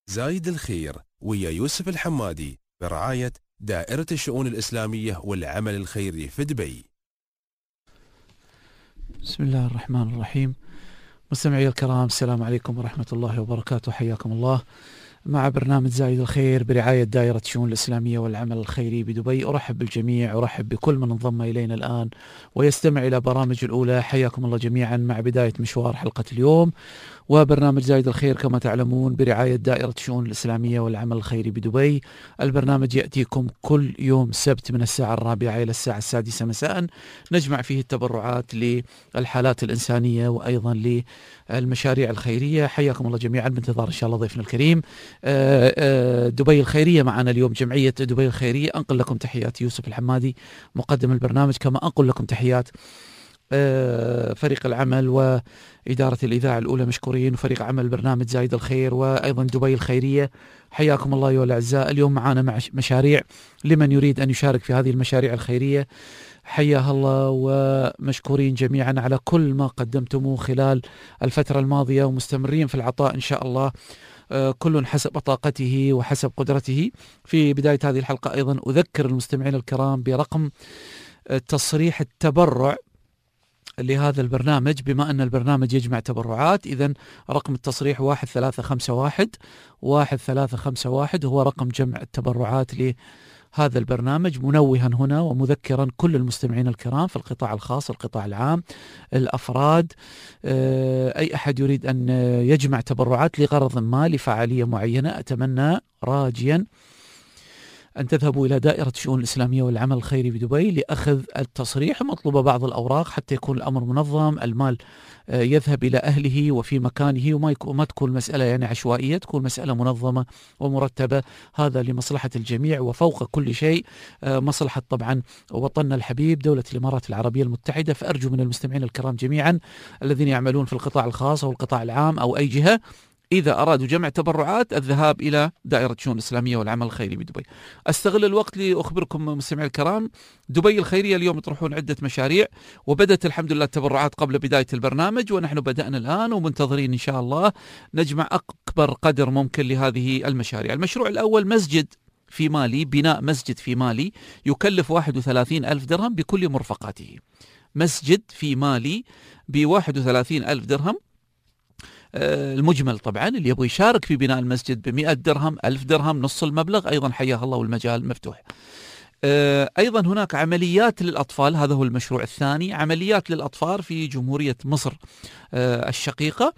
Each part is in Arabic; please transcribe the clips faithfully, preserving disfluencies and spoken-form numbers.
زايد الخير ويا يوسف الحمادي برعاية دائرة الشؤون الإسلامية والعمل الخيري في دبي. بسم الله الرحمن الرحيم. مستمعي الكرام، السلام عليكم ورحمة الله وبركاته، حياكم الله مع برنامج زايد الخير برعاية دائرة الشؤون الإسلامية والعمل الخيري بدبي. أرحب بالجميع، أرحب بكل من انضم إلينا الآن ويستمع إلى برامج الأولى. حياكم الله جميعا مع بداية مشوار حلقة اليوم. وبرنامج زايد الخير كما تعلمون برعاية دائرة الشؤون الإسلامية والعمل الخيري بدبي. البرنامج يأتيكم كل يوم سبت من الساعة الرابعة إلى الساعة السادسة مساء، نجمع فيه التبرعات للحالات الإنسانية وأيضا للمشاريع الخيرية. حياكم الله جميعا، بانتظار إن شاء الله ضيفنا الكريم. دبي الخيرية معنا اليوم، جمعية دبي الخيرية. أنقل لكم تحيات يوسف الحمادي مقدم البرنامج، كما أنقل لكم تحيات فريق العمل وإدارة الإذاعة الأولى مشكورين، وفريق عمل برنامج زايد الخير، وأيضا دبي الخيرية. حياكم الله أيها الأعزاء. اليوم معنا مع مشاريع لمن يريد أن يشارك في هذه المشاريع الخيرية. حياها الله ومشكورين جميعا على كل ما قدمتموه خلال الفترة الماضية، ومستمرين في العطاء إن شاء الله، كل حسب طاقته وحسب قدرته. في بداية هذه الحلقة أيضا أذكر المستمعين الكرام برقم تصريح التبرع لهذا البرنامج، بما أن البرنامج يجمع تبرعات. إذن رقم التصريح واحد ثلاثة خمسة واحد واحد ثلاثة خمسة واحد هو رقم جمع التبرعات لهذا البرنامج، منوها هنا ومذكرا كل المستمعين الكرام في القطاع الخاص، القطاع العام، الأفراد، أي أحد يريد أن يجمع تبرعات لغرض ما، لفعالية معينة. أتمنى راجيا أن تذهبوا إلى دائرة الشؤون الإسلامية والعمل الخيري بدبي لأخذ التصريح. مطلوبة بعض الأوراق حتى يكون الأمر منظم، المال يذهب إلى أهله وفي مكانه، وما ما تكون مسألة يعني عشوائية، تكون مسألة منظمة ومرتبة. هذا لمصلحة الجميع، وفوق كل شيء مصلحة طبعا وطننا الحبيب دولة الإمارات العربية المتحدة. فأرجو من المستمعين الكرام جميعا الذين يعملون في القطاع الخاص أو القطاع العام أو أي جهة، إذا أرادوا جمع تبرعات الذهاب إلى دائرة الشؤون الإسلامية والعمل الخيري بدبي. أستغل الوقت لأخبركم مستمعي الكرام، دبي الخيرية اليوم يطرحون عدة مشاريع، وبدأت الحمد لله التبرعات قبل بداية البرنامج، ونحن بدأنا الآن ومنتظرين إن شاء الله نجمع أكبر قدر ممكن لهذه المشاريع. المشروع الأول مسجد في مالي، بناء مسجد في مالي يكلف واحد وثلاثين ألف درهم بكل مرفقاته. مسجد في مالي بواحد وثلاثين ألف درهم المجمل. طبعا اللي يبغى يشارك في بناء المسجد بمئة درهم، ألف درهم، نص المبلغ، أيضا حياه الله والمجال مفتوح. أيضا هناك عمليات للأطفال، هذا هو المشروع الثاني، عمليات للأطفال في جمهورية مصر الشقيقة.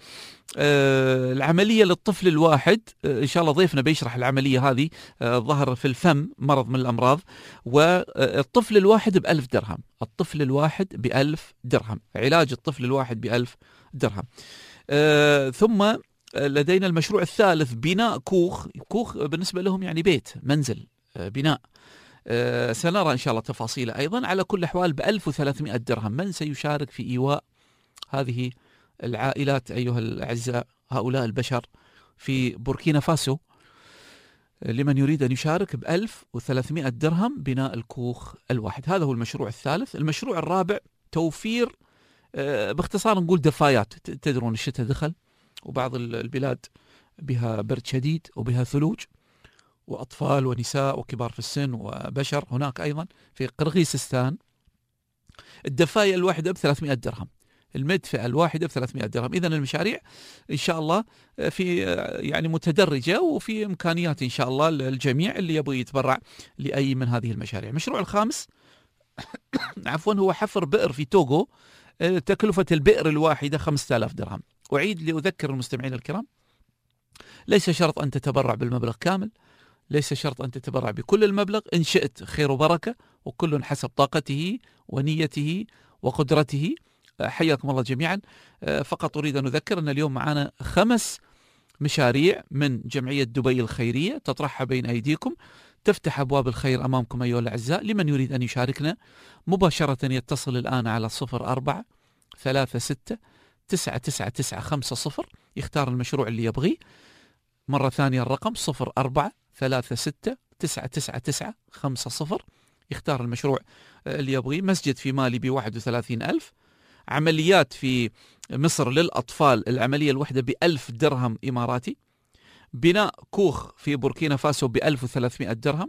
العملية للطفل الواحد إن شاء الله ضيفنا بيشرح العملية هذه، ظهر في الفم مرض من الأمراض، والطفل الواحد بألف درهم، الطفل الواحد بألف درهم، علاج الطفل الواحد بألف درهم. آه، ثم لدينا المشروع الثالث، بناء كوخ، كوخ بالنسبة لهم يعني بيت، منزل، آه، بناء، آه، سنرى إن شاء الله تفاصيله. أيضا على كل الأحوال بألف وثلاثمائة درهم. من سيشارك في إيواء هذه العائلات أيها الأعزاء، هؤلاء البشر في بوركينا فاسو؟ لمن يريد أن يشارك بألف وثلاثمائة درهم بناء الكوخ الواحد. هذا هو المشروع الثالث. المشروع الرابع توفير، باختصار نقول دفايات. تدرون الشتاء دخل وبعض البلاد بها برد شديد وبها ثلوج، وأطفال ونساء وكبار في السن وبشر. هناك أيضا في قرغيزستان الدفاية الواحدة بثلاثمائة درهم، المدفئة الواحدة بثلاثمائة درهم. إذن المشاريع إن شاء الله في يعني متدرجة، وفي إمكانيات إن شاء الله للجميع اللي يبغي يتبرع لأي من هذه المشاريع. المشروع الخامس عفوا هو حفر بئر في توغو، تكلفة البئر الواحدة خمسة آلاف درهم. أعيد لأذكر المستمعين الكرام، ليس شرط أن تتبرع بالمبلغ كامل، ليس شرط أن تتبرع بكل المبلغ، إن شئت خير وبركة، وكل حسب طاقته ونيته وقدرته. حياكم الله جميعا. فقط أريد أن أذكر أن اليوم معنا خمس مشاريع من جمعية دبي الخيرية تطرحها بين أيديكم، تفتح أبواب الخير أمامكم أيها الأعزاء. لمن يريد أن يشاركنا مباشرة يتصل الآن على صفر أربعة ثلاثة ستة تسعة تسعة تسعة خمسة صفر، يختار المشروع اللي يبغيه. مرة ثانية الرقم صفر أربعة ثلاثة ستة تسعة تسعة تسعة خمسة صفر، يختار المشروع اللي يبغيه. مسجد في مالي بواحد وثلاثين ألف، عمليات في مصر للأطفال العملية الواحدة بألف درهم إماراتي، بناء كوخ في بوركينا فاسو بألف وثلاثمائة درهم،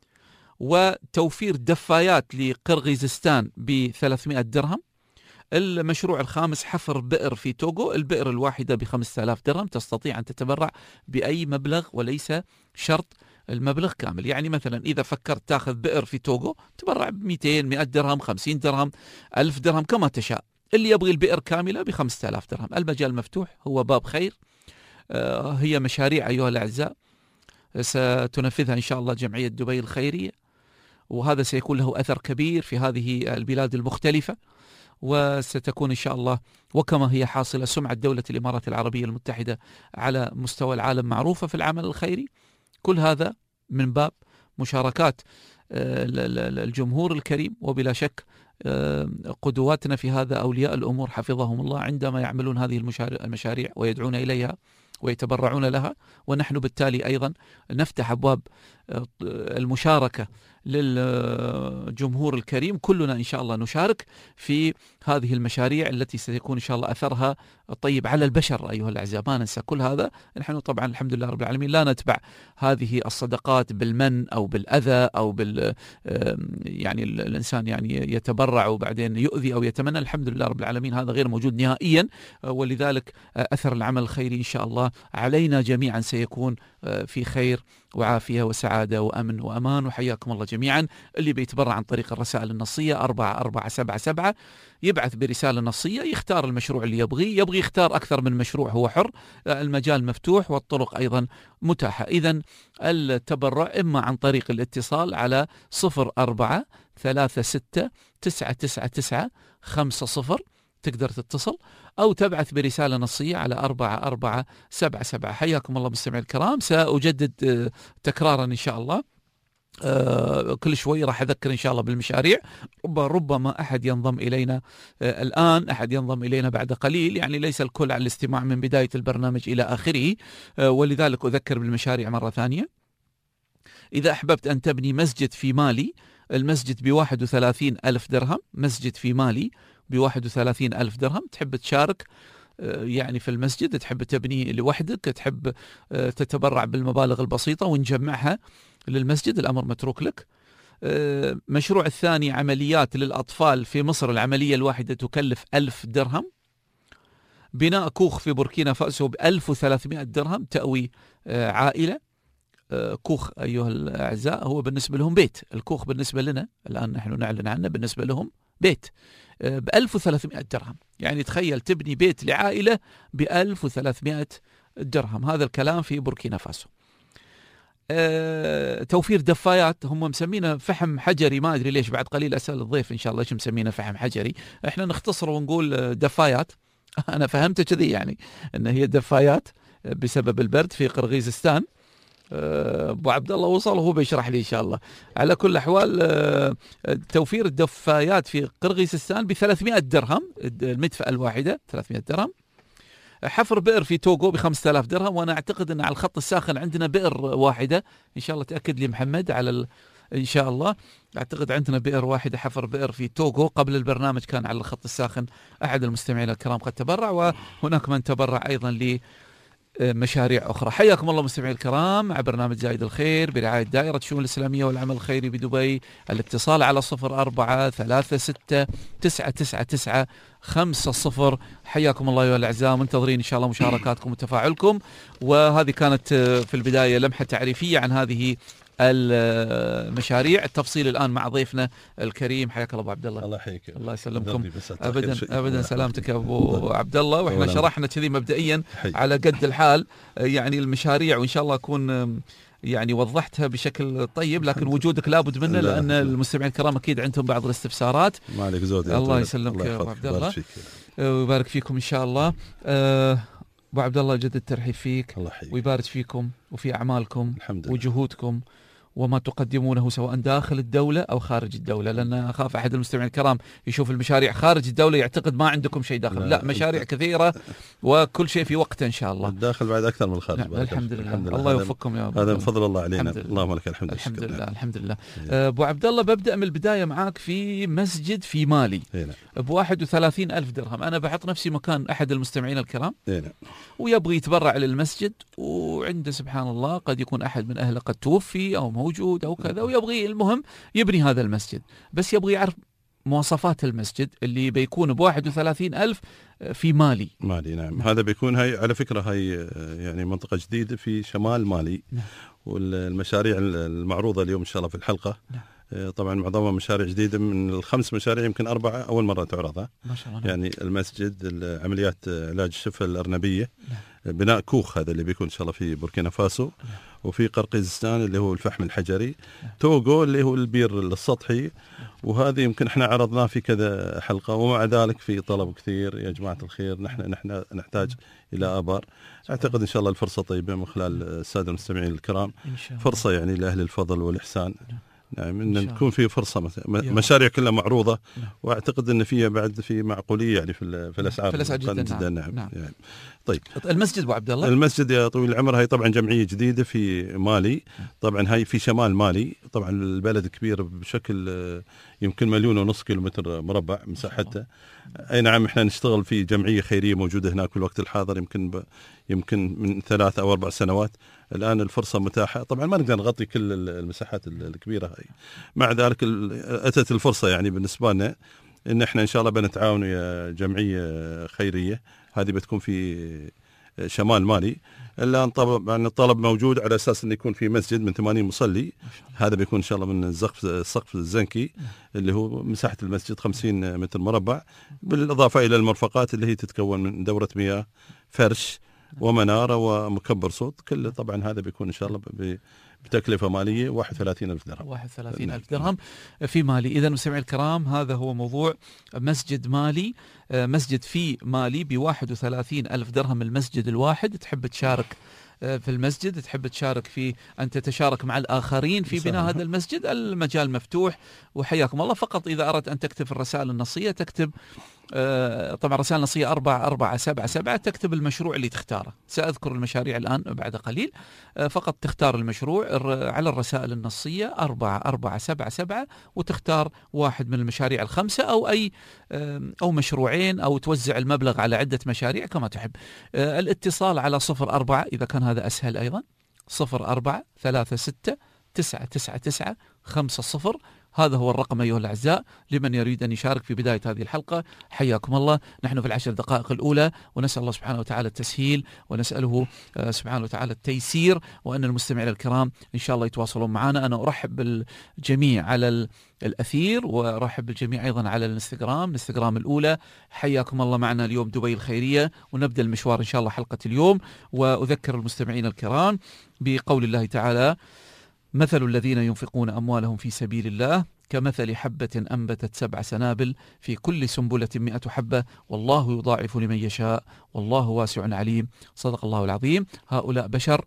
وتوفير دفايات لقرغيزستان بثلاثمائة درهم. المشروع الخامس حفر بئر في توغو، البئر الواحدة بخمسة آلاف درهم، تستطيع أن تتبرع بأي مبلغ وليس شرط المبلغ كامل. يعني مثلا إذا فكرت تأخذ بئر في توغو تبرع بمئتين مئة درهم، خمسين درهم، ألف درهم، كما تشاء. اللي يبغي البئر كاملة بخمسة آلاف درهم. المجال مفتوح، هو باب خير. آه هي مشاريع أيها الأعزاء ستنفذها إن شاء الله جمعية دبي الخيرية، وهذا سيكون له أثر كبير في هذه البلاد المختلفة، وستكون إن شاء الله وكما هي حاصلة سمعة دولة الإمارات العربية المتحدة على مستوى العالم معروفة في العمل الخيري. كل هذا من باب مشاركات الجمهور الكريم، وبلا شك قدواتنا في هذا أولياء الأمور حفظهم الله عندما يعملون هذه المشاريع ويدعون إليها ويتبرعون لها، ونحن بالتالي أيضا نفتح أبواب المشاركة للجمهور الكريم. كلنا إن شاء الله نشارك في هذه المشاريع التي سيكون إن شاء الله أثرها طيب على البشر أيها الأعزاء. ما ننسى كل هذا. نحن طبعا الحمد لله رب العالمين لا نتبع هذه الصدقات بالمن أو بالأذى أو بال يعني الإنسان يعني يتبرع وبعدين يؤذي أو يتمنى. الحمد لله رب العالمين هذا غير موجود نهائيا، ولذلك أثر العمل الخيري إن شاء الله علينا جميعا سيكون في خير وعافية وسعادة وأمن وأمان. وحياكم الله جميعا. اللي بيتبرع عن طريق الرسائل النصية أربعة أربعة سبعة سبعة يبعث برسالة نصية، يختار المشروع اللي يبغيه، يبغي يختار أكثر من مشروع هو حر، المجال مفتوح والطرق أيضا متاحة. إذن التبرع إما عن طريق الاتصال على صفر أربعة ثلاثة ستة تسعة تسعة تسعة خمسة صفر، تقدر تتصل، أو تبعث برسالة نصية على أربعة أربعة سبعة سبعة. حياكم الله مستمعي الكرام. سأجدد تكرارا إن شاء الله، آه كل شوي راح أذكر إن شاء الله بالمشاريع. ربما أحد ينضم إلينا آه الآن، أحد ينضم إلينا بعد قليل، يعني ليس الكل على الاستماع من بداية البرنامج إلى آخره، آه ولذلك أذكر بالمشاريع مرة ثانية. إذا أحببت أن تبني مسجد في مالي، المسجد بواحد وثلاثين ألف درهم، مسجد في مالي بواحد وثلاثين ألف درهم. تحب تشارك يعني في المسجد، تحب تبني لوحدك، تحب تتبرع بالمبالغ البسيطة ونجمعها للمسجد، الأمر متروك لك. مشروع الثاني عمليات للأطفال في مصر، العملية الواحدة تكلف ألف درهم. بناء كوخ في بوركينا فاسو بألف وثلاثمائة درهم، تأوي عائلة. كوخ أيها الأعزاء هو بالنسبة لهم بيت، الكوخ بالنسبة لنا الآن نحن نعلن عنه بالنسبة لهم بيت بألف وثلاثمائة درهم. يعني تخيل تبني بيت لعائلة بألف وثلاثمائة درهم. هذا الكلام في بوركينا فاسو. أه توفير دفايات، هم مسمينه فحم حجري، ما أدري ليش، بعد قليل أسأل الضيف إن شاء الله إيش مسمينه فحم حجري. إحنا نختصر ونقول دفايات. أنا فهمت كذي يعني إن هي دفايات بسبب البرد في قرغيزستان. أبو عبد الله وصل وهو بيشرح لي إن شاء الله. على كل الأحوال توفير الدفايات في قرغيزستان بثلاثمائة درهم، المدفأة الواحدة ثلاثمائة درهم. حفر بئر في توغو بخمسة آلاف درهم، وأنا أعتقد أن على الخط الساخن عندنا بئر واحدة إن شاء الله. تأكد لي محمد على ال... إن شاء الله أعتقد عندنا بئر واحدة، حفر بئر في توغو. قبل البرنامج كان على الخط الساخن أحد المستمعين الكرام قد تبرع، وهناك من تبرع أيضا ل مشاريع أخرى. حياكم الله مستمعي الكرام مع برنامج زايد الخير برعاية دائرة الشؤون الإسلامية والعمل الخيري بدبي. الاتصال على صفر أربعة ثلاثة ستة تسعة تسعة تسعة خمسة صفر. حياكم الله أيها الأعزاء، منتظرين إن شاء الله مشاركاتكم وتفاعلكم. وهذه كانت في البداية لمحة تعريفية عن هذه المشاريع. التفصيل الآن مع ضيفنا الكريم. حياك الله أبو عبد الله. الله يحييك. الله يسلمكم. أبدا أبدا سلامتك يا أبو عبد الله. وإحنا شرحنا كذي مبدئيا على قد الحال يعني المشاريع، وإن شاء الله أكون يعني وضحتها بشكل طيب، لكن وجودك لابد منه لأن المستمعين الكرام أكيد عندهم بعض الاستفسارات. ما عليك زود. الله يسلمك يا أبو عبد الله ويبارك فيكم إن شاء الله. أه أبو عبد الله جد الترحيب فيك، ويبارك فيكم وفي أعمالكم وجهودكم وما تقدمونه سواء داخل الدولة أو خارج الدولة، لأن أخاف أحد المستمعين الكرام يشوف المشاريع خارج الدولة يعتقد ما عندكم شيء داخل. لا, لا مشاريع كثيرة وكل شيء في وقته إن شاء الله. الداخل بعد أكثر من الخارج. الحمد, الحمد لله. الله يوفقكم يا أبو. هذا من فضل الله علينا. اللهم لك الحمد. الحمد لله. الحمد لله. أبو عبد الله، ببدأ من البداية معاك في مسجد في مالي بواحد وثلاثين ألف درهم. أنا بحط نفسي مكان أحد المستمعين الكرام ويبغي يتبرع للمسجد، وعنده سبحان الله قد يكون أحد من أهله قد توفي أو موجود أو كذا، ويبغي المهم يبني هذا المسجد، بس يبغي يعرف مواصفات المسجد اللي بيكون بواحد وثلاثين ألف في مالي. مالي نعم. نعم. هذا بيكون هاي على فكرة هاي يعني منطقة جديدة في شمال مالي. نعم. والمشاريع المعروضة اليوم إن شاء الله في الحلقة نعم. طبعا معظمها مشاريع جديدة، من الخمس مشاريع يمكن أربعة أول مرة تعرضها. ما شاء الله. يعني المسجد، عمليات علاج الشفا الأرنبية. نعم. بناء كوخ هذا اللي بيكون إن شاء الله في بوركينا فاسو. نعم. وفي قرقيزستان اللي هو الفحم الحجري. نعم. توغو اللي هو البير السطحي. وهذه يمكن احنا عرضناه في كذا حلقة، ومع ذلك في طلب كثير. يا جماعة الخير نحن نحن نحتاج إلى آبار. أعتقد إن شاء الله الفرصة طيبة من خلال السادة المستمعين الكرام، فرصة يعني لأهل الفضل والإحسان. نعم، إن نكون في فرصة مشاريع كلها معروضة. نعم. وأعتقد إن فيها بعد في معقولية يعني في في الأسعار. في الأسعار جدا. جدا. نعم. نعم. يعني. طيب المسجد أبو عبد الله، المسجد يا طويل العمر هي طبعا جمعية جديدة في مالي. طبعا هاي في شمال مالي. طبعا البلد كبير بشكل يمكن مليون ونص كيلومتر مربع مساحته. أي نعم، إحنا نشتغل في جمعية خيرية موجودة هناك في الوقت الحاضر يمكن ب... يمكن من ثلاث أو أربع سنوات. الآن الفرصة متاحة. طبعا ما نقدر نغطي كل المساحات الكبيرة هاي، مع ذلك أتت الفرصة يعني بالنسبة لنا إن إحنا إن شاء الله بنتعاون يا جمعية خيرية. هذه بتكون في شمال مالي. الآن طبعا الطلب موجود على أساس أن يكون في مسجد من ثمانين مصلي. هذا بيكون إن شاء الله من السقف السقف الزنكي اللي هو مساحة المسجد خمسين متر مربع، بالإضافة إلى المرفقات اللي هي تتكون من دورة مياه، فرش ومنارة ومكبر صوت. كله طبعا هذا بيكون إن شاء الله بتكلفة مالية واحد وثلاثين ألف درهم. واحد وثلاثين ألف درهم في مالي. إذا مستمعي الكرام، هذا هو موضوع مسجد مالي. مسجد في مالي بواحد وثلاثين ألف درهم المسجد الواحد. تحب تشارك في المسجد، تحب تشارك في أن تتشارك مع الآخرين في بناء هذا المسجد، المجال مفتوح وحياكم الله. فقط إذا أردت أن تكتب في الرسائل النصية تكتب طبعا رسائل نصية أربعة أربعة سبعة سبعة، تكتب المشروع اللي تختاره. سأذكر المشاريع الآن بعد قليل. فقط تختار المشروع على الرسائل النصية أربعة أربعة سبعة سبعة، وتختار واحد من المشاريع الخمسة أو أي أو مشروعين، أو توزع المبلغ على عدة مشاريع كما تحب. الاتصال على صفر أربعة إذا كان هذا أسهل أيضا، صفر أربعة ثلاثة ستة تسعة تسعة تسعة خمسة صفر. هذا هو الرقم أيها الأعزاء لمن يريد أن يشارك في بداية هذه الحلقة. حياكم الله. نحن في العشر دقائق الأولى، ونسأل الله سبحانه وتعالى التسهيل، ونسأله سبحانه وتعالى التيسير، وأن المستمعين الكرام إن شاء الله يتواصلون معنا. أنا أرحب بالجميع على الأثير، وأرحب بالجميع أيضا على الانستغرام، الانستغرام الأولى. حياكم الله معنا اليوم دبي الخيرية، ونبدأ المشوار إن شاء الله حلقة اليوم. وأذكر المستمعين الكرام بقول الله تعالى: مثل الذين ينفقون أموالهم في سبيل الله كمثل حبة أنبتت سبع سنابل في كل سنبلة مئة حبة والله يضاعف لمن يشاء والله واسع عليم. صدق الله العظيم. هؤلاء بشر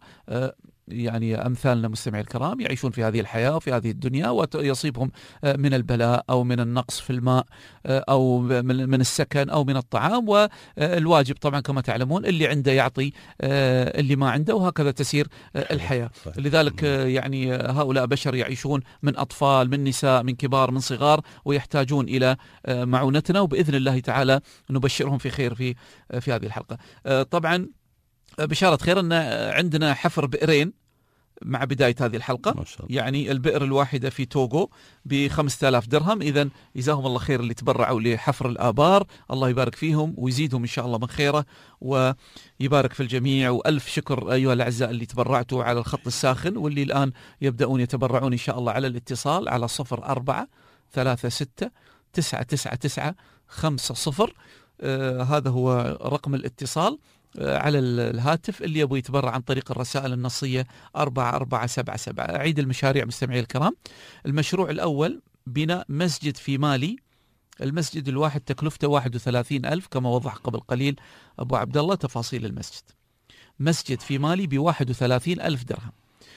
يعني أمثالنا مستمعي الكرام، يعيشون في هذه الحياة وفي هذه الدنيا، ويصيبهم من البلاء أو من النقص في الماء أو من السكن أو من الطعام، والواجب طبعا كما تعلمون اللي عنده يعطي اللي ما عنده، وهكذا تسير الحياة. لذلك يعني هؤلاء بشر يعيشون من أطفال، من نساء، من كبار، من صغار، ويحتاجون إلى معونتنا، وبإذن الله تعالى نبشرهم في خير في في هذه الحلقة. طبعا بشارة خير أن عندنا حفر بئرين مع بداية هذه الحلقة. ما شاء الله. يعني البئر الواحدة في توغو بخمسة آلاف درهم. إذن جزاهم الله خير اللي تبرعوا لحفر الآبار، الله يبارك فيهم ويزيدهم إن شاء الله من خيره ويبارك في الجميع. وألف شكر أيها الأعزاء اللي تبرعتوا على الخط الساخن، واللي الآن يبدأون يتبرعون إن شاء الله على الاتصال على صفر أربعة ثلاثة ستة تسعة تسعة تسعة خمسة صفر. آه هذا هو رقم الاتصال على الهاتف اللي يبغى يتبرع عن طريق الرسائل النصية أربعة أربعة سبعة سبعة. أعيد المشاريع مستمعي الكرام. المشروع الأول بناء مسجد في مالي. المسجد الواحد تكلفته واحد وثلاثين ألف كما وضح قبل قليل أبو عبد الله تفاصيل المسجد. مسجد في مالي بواحد وثلاثين ألف درهم.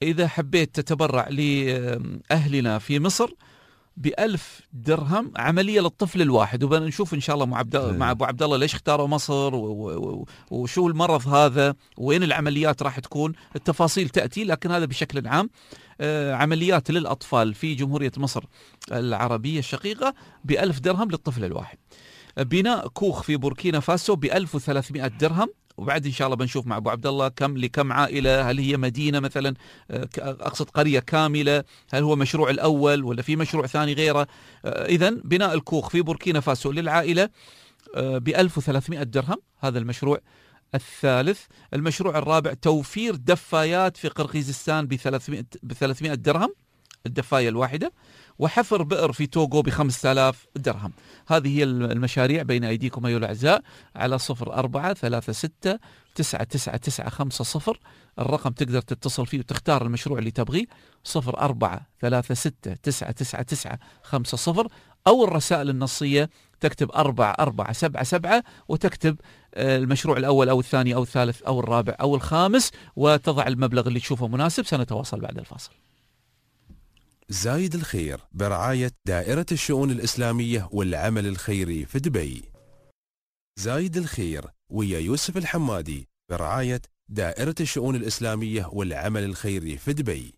إذا حبيت تتبرع لأهلنا في مصر بألف درهم عملية للطفل الواحد، وبنشوف إن شاء الله مع, عبد... مع أبو عبد الله ليش اختاروا مصر و... و... وشو المرض هذا وين العمليات راح تكون، التفاصيل تأتي، لكن هذا بشكل عام آه عمليات للأطفال في جمهورية مصر العربية الشقيقة بألف درهم للطفل الواحد. بناء كوخ في بوركينا فاسو بألف وثلاثمائة درهم، وبعد إن شاء الله بنشوف مع أبو عبد الله كم لكم عائلة، هل هي مدينة مثلا، أقصد قرية كاملة، هل هو مشروع الأول ولا في مشروع ثاني غيره. إذن بناء الكوخ في بوركينا فاسو للعائلة بألف وثلاثمائة درهم، هذا المشروع الثالث. المشروع الرابع توفير دفايات في قرقيزستان بثلاثمائة درهم الدفاية الواحدة، وحفر بئر في توغو بخمسة آلاف درهم. هذه هي المشاريع بين أيديكم أيها الأعزاء على صفر أربعة ثلاثة ستة تسعة تسعة تسعة خمسة صفر. الرقم تقدر تتصل فيه وتختار المشروع اللي تبغيه، صفر أربعة ثلاثة ستة تسعة تسعة تسعة خمسة صفر، أو الرسائل النصية تكتب أربعة أربعة سبعة سبعة وتكتب المشروع الأول أو الثاني أو الثالث أو الرابع أو الخامس، وتضع المبلغ اللي تشوفه مناسب. سنتواصل بعد الفاصل. زايد الخير برعاية دائرة الشؤون الإسلامية والعمل الخيري في دبي. زايد الخير ويا يوسف الحمادي برعاية دائرة الشؤون الإسلامية والعمل الخيري في دبي.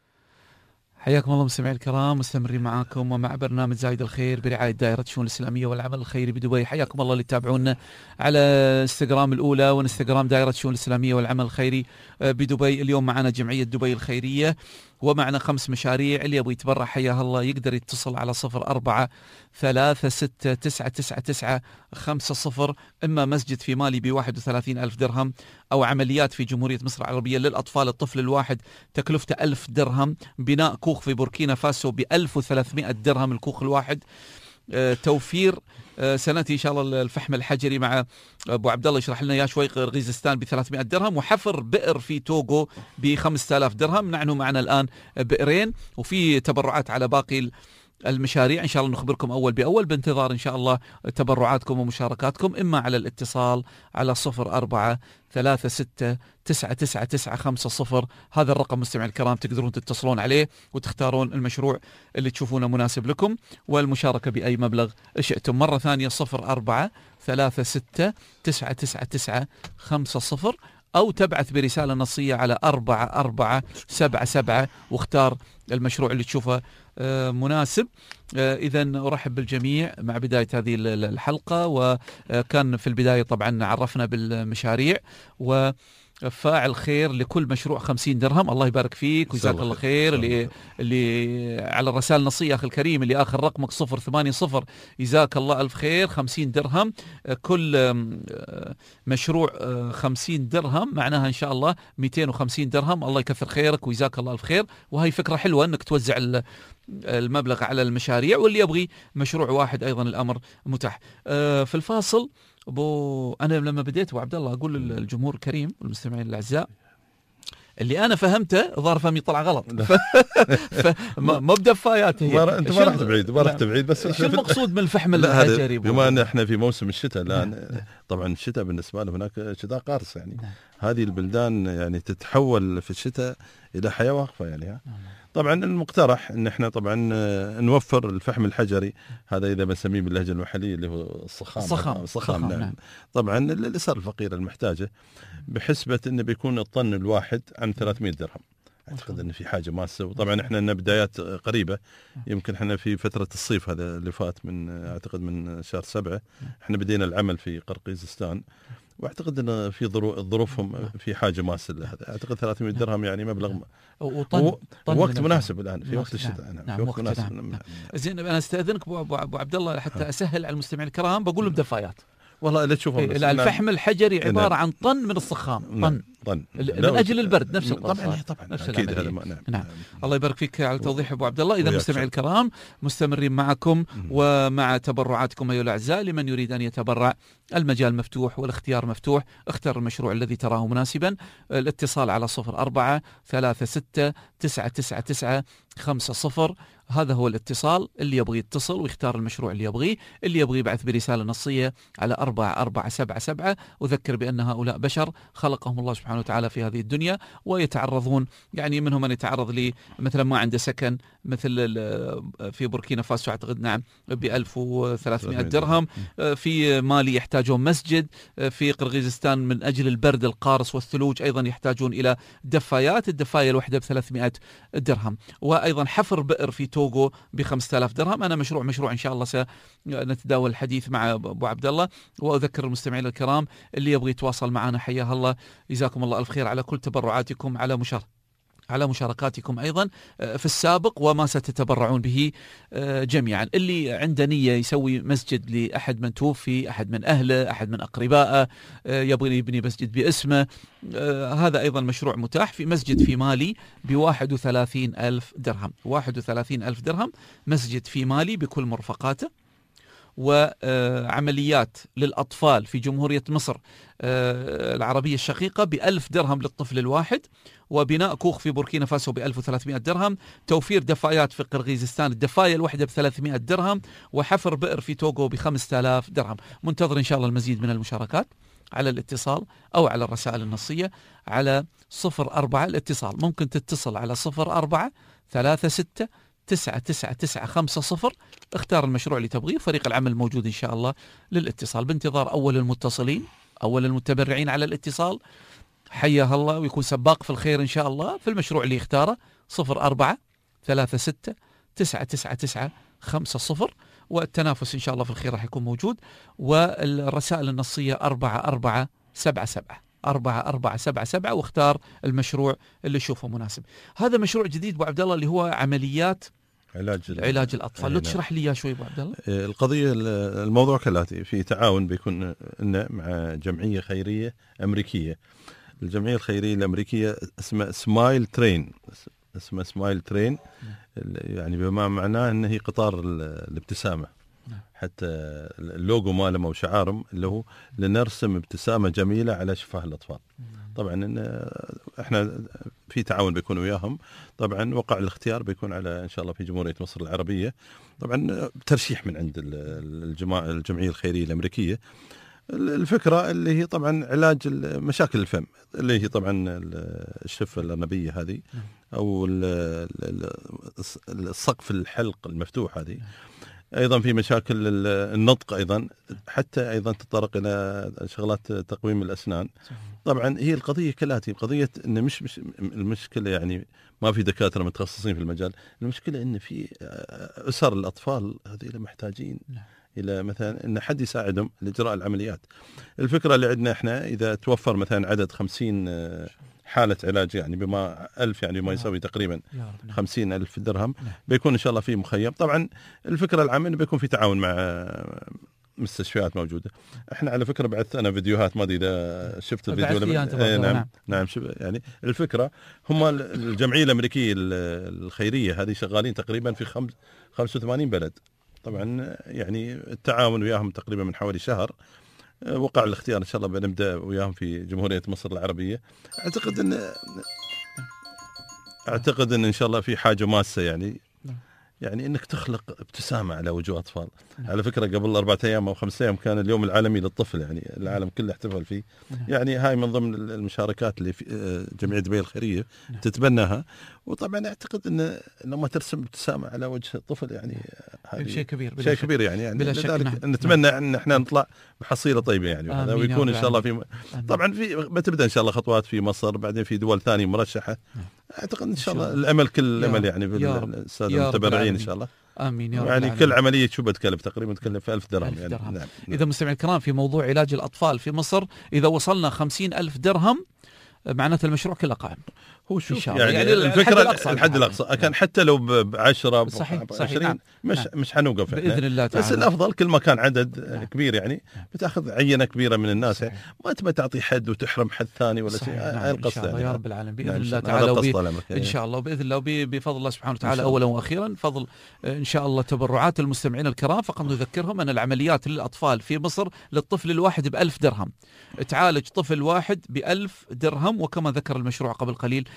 حياكم الله مستمعي الكرام، مستمرين معاكم ومع برنامج زايد الخير برعاية دائرة الشؤون الإسلامية والعمل الخيري بدبي. حياكم الله اللي تتابعونا على انستغرام الأولى وانستغرام دائرة الشؤون الإسلامية والعمل الخيري بدبي. اليوم معنا جمعية دبي الخيرية ومعنا خمس مشاريع. اللي يبغى يتبرع حياه الله يقدر يتصل على صفر أربعة ثلاثة ستة تسعة تسعة تسعة خمسة صفر، إما مسجد في مالي بواحد وثلاثين ألف درهم، أو عمليات في جمهورية مصر العربية للأطفال الطفل الواحد تكلفته ألف درهم، بناء كوخ في بوركينا فاسو بألف وثلاثمائة درهم الكوخ الواحد، آه، توفير آه، سنتي ان شاء الله الفحم الحجري مع ابو عبد الله يشرح لنا اياه شوي، قرقيزستان ب ثلاثمائة درهم، وحفر بئر في توغو ب خمسة آلاف درهم. نحن معنا الان بئرين، وفي تبرعات على باقي المشاريع ان شاء الله نخبركم اول باول، بانتظار ان شاء الله تبرعاتكم ومشاركاتكم، اما على الاتصال على صفر أربعة ثلاثة ستة تسعة تسعة تسعة خمسة صفر. هذا الرقم مستمعي الكرام تقدرون تتصلون عليه وتختارون المشروع اللي تشوفونه مناسب لكم، والمشاركة بأي مبلغ شئتم. مرة ثانية صفر أربعة ثلاثة ستة تسعة تسعة تسعة خمسة صفر، أو تبعث برسالة نصية على أربعة أربعة سبعة سبعة واختار المشروع اللي تشوفه مناسب. إذا أرحب بالجميع مع بداية هذه الحلقة. وكان في البداية طبعا عرفنا بالمشاريع، و فاعل خير لكل مشروع خمسين درهم. الله يبارك فيك وجزاك الله خير. اللي اللي على الرسائل النصية أخي الكريم اللي آخر رقمك صفر ثمانية صفر، جزاك الله ألف خير. خمسين درهم كل مشروع خمسين درهم، معناها إن شاء الله مئتين وخمسين درهم. الله يكثر خيرك وجزاك الله ألف خير. وهي فكرة حلوة أنك توزع المبلغ على المشاريع، واللي يبغي مشروع واحد أيضا الأمر متاح. في الفاصل ابو انا لما بديت ابو عبد الله اقول للجمهور الكريم والمستمعين الاعزاء اللي انا فهمته ظهر فهمي طلع غلط. ما بدفايات هي. انت ما رحت بعيد ما رحت بعيد بس شو المقصود من الفحم الحجري؟ بما ان احنا في موسم الشتاء الان، طبعا الشتاء بالنسبه له هناك شتاء قارس يعني. هذه البلدان يعني تتحول في الشتاء الى حياه واقفه يعني. طبعا المقترح ان احنا طبعا نوفر الفحم الحجري، هذا اذا بنسميه باللهجه المحليه اللي هو الصخام. الصخام, الصخام نعم. نعم. طبعا للاسر الفقيره المحتاجه، بحسبه انه بيكون الطن الواحد عن ثلاثمائة درهم. اعتقد ان في حاجه ماسه، وطبعا احنا لنا بدايات قريبه، يمكن احنا في فتره الصيف هذا اللي فات من اعتقد من شهر سبعة احنا بدينا العمل في قرقيزستان، واعتقد ان في ظروفهم في حاجه ماسه لهذا. اعتقد ثلاثمائة درهم يعني مبلغ وطن وقت مناسب الان في وقت الشتاء. نعم. نعم. في وقت مناسب. نعم. نعم. زين انا استاذنك ابو عبد الله حتى اسهل على المستمعين الكرام، بقول لهم دفايات. والله لا تشوفهم بس الفحم الحجري عباره عن طن من الصخام، طن طن من اجل البرد. نفس القصه طبعا طبعا نفس اكيد هذا. نعم. نعم. الله يبارك فيك على التوضيح ابو عبد الله. اذا مستمعي الكرام مستمرين معكم ومع تبرعاتكم ايها الاعزاء. لمن يريد ان يتبرع المجال مفتوح والاختيار مفتوح. اختر المشروع الذي تراه مناسبا. الاتصال على صفر أربعة ثلاثة ستة تسعة تسعة تسعة خمسة صفر. هذا هو الاتصال. اللي يبغي يتصل ويختار المشروع اللي يبغيه، اللي يبغي يبعث برسالة نصية على أربعة أربعة سبعة سبعة. وذكر بأن هؤلاء بشر خلقهم الله سبحانه وتعالى في هذه الدنيا، ويتعرضون يعني منهم من يتعرض لي مثلا ما عنده سكن، مثل في بوركينا فاسو أعتقد نعم بألف وثلاثمائة درهم، في مالي يحتاجون مسجد، في قرغيزستان من أجل البرد القارس والثلوج أيضا يحتاجون إلى دفايات، الدفاية الواحدة بثلاثمائة درهم، وأيضا حفر بئر في توغو بخمسة آلاف درهم. أنا مشروع مشروع إن شاء الله سنتداول الحديث مع أبو عبد الله. وأذكر المستمعين الكرام اللي يبغي يتواصل معنا حياه الله، جزاكم الله ألف خير على كل تبرعاتكم، على مشاركة على مشاركاتكم أيضا في السابق وما ستتبرعون به جميعا. اللي عنده نية يسوي مسجد لأحد من توفي، أحد من أهله، أحد من أقربائه، يبغي يبني مسجد باسمه، هذا أيضا مشروع متاح. في مسجد في مالي بواحد وثلاثين ألف درهم، واحد وثلاثين ألف درهم مسجد في مالي بكل مرفقاته. وعمليات للأطفال في جمهورية مصر العربية الشقيقة بألف درهم للطفل الواحد، وبناء كوخ في بوركينا فاسو بألف وثلاثمائة درهم، توفير دفايات في قرغيزستان الدفاية الواحدة بثلاثمائة درهم، وحفر بئر في توغو بخمسة آلاف درهم. منتظر إن شاء الله المزيد من المشاركات على الاتصال أو على الرسائل النصية على صفر أربعة. الاتصال ممكن تتصل على صفر أربعة ثلاثة ستة تسعة تسعة تسعة خمسة صفر. اختار المشروع اللي تبغيه، فريق العمل موجود إن شاء الله للاتصال. بانتظار أول المتصلين، أول المتبرعين على الاتصال، حياه الله ويكون سباق في الخير إن شاء الله في المشروع اللي يختاره. صفر أربعة ثلاثة ستة تسعة تسعة تسعة خمسة صفر. والتنافس إن شاء الله في الخير راح يكون موجود. والرسائل النصية أربعة أربعة سبعة سبعة أربعة أربعة سبعة سبعة، واختار المشروع اللي تشوفه مناسب. هذا مشروع جديد أبو عبد الله اللي هو عمليات علاج علاج الأطفال. لو تشرح لي إياه شوي أبو عبد الله. القضية الموضوع كالآتي، في تعاون بيكون لنا مع جمعية خيرية أمريكية. الجمعية الخيرية الأمريكية اسمها سمايل ترين، اسمها سمايل ترين، يعني بما معناه أنه هي قطار الابتسامة. حتى اللوجو مالهم أو شعارهم اللي هو لنرسم ابتسامة جميلة على شفاه الأطفال. طبعا إن احنا في تعاون بيكون وياهم. طبعا وقع الاختيار بيكون على ان شاء الله في جمهورية مصر العربية، طبعا ترشيح من عند الجماعة الجمعية الخيرية الأمريكية. الفكرة اللي هي طبعا علاج مشاكل الفم، اللي هي طبعا الشفة الأرنبية هذه، أو السقف الحلق المفتوح هذه. أيضا في مشاكل النطق، أيضا حتى أيضا تطرق إلى شغلات تقويم الأسنان. طبعا هي القضية كالآتي، قضية إن مش, مش المشكلة يعني ما في دكاترة متخصصين في المجال، المشكلة إن في أسر الأطفال هذه محتاجين إلى مثلا إن حد يساعدهم لإجراء العمليات. الفكرة اللي عندنا إحنا إذا توفر مثلا عدد خمسين حالة علاج يعني بما ألف يعني ما يسوي تقريبا خمسين ألف درهم، بيكون إن شاء الله في مخيم. طبعا الفكرة العامة إنه بيكون في تعاون مع مستشفيات موجودة. إحنا على فكرة بعثت أنا فيديوهات، ما أدري إذا شفت الفيديو ولا ايه نعم نعم, نعم يعني الفكرة هم الجمعية الأمريكية الخيرية هذه شغالين تقريبا في خمس خمسة وثمانين بلد. طبعا يعني التعاون وياهم تقريبا من حوالي شهر. وقع الاختيار إن شاء الله بنبدأ وياهم في جمهورية مصر العربية. أعتقد أن أعتقد أن إن شاء الله في حاجة ماسة يعني يعني انك تخلق ابتسامه على وجوه اطفال. نعم. على فكره قبل اربعة ايام او خمسة ايام كان اليوم العالمي للطفل، يعني العالم كله احتفل فيه. نعم. يعني هاي من ضمن المشاركات اللي في جمعيه دبي الخيريه. نعم. تتبناها. وطبعا اعتقد ان لما ترسم ابتسامه على وجه الطفل يعني هذا شيء كبير، شيء كبير يعني, يعني لذلك نعم. نتمنى ان احنا نطلع بحصيله طيبه يعني، هذا ويكون ان شاء الله في طبعا في بتبدا ان شاء الله خطوات في مصر، بعدين في دول ثانيه مرشحه. نعم. اعتقد ان شاء الله الامل كل الامل يعني بالساده المتبرعين ان شاء الله. امين يا رب يعني العالمين. كل عمليه شو بتكلف تقريبا تكلف ألف درهم يعني. درهم. نعم. اذا مستمعين الكرام في موضوع علاج الاطفال في مصر، اذا وصلنا خمسين ألف درهم معناته المشروع كله قائم. هو شوف يعني, يعني, يعني الفكره الحد الاقصى كان نعم. حتى لو بعشرة بعشرين نعم. مش نعم. مش حنوقف باذن الله تعالى. بس الافضل كل ما كان عدد نعم. كبير يعني بتاخذ عينه كبيره من الناس. صحيح. ما تبى تعطي حد وتحرم حد ثاني ولا شيء. نعم. ان شاء الله يا رب العالمين باذن نعم. الله تعالى وبي... ان شاء الله باذن الله بفضل الله سبحانه وتعالى اولا واخيرا فضل ان شاء الله تبرعات المستمعين الكرام. فقط نذكرهم ان العمليات للاطفال في مصر للطفل الواحد بألف درهم، تعالج طفل واحد بألف درهم، وكما ذكر المشروع قبل قليل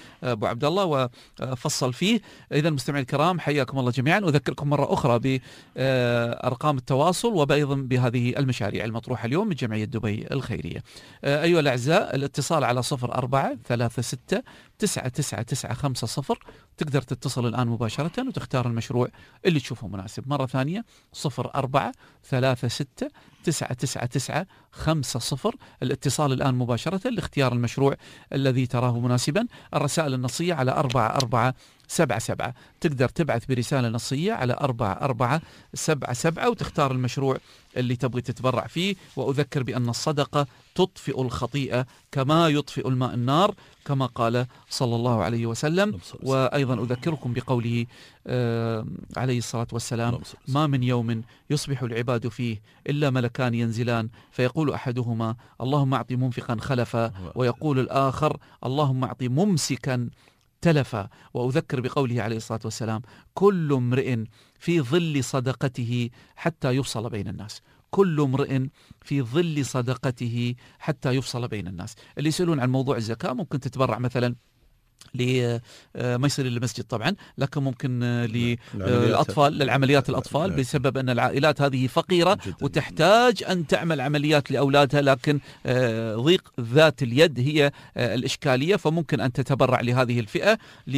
أبو عبد الله وفصل فيه. إذا مستمعي الكرام حياكم الله جميعا، أذكركم مرة أخرى بأرقام التواصل وأيضا بهذه المشاريع المطروحة اليوم من جمعية دبي الخيرية. أيها الأعزاء، الاتصال على صفر أربعة ثلاثة ستة تسعة تسعة تسعة خمسة صفر، تقدر تتصل الآن مباشرة وتختار المشروع اللي تشوفه مناسب. مرة ثانية صفر أربعة ثلاثة ستة تسعة تسعة تسعة خمسة صفر، الاتصال الآن مباشرة لاختيار المشروع الذي تراه مناسبا. الرسائل النصية على أربعة أربعة سبعة سبعة، تقدر تبعث برسالة نصية على أربعة أربعة سبعة سبعة وتختار المشروع اللي تبغي تتبرع فيه. وأذكر بأن الصدقة تطفئ الخطيئة كما يطفئ الماء النار، كما قال صلى الله عليه وسلم. وأيضا أذكركم بقوله آه عليه الصلاة والسلام: ما من يوم يصبح العباد فيه إلا ملكان ينزلان فيقول أحدهما اللهم أعط منفقا خلفا، ويقول الآخر اللهم أعط ممسكا تلفا. وأذكر بقوله عليه الصلاة والسلام: كل امرئ في ظل صدقته حتى يفصل بين الناس. كل امرئ في ظل صدقته حتى يفصل بين الناس. اللي يسألون عن موضوع الزكاة ممكن تتبرع مثلا ل ما يصير للمسجد طبعا، لكن ممكن للأطفال، للعمليات الأطفال، بسبب أن العائلات هذه فقيرة وتحتاج أن تعمل عمليات لأولادها، لكن ضيق ذات اليد هي الإشكالية، فممكن أن تتبرع لهذه الفئة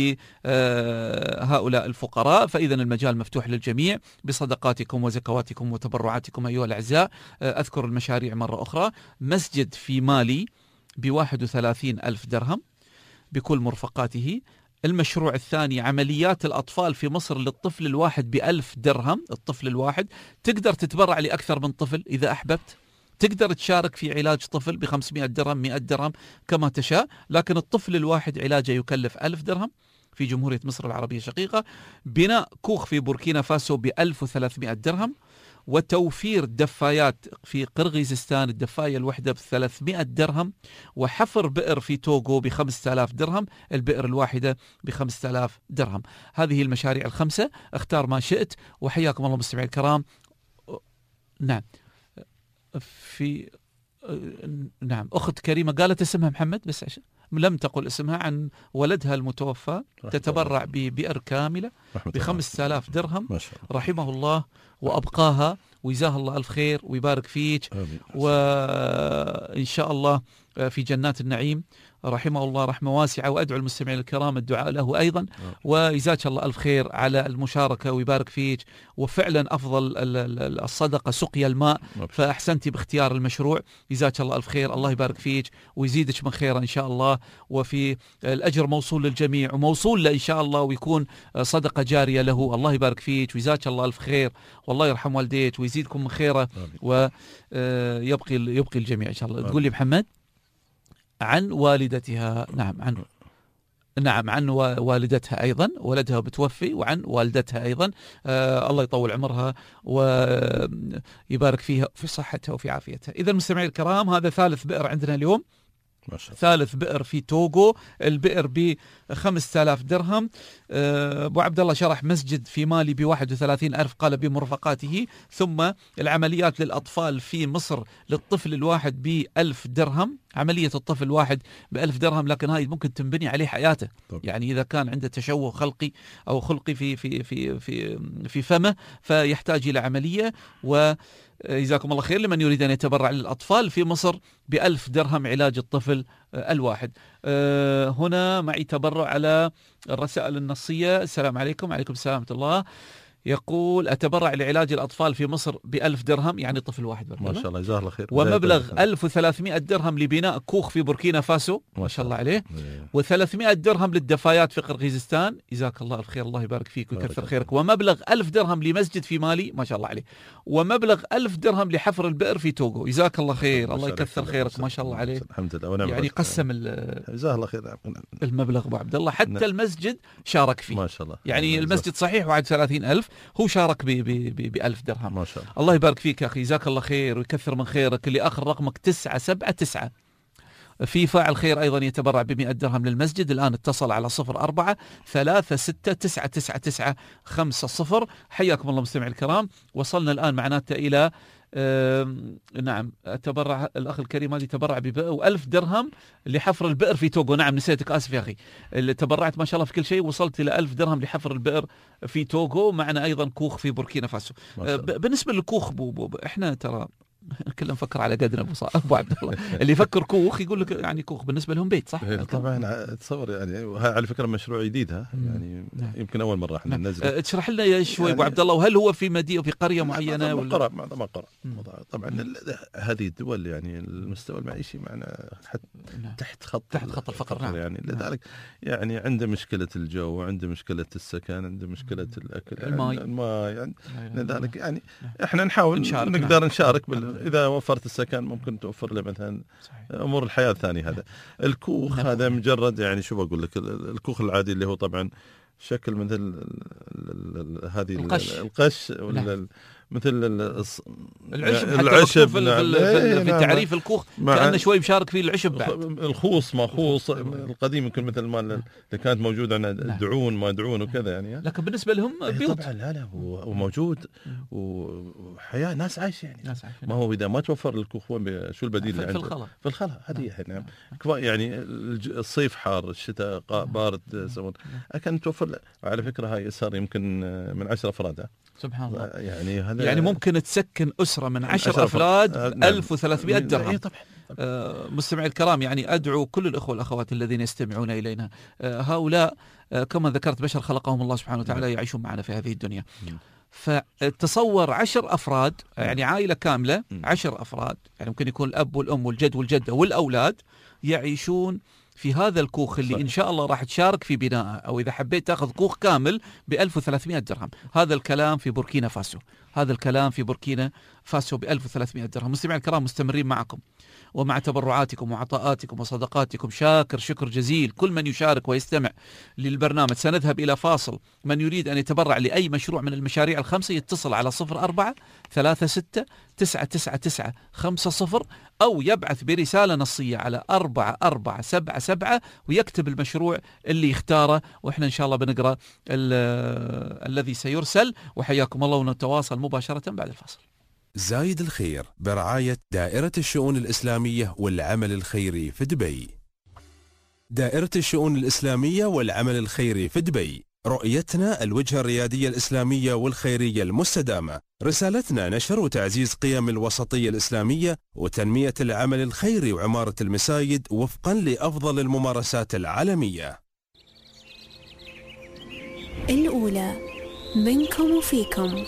لهؤلاء الفقراء. فإذا المجال مفتوح للجميع بصدقاتكم وزكواتكم وتبرعاتكم أيها الأعزاء. أذكر المشاريع مرة أخرى: مسجد في مالي بواحد وثلاثين ألف درهم بكل مرفقاته. المشروع الثاني عمليات الأطفال في مصر للطفل الواحد بألف درهم. الطفل الواحد تقدر تتبرع لأكثر من طفل إذا أحببت، تقدر تشارك في علاج طفل بخمسمائة درهم مئة درهم كما تشاء، لكن الطفل الواحد علاجه يكلف ألف درهم في جمهورية مصر العربية الشقيقة. بناء كوخ في بوركينا فاسو بألف وثلاثمائة درهم، وتوفير دفايات في قرغيزستان الدفاية الوحدة بثلاثمائة درهم، وحفر بئر في توغو بخمسة آلاف درهم، البئر الواحدة بخمسة آلاف درهم. هذه المشاريع الخمسة، اختار ما شئت. وحياكم الله مستمعي الكرام. نعم، في نعم أخت كريمة قالت اسمها محمد، بس عشان لم تقل اسمها، عن ولدها المتوفى تتبرع ببئر كاملة بخمسة آلاف درهم رحمه الله وأبقاها، وجزاه الله ألف خير ويبارك فيك، وإن شاء الله في جنات النعيم رحمه الله رحمة واسعة. وأدعو المستمعين الكرام الدعاء له أيضا، وجزاك الله ألف خير على المشاركة ويبارك فيك. وفعلا أفضل الصدقة سقيا الماء، فأحسنتي باختيار المشروع، جزاك الله ألف خير، الله يبارك فيك ويزيدك من خير إن شاء الله. وفي الأجر موصول للجميع وموصول له إن شاء الله، ويكون صدقة جارية له. الله يبارك فيك وجزاك الله ألف خير، والله يرحم والديك ويزيدكم من خيره ويبقي يبقي الجميع إن شاء الله. تقول لي محمد عن والدتها. نعم، عن نعم عن والدتها أيضا، ولدها بتوفي، وعن والدتها أيضا. آه الله يطول عمرها ويبارك فيها في صحتها وفي عافيتها. إذا مستمعي الكرام، هذا ثالث بئر عندنا اليوم، ثالث بئر في توغو، البئر بخمسة آلاف درهم. أبو عبد الله شرح مسجد في مالي بواحد وثلاثين ألف قال بمرفقاته، ثم العمليات للأطفال في مصر للطفل الواحد بألف درهم، عملية الطفل الواحد بألف درهم، لكن هاي ممكن تنبني عليه حياته. طب. يعني إذا كان عنده تشوه خلقي أو خلقي في في في في في فمه فيحتاج إلى عملية. و جزاكم الله خير لمن يريد أن يتبرع للأطفال في مصر بألف درهم علاج الطفل الواحد. هنا معي تبرع على الرسائل النصية. السلام عليكم. عليكم السلام ورحمة الله. يقول أتبرع لعلاج الأطفال في مصر بألف درهم، يعني طفل واحد ما شاء الله جزاه الله خير، ومبلغ ألف وثلاثمائة درهم لبناء كوخ في بوركينا فاسو ما شاء الله عليه، وثلاثمائة درهم للدفايات في قرغيزستان، جزاك الله الخير، الله يبارك فيك ويكثر خيرك، ومبلغ ألف درهم لمسجد في مالي ما شاء الله عليه، ومبلغ ألف درهم لحفر البئر في توغو، جزاك الله خير، الله يكثر خيرك ما شاء الله عليه. الحمد لله. يعني قسم جزاه الله خير المبلغ أبو عبد الله، حتى المسجد شارك فيه ما شاء الله. يعني المسجد صحيح واحد وثلاثين ألف، هو شارك بألف درهم ما شاء الله. الله يبارك فيك يا أخي، جزاك الله خير ويكثر من خيرك. اللي آخر رقمك تسعة سبعة تسعة. في فاعل خير أيضا يتبرع بمئة درهم للمسجد، الآن اتصل على صفر أربعة ثلاثة ستة تسعة تسعة تسعة خمسة صفر. حياكم الله مستمعي الكرام. وصلنا الآن معناته إلى نعم تبرع الأخ الكريم هذه تبرع ببئر وألف درهم لحفر البئر في توغو. نعم نسيتك آسف يا أخي، اللي تبرعت ما شاء الله في كل شيء، وصلت إلى ألف درهم لحفر البئر في توغو. معنا أيضا كوخ في بوركينا فاسو. بالنسبة للكوخ بو بو إحنا ترى كلنا نفكر على قدنا ابو صالح ابو عبد الله، اللي يفكر كوخ يقول لك يعني كوخ بالنسبه لهم بيت، صح؟ طبعا تصور يعني، وهي على فكره مشروع جديد ها يعني نعم. يمكن اول مره احنا ننزل. أه تشرح لنا شوي ابو يعني عبد الله، وهل هو في مدينه في قريه معينه ولا قرى؟ ما قرى طبعا. هذه الدول يعني المستوى المعيشي معنا تحت خط تحت خط الفقر نعم. يعني لذلك يعني عنده مشكله الجو، عنده مشكله السكن، عنده مشكله الاكل، الماء الماء يعني لذلك يعني احنا نحاول نقدر نعم. نشارك بال إذا وفرت السكن ممكن توفر له مثلا أمور الحياة الثانية. هذا الكوخ نعم. هذا مجرد يعني شو بقول لك، الكوخ العادي اللي هو طبعا شكل مثل هذه القش, القش نعم. مثل العشب، العشب في, نعم. في, في تعريف الكوخ كأنه شوي مشارك فيه العشب بعد. الخوص ما خوص القديم يمكن مثل ما اللي كانت موجودة عندنا الدعون ما دعون وكذا يعني. لكن بالنسبة لهم بيوت طبعا لا لا هو موجود وحياة ناس عايشة يعني ناس عايشة. ما هو إذا ما توفر الكوخ شو البديل في, في الخلا في الخلا هذه نعم. يعني الصيف حار الشتاء بارد سمون أكن توفر. على فكرة هاي صار يمكن من عشرة أفراد سبحان الله يعني هذا يعني ممكن تسكن أسرة من عشر أفراد نعم. ألف وثلاثمائة درهم. إيه طبعا. آه مستمعي الكرام، يعني أدعو كل الأخوة والأخوات الذين يستمعون إلينا، آه هؤلاء آه كما ذكرت بشر خلقهم الله سبحانه وتعالى يعيشون معنا في هذه الدنيا. فتصور عشر أفراد يعني عائلة كاملة عشر أفراد، يعني ممكن يكون الأب والأم والجد والجدة والأولاد يعيشون في هذا الكوخ اللي صح. إن شاء الله راح تشارك في بناءه، أو إذا حبيت تأخذ كوخ كامل بألف وثلاثمائة درهم. هذا الكلام في بوركينا فاسو، هذا الكلام في بوركينا فاسو بألف وثلاثمائة درهم. مستمعي الكرام مستمرين معكم ومع تبرعاتكم وعطاءاتكم وصدقاتكم، شاكر شكر جزيل كل من يشارك ويستمع للبرنامج. سنذهب إلى فاصل. من يريد أن يتبرع لأي مشروع من المشاريع الخمسة يتصل على صفر أربعة ثلاثة ستة تسعة تسعة تسعة خمسة صفر أو يبعث برسالة نصية على أربعة أربعة سبعة سبعة ويكتب المشروع اللي يختاره، وإحنا إن شاء الله بنقرأ الذي سيرسل. وحياكم الله، ونتواصل مباشرة بعد الفاصل. زايد الخير برعاية دائرة الشؤون الإسلامية والعمل الخيري في دبي. دائرة الشؤون الإسلامية والعمل الخيري في دبي، رؤيتنا الوجهة الريادية الإسلامية والخيرية المستدامة. رسالتنا نشر وتعزيز قيم الوسطية الإسلامية وتنمية العمل الخيري وعمارة المساجد وفقا لأفضل الممارسات العالمية. الأولى منكم وفيكم.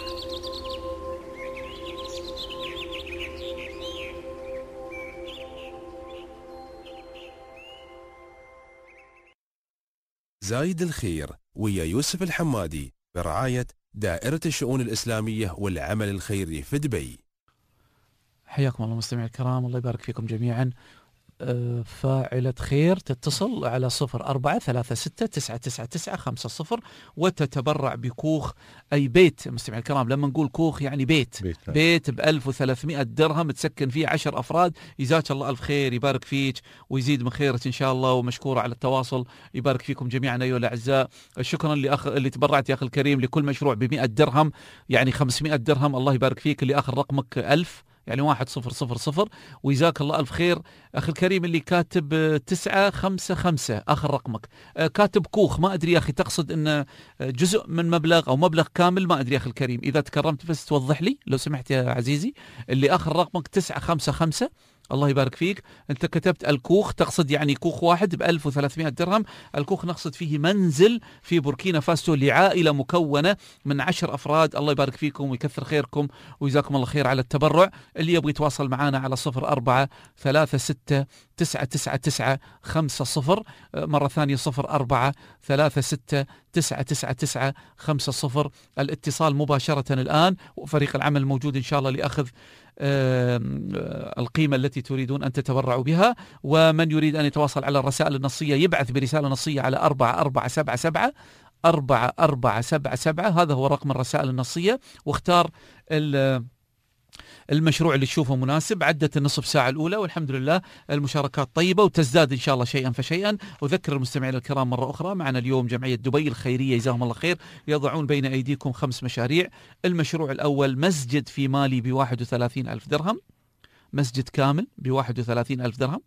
زايد الخير ويا يوسف الحمادي برعاية دائرة الشؤون الإسلامية والعمل الخيري في دبي. حياكم الله مستمعي الكرام، الله يبارك فيكم جميعا. فاعلة خير تتصل على صفر أربعة ثلاثة ستة تسعة تسعة تسعة خمسة صفر وتتبرع بكوخ أي بيت. مستمعي الكرام لما نقول كوخ يعني بيت بيت, بيت بألف وثلاثمائة درهم تسكن فيه عشر أفراد. جزاك الله ألف خير، يبارك فيك ويزيد من خيرك إن شاء الله، ومشكورة على التواصل. يبارك فيكم جميعا أيها الأعزاء. شكرا لأخ اللي تبرعت يا أخي الكريم لكل مشروع بمئة درهم، يعني خمسمائة درهم. الله يبارك فيك. اللي آخر رقمك ألف يعني واحد صفر صفر صفر، ويجزاك الله ألف خير. أخي الكريم اللي كاتب تسعة خمسة خمسة آخر رقمك، كاتب كوخ، ما أدري يا أخي تقصد أن جزء من مبلغ أو مبلغ كامل، ما أدري يا أخي الكريم. إذا تكرمت بس توضح لي لو سمحت يا عزيزي. اللي آخر رقمك تسعة خمسة خمسة، الله يبارك فيك. أنت كتبت الكوخ تقصد يعني كوخ واحد بألف وثلاثمائة درهم. الكوخ نقصد فيه منزل في بوركينا فاسو لعائلة مكونة من عشر أفراد. الله يبارك فيكم ويكثر خيركم ويجزاكم الله خير على التبرع. اللي يبغى يتواصل معنا على صفر أربعة ثلاثة ستة تسعة تسعة تسعة خمسة صفر، مرة ثانية صفر أربعة ثلاثة ستة تسعة تسعة تسعة خمسة صفر. الاتصال مباشرة الآن، وفريق العمل موجود إن شاء الله لأخذ القيمة التي تريدون أن تتبرعوا بها. ومن يريد أن يتواصل على الرسائل النصية يبعث برسالة نصية على أربعة أربعة سبعة سبعة أربعة أربعة سبعة سبعة، هذا هو رقم الرسائل النصية، واختار المشروع اللي تشوفه مناسب. عدت النصف ساعة الأولى والحمد لله المشاركات طيبة وتزداد إن شاء الله شيئا فشيئا. أذكر المستمعين الكرام مرة أخرى معنا اليوم جمعية دبي الخيرية جزاهم الله خير، يضعون بين أيديكم خمس مشاريع. المشروع الأول مسجد في مالي بواحد وثلاثين ألف درهم، مسجد كامل بواحد وثلاثين ألف درهم.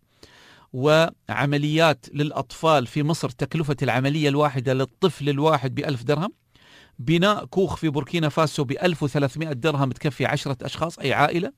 وعمليات للأطفال في مصر تكلفة العملية الواحدة للطفل الواحد بألف درهم. بناء كوخ في بوركينا فاسو بألف وثلاثمائة درهم تكفي عشرة أشخاص أي عائلة.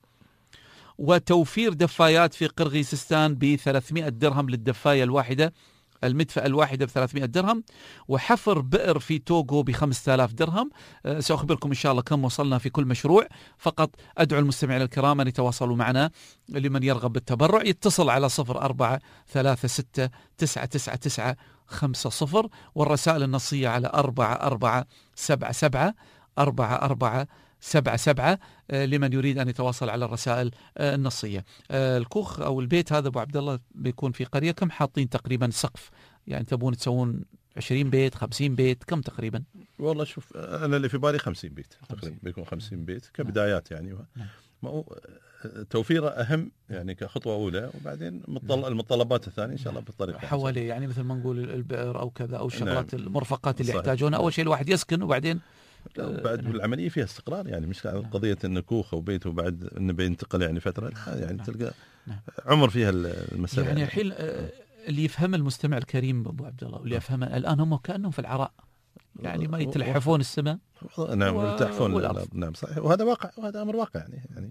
وتوفير دفايات في قرغيزستان بثلاثمائة درهم للدفاية الواحدة، المدفأة الواحدة بثلاثمائة درهم. وحفر بئر في توغو بخمسة آلاف درهم. أه سأخبركم إن شاء الله كم وصلنا في كل مشروع. فقط أدعو المستمعين الكرام أن يتواصلوا معنا، لمن يرغب بالتبرع يتصل على صفر أربعة ثلاثة ستة تسعة تسعة تسعة خمسة صفر، والرسائل النصية على أربعة أربعة سبعة سبعة أربعة أربعة سبعة سبعة لمن يريد أن يتواصل على الرسائل النصية. الكوخ أو البيت هذا أبو عبد الله بيكون في قرية كم حاطين تقريبا سقف؟ يعني تبون تسوون عشرين بيت خمسين بيت كم تقريبا؟ والله شوف أنا اللي في بالي خمسين بيت تقريبا، بيكون خمسين بيت كبدايات يعني. ما هو توفيره أهم يعني كخطوة أولى، وبعدين المتطلبات الثانية إن شاء الله بالطريقة حوالي يعني مثل ما نقول البئر أو كذا أو الشغلات نعم. المرفقات اللي يحتاجونها. أول شيء الواحد يسكن وبعدين بعد بالعملية فيها استقرار، يعني مش قضية إنه كوخ أو بيت وبعد إنه بينتقل يعني فترة، لا يعني نعم. تلقى نعم. عمر فيها المسألة. يعني الحين يعني. اللي يفهم المستمع الكريم أبو عبد الله واللي يفهمه الآن هم كأنهم في العراء، يعني ما يتلحفون السماء. نعم يلتحفون. نعم صحيح، وهذا واقع وهذا أمر واقع يعني يعني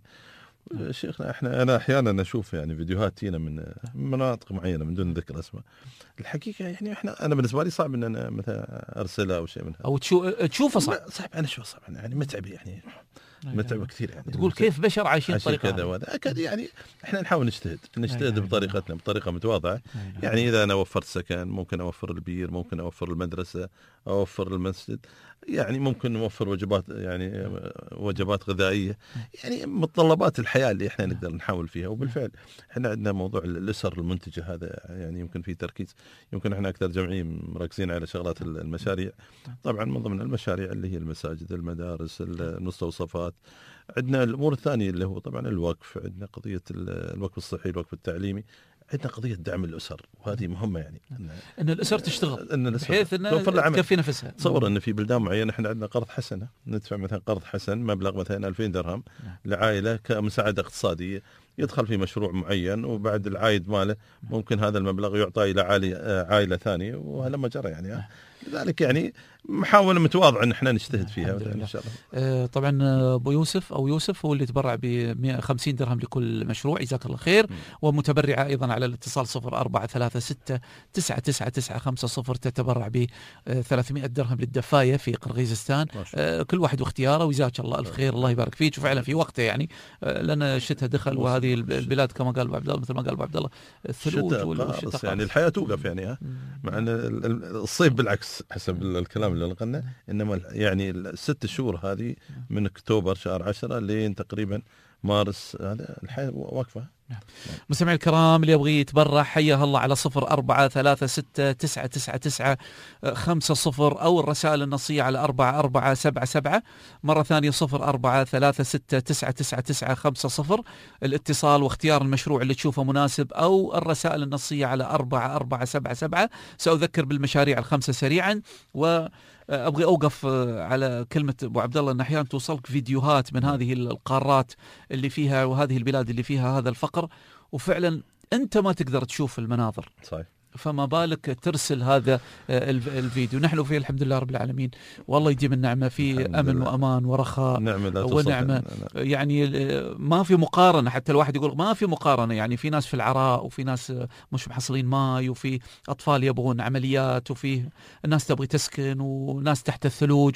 شيخنا احنا انا احيانا اشوف يعني فيديوهات تينا من مناطق معينه من دون ذكر اسماء. الحقيقه يعني احنا انا بالنسبه لي صعب ان انا مثلا ارسلها او شيء منها او تشوفه صعب صعب انا اشوفه صعب يعني متعب يعني متعب كثير يعني. تقول كيف بشر عايشين بطريقه كذا وهذا اكيد يعني احنا نحاول نجتهد نجتهد بطريقتنا بطريقه متواضعه. يعني اذا انا وفرت سكن ممكن اوفر البير، ممكن اوفر المدرسه، اوفر المسجد، يعني ممكن نوفر وجبات يعني وجبات غذائيه، يعني متطلبات الحياه اللي احنا نقدر نحاول فيها. وبالفعل احنا عندنا موضوع الاسر المنتجه هذا يعني يمكن فيه تركيز، يمكن احنا اكثر جمعيه مركزين على شغلات المشاريع. طبعا من ضمن المشاريع اللي هي المساجد، المدارس، المستوصفات. عندنا الامور الثانيه اللي هو طبعا الوقف، عندنا قضيه الوقف الصحي، الوقف التعليمي، عندنا قضيه دعم الاسر وهذه مهمه يعني ان الاسر تشتغل ان بحيث انها تكفي نفسها. تصور ان في بلدان معينه احنا عندنا قرض حسنه، ندفع مثلا قرض حسن مبلغ مثلا ألفين درهم لعائله كمساعده اقتصاديه، يدخل في مشروع معين وبعد العائد ماله ممكن هذا المبلغ يعطى الى عائله ثانيه، وهذا ما جرى يعني. لذلك يعني محاولة متواضعة ان احنا نجتهد فيها ان شاء الله. آه طبعا ابو يوسف او يوسف هو اللي تبرع ب مئة وخمسين درهم لكل مشروع، جزاك الله خير. ومتبرعة ايضا على الاتصال صفر أربعة ثلاثة ستة تسعة تسعة تسعة خمسة صفر تتبرع ب ثلاثمائة درهم للدفاية في قرغيزستان. آه كل واحد واختياره، وجزاك الله الف خير، الله يبارك فيك. وفعلا في وقته يعني آه لان الشتاء دخل وهذه البلاد كما قال ابو عبد الله مثل ما قال ابو عبد الله الثلوج والشتاء يعني الحياة توقف يعني ها. مع ان الصيف بالعكس حسب الكلام اللي قلنا، انما يعني الست شهور هذه من اكتوبر شهر عشرة لين تقريبا مارس هذا الحياة واقفة. مستمعي الكرام اللي يبغي يتبرع حياه الله على صفر أربعة ثلاثة ستة تسعة تسعة تسعة خمسة صفر أو الرسائل النصية على أربعة أربعة سبعة سبعة. مرة ثانية صفر أربعة ثلاثة ستة تسعة تسعة تسعة خمسة صفر. الاتصال واختيار المشروع اللي تشوفه مناسب أو الرسائل النصية على أربعة أربعة سبعة سبعة. سأذكر بالمشاريع الخمسة سريعا، و أبغي أوقف على كلمة أبو عبد الله أن أحيانا توصلك فيديوهات من هذه القارات اللي فيها وهذه البلاد اللي فيها هذا الفقر، وفعلا أنت ما تقدر تشوف المناظر صحيح، فما بالك ترسل هذا الفيديو. نحن فيه الحمد لله رب العالمين، والله يديم النعمة، في أمن وأمان ورخاء ونعمة، يعني ما في مقارنة. حتى الواحد يقول ما في مقارنة، يعني في ناس في العراء وفي ناس مش محصلين ماي، وفي أطفال يبغون عمليات، وفي الناس تبغي تسكن، وناس تحت الثلوج.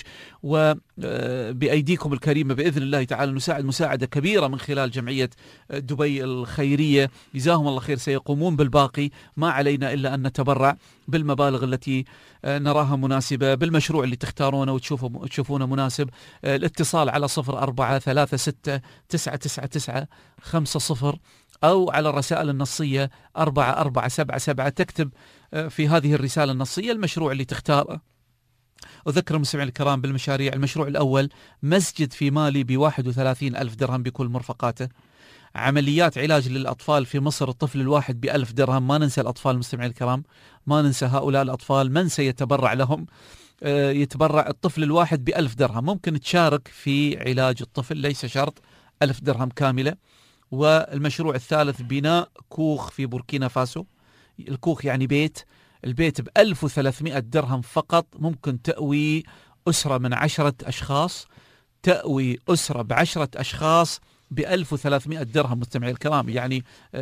وبأيديكم الكريمة بإذن الله تعالى نساعد مساعدة كبيرة من خلال جمعية دبي الخيرية، جزاهم الله خير، سيقومون بالباقي. ما علينا إلا أن نتبرع بالمبالغ التي نراها مناسبة بالمشروع اللي تختارونه وتشوفونه مناسب. الاتصال على صفر أربعة ثلاثة ستة تسعة تسعة تسعة خمسة صفر أو على الرسائل النصية أربعة أربعة سبعة سبعة. تكتب في هذه الرسالة النصية المشروع اللي تختاره أذكر المستمعين الكرام بالمشاريع. المشروع الأول مسجد في مالي بواحد وثلاثين ألف درهم بكل مرفقاته. عمليات علاج للأطفال في مصر الطفل الواحد بألف درهم. ما ننسى الأطفال المستمعين الكرام، ما ننسى هؤلاء الأطفال. من سيتبرع لهم؟ يتبرع الطفل الواحد بألف درهم. ممكن تشارك في علاج الطفل، ليس شرط ألف درهم كاملة. والمشروع الثالث بناء كوخ في بوركينا فاسو. الكوخ يعني بيت، البيت بألف وثلاثمائة درهم فقط. ممكن تأوي أسرة من عشرة أشخاص، تأوي أسرة بعشرة أشخاص بألف وثلاثمائة درهم مستمعي الكرام. يعني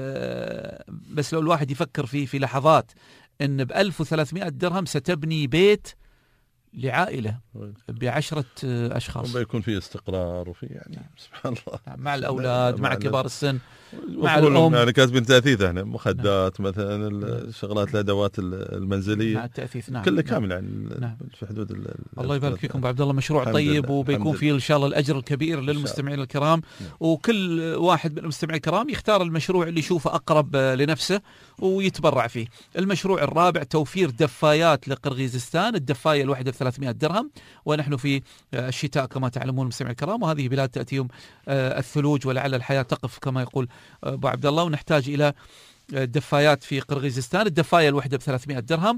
آه بس لو الواحد يفكر في في لحظات أن بألف وثلاثمائة درهم ستبني بيت لعائلة بعشرة أشخاص، وبيكون في استقرار وفي يعني سبحان الله مع الأولاد، مع, مع كبار السن، مع الأم. يعني كاتبين تأثيث هنا مخدات نعم. مثلا الشغلات الأدوات المنزلية مع التأثيث نعم كله كامل يعني نعم. في حدود. الله يبارك فيكم أبو عبد الله، مشروع طيب وبيكون فيه إن شاء الله الأجر الكبير للمستمعين الكرام. نعم. وكل واحد من المستمعين الكرام يختار المشروع اللي يشوفه أقرب لنفسه ويتبرع فيه. المشروع الرابع توفير دفايات لقرغيزستان. الدفاية الواحدة ثلاثمائة درهم، ونحن في الشتاء كما تعلمون مستمعي الكرام، وهذه بلاد تأتيهم الثلوج ولعل الحياة تقف كما يقول أبو عبد الله، ونحتاج إلى دفايات في قرغيزستان. الدفاية الواحدة بثلاثمائة درهم.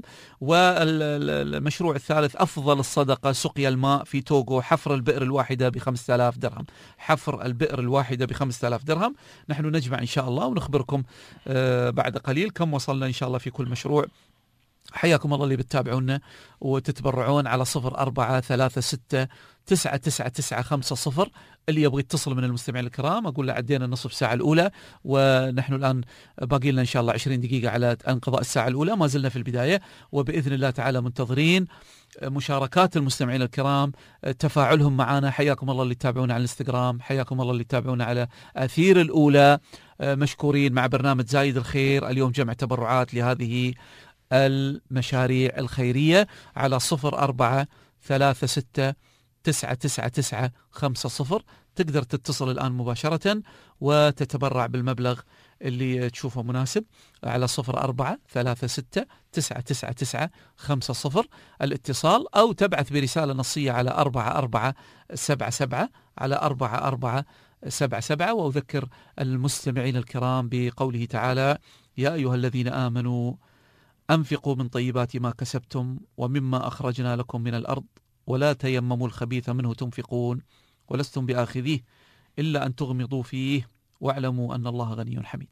والمشروع الثالث أفضل الصدقة سقيا الماء في توغو. حفر البئر الواحدة بخمسة آلاف درهم. حفر البئر الواحدة بخمسة آلاف درهم. نحن نجمع إن شاء الله ونخبركم بعد قليل كم وصلنا إن شاء الله في كل مشروع. حياكم الله اللي بتتابعونا وتتبرعون على صفر أربعة ثلاثة ستة تسعة تسعة تسعة خمسة صفر. اللي يبغى يتصل من المستمعين الكرام أقول له عدينا النصف ساعة الأولى، ونحن الآن باقي لنا إن شاء الله عشرين دقيقة على انقضاء الساعة الأولى. ما زلنا في البداية، وبإذن الله تعالى منتظرين مشاركات المستمعين الكرام، تفاعلهم معنا. حياكم الله اللي تتابعونا على الانستغرام، حياكم الله اللي تتابعونا على أثير الأولى. مشكورين مع برنامج زايد الخير. اليوم جمع تبرعات لهذه المشاريع الخيرية على صفر أربعة ثلاثة ستة تسعة تسعة تسعة خمسة صفر. تقدر تتصل الآن مباشرة وتتبرع بالمبلغ اللي تشوفه مناسب على صفر أربعة ثلاثة ستة تسعة تسعة تسعة خمسة صفر الاتصال، أو تبعث برسالة نصية على أربعة أربعة سبعة سبعة على أربعة أربعة سبعة سبعة. وأذكر المستمعين الكرام بقوله تعالى: يا أيها الذين آمنوا أنفقوا من طيبات ما كسبتم ومما أخرجنا لكم من الأرض ولا تيمموا الخبيث منه تنفقون ولستم بآخذيه إلا أن تغمضوا فيه واعلموا أن الله غني حميد.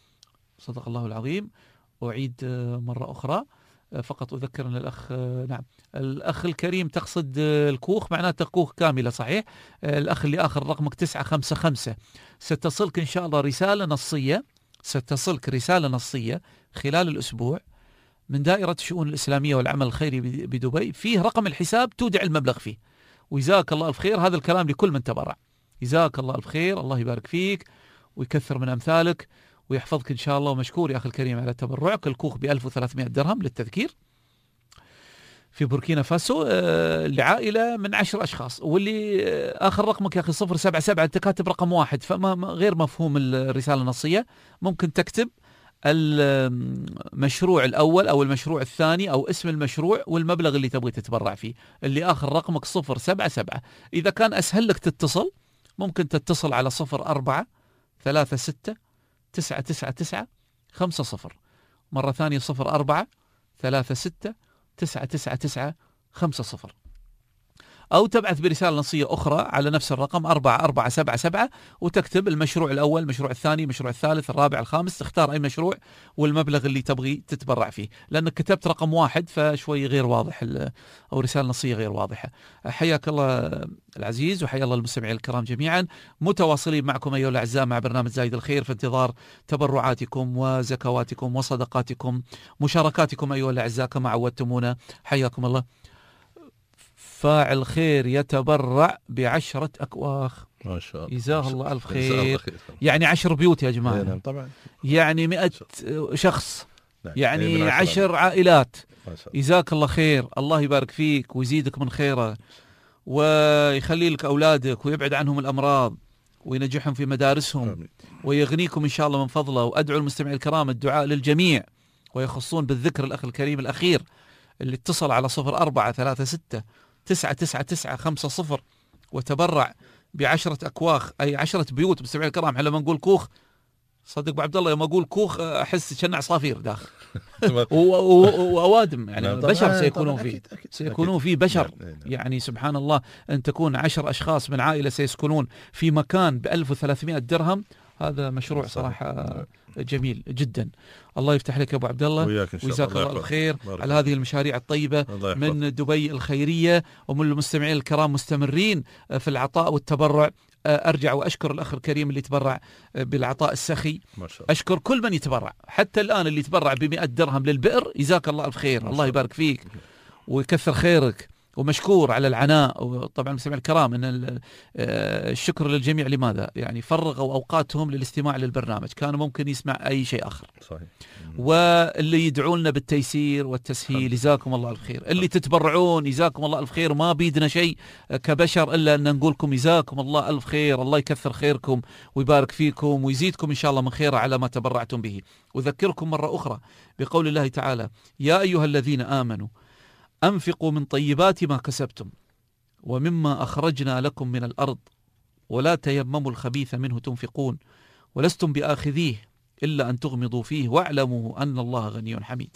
صدق الله العظيم. أعيد مرة أخرى فقط أذكر أن الأخ نعم الأخ الكريم تقصد الكوخ، معناته كوخ كاملة صحيح. الأخ اللي آخر رقمك تسعة خمسة خمسة ستصلك إن شاء الله رسالة نصية، ستصلك رسالة نصية خلال الأسبوع من دائرة الشؤون الإسلامية والعمل الخيري بدبي، فيه رقم الحساب تودع المبلغ فيه. وجزاك الله الخير. هذا الكلام لكل من تبرع. جزاك الله الخير، الله يبارك فيك ويكثر من أمثالك ويحفظك إن شاء الله. ومشكور يا أخي الكريم على تبرعك. الكوخ بألف وثلاثمائة درهم للتذكير في بوركينا فاسو آه لعائلة من عشر أشخاص. واللي آه آخر رقمك يا أخي صفر سبعة سبعة أنت كاتب رقم واحد، فما غير مفهوم الرسالة النصية. ممكن تكتب المشروع الأول أو المشروع الثاني أو اسم المشروع والمبلغ اللي تبغي تتبرع فيه، اللي آخر رقمك صفر سبعة سبعة. إذا كان أسهل لك تتصل ممكن تتصل على صفر أربعة ثلاثة ستة تسعة تسعة تسعة خمسة صفر. مرة ثانية صفر أربعة ثلاثة ستة تسعة تسعة تسعة خمسة صفر، أو تبعث برسالة نصية أخرى على نفس الرقم أربعة أربعة سبعة سبعة وتكتب المشروع الأول، المشروع الثاني، المشروع الثالث، الرابع، الخامس. تختار أي مشروع والمبلغ اللي تبغي تتبرع فيه، لأنك كتبت رقم واحد فشوي غير واضح أو رسالة نصية غير واضحة. حياك الله العزيز وحيا الله المستمعين الكرام جميعا. متواصلين معكم أيها الأعزاء مع برنامج زايد الخير في انتظار تبرعاتكم وزكواتكم وصدقاتكم، مشاركاتكم أيها الأعزاء كما عودتمونا. حياكم الله. فاعل خير يتبرع بعشرة أكواخ ما شاء الله، جزاه الله ألف خير. يعني عشر بيوت يا جماعة. نعم طبعا. يعني مئة شخص. نعم. يعني عشر عائلات. جزاك الله خير. الله يبارك فيك ويزيدك من خيره ويخلي لك أولادك ويبعد عنهم الأمراض وينجحهم في مدارسهم. آمين. ويغنيكم إن شاء الله من فضله. وأدعو المستمعين الكرام الدعاء للجميع، ويخصون بالذكر الأخ الكريم الأخير اللي اتصل على صفر أربعة ثلاثة ستة تسعة تسعة تسعة خمسة صفر وتبرع بعشرة أكواخ، أي عشرة بيوت. مستمعي الكرام احنا لما نقول كوخ، صدق ابو عبد الله، لما اقول كوخ احس شن عصافير داخل واوادم، يعني بشر سيكونون فيه، سيكونون فيه بشر. يعني سبحان الله، ان تكون عشر اشخاص من عائله سيسكنون في مكان ب ألف وثلاثمائة درهم، هذا مشروع صراحه جميل جدا. الله يفتح لك يا ابو عبد الله وجزاك الله الخير على هذه المشاريع الطيبه من دبي الخيريه. ومن المستمعين الكرام مستمرين في العطاء والتبرع. أرجع وأشكر الأخ الكريم اللي تبرع بالعطاء السخي، ما شاء الله. أشكر كل من يتبرع حتى الآن، اللي تبرع بمئة درهم للبئر، جزاك الله الخير، الله يبارك فيك ويكثر خيرك، ومشكور على العناء. وطبعا مستمعي الكرام ان الشكر للجميع. لماذا؟ يعني فرغوا اوقاتهم للاستماع للبرنامج، كانوا ممكن يسمع اي شيء اخر. صحيح. واللي يدعون لنا بالتيسير والتسهيل، جزاكم الله الخير. اللي تتبرعون جزاكم الله الخير، ما بيدنا شيء كبشر الا ان نقول لكم جزاكم الله الف خير، الله يكثر خيركم ويبارك فيكم ويزيدكم ان شاء الله من خيره على ما تبرعتم به. اذكركم مره اخرى بقول الله تعالى: يا ايها الذين امنوا أنفقوا من طيبات ما كسبتم ومما أخرجنا لكم من الأرض ولا تيمموا الخبيث منه تنفقون ولستم بآخذيه إلا أن تغمضوا فيه واعلموا أن الله غني حميد.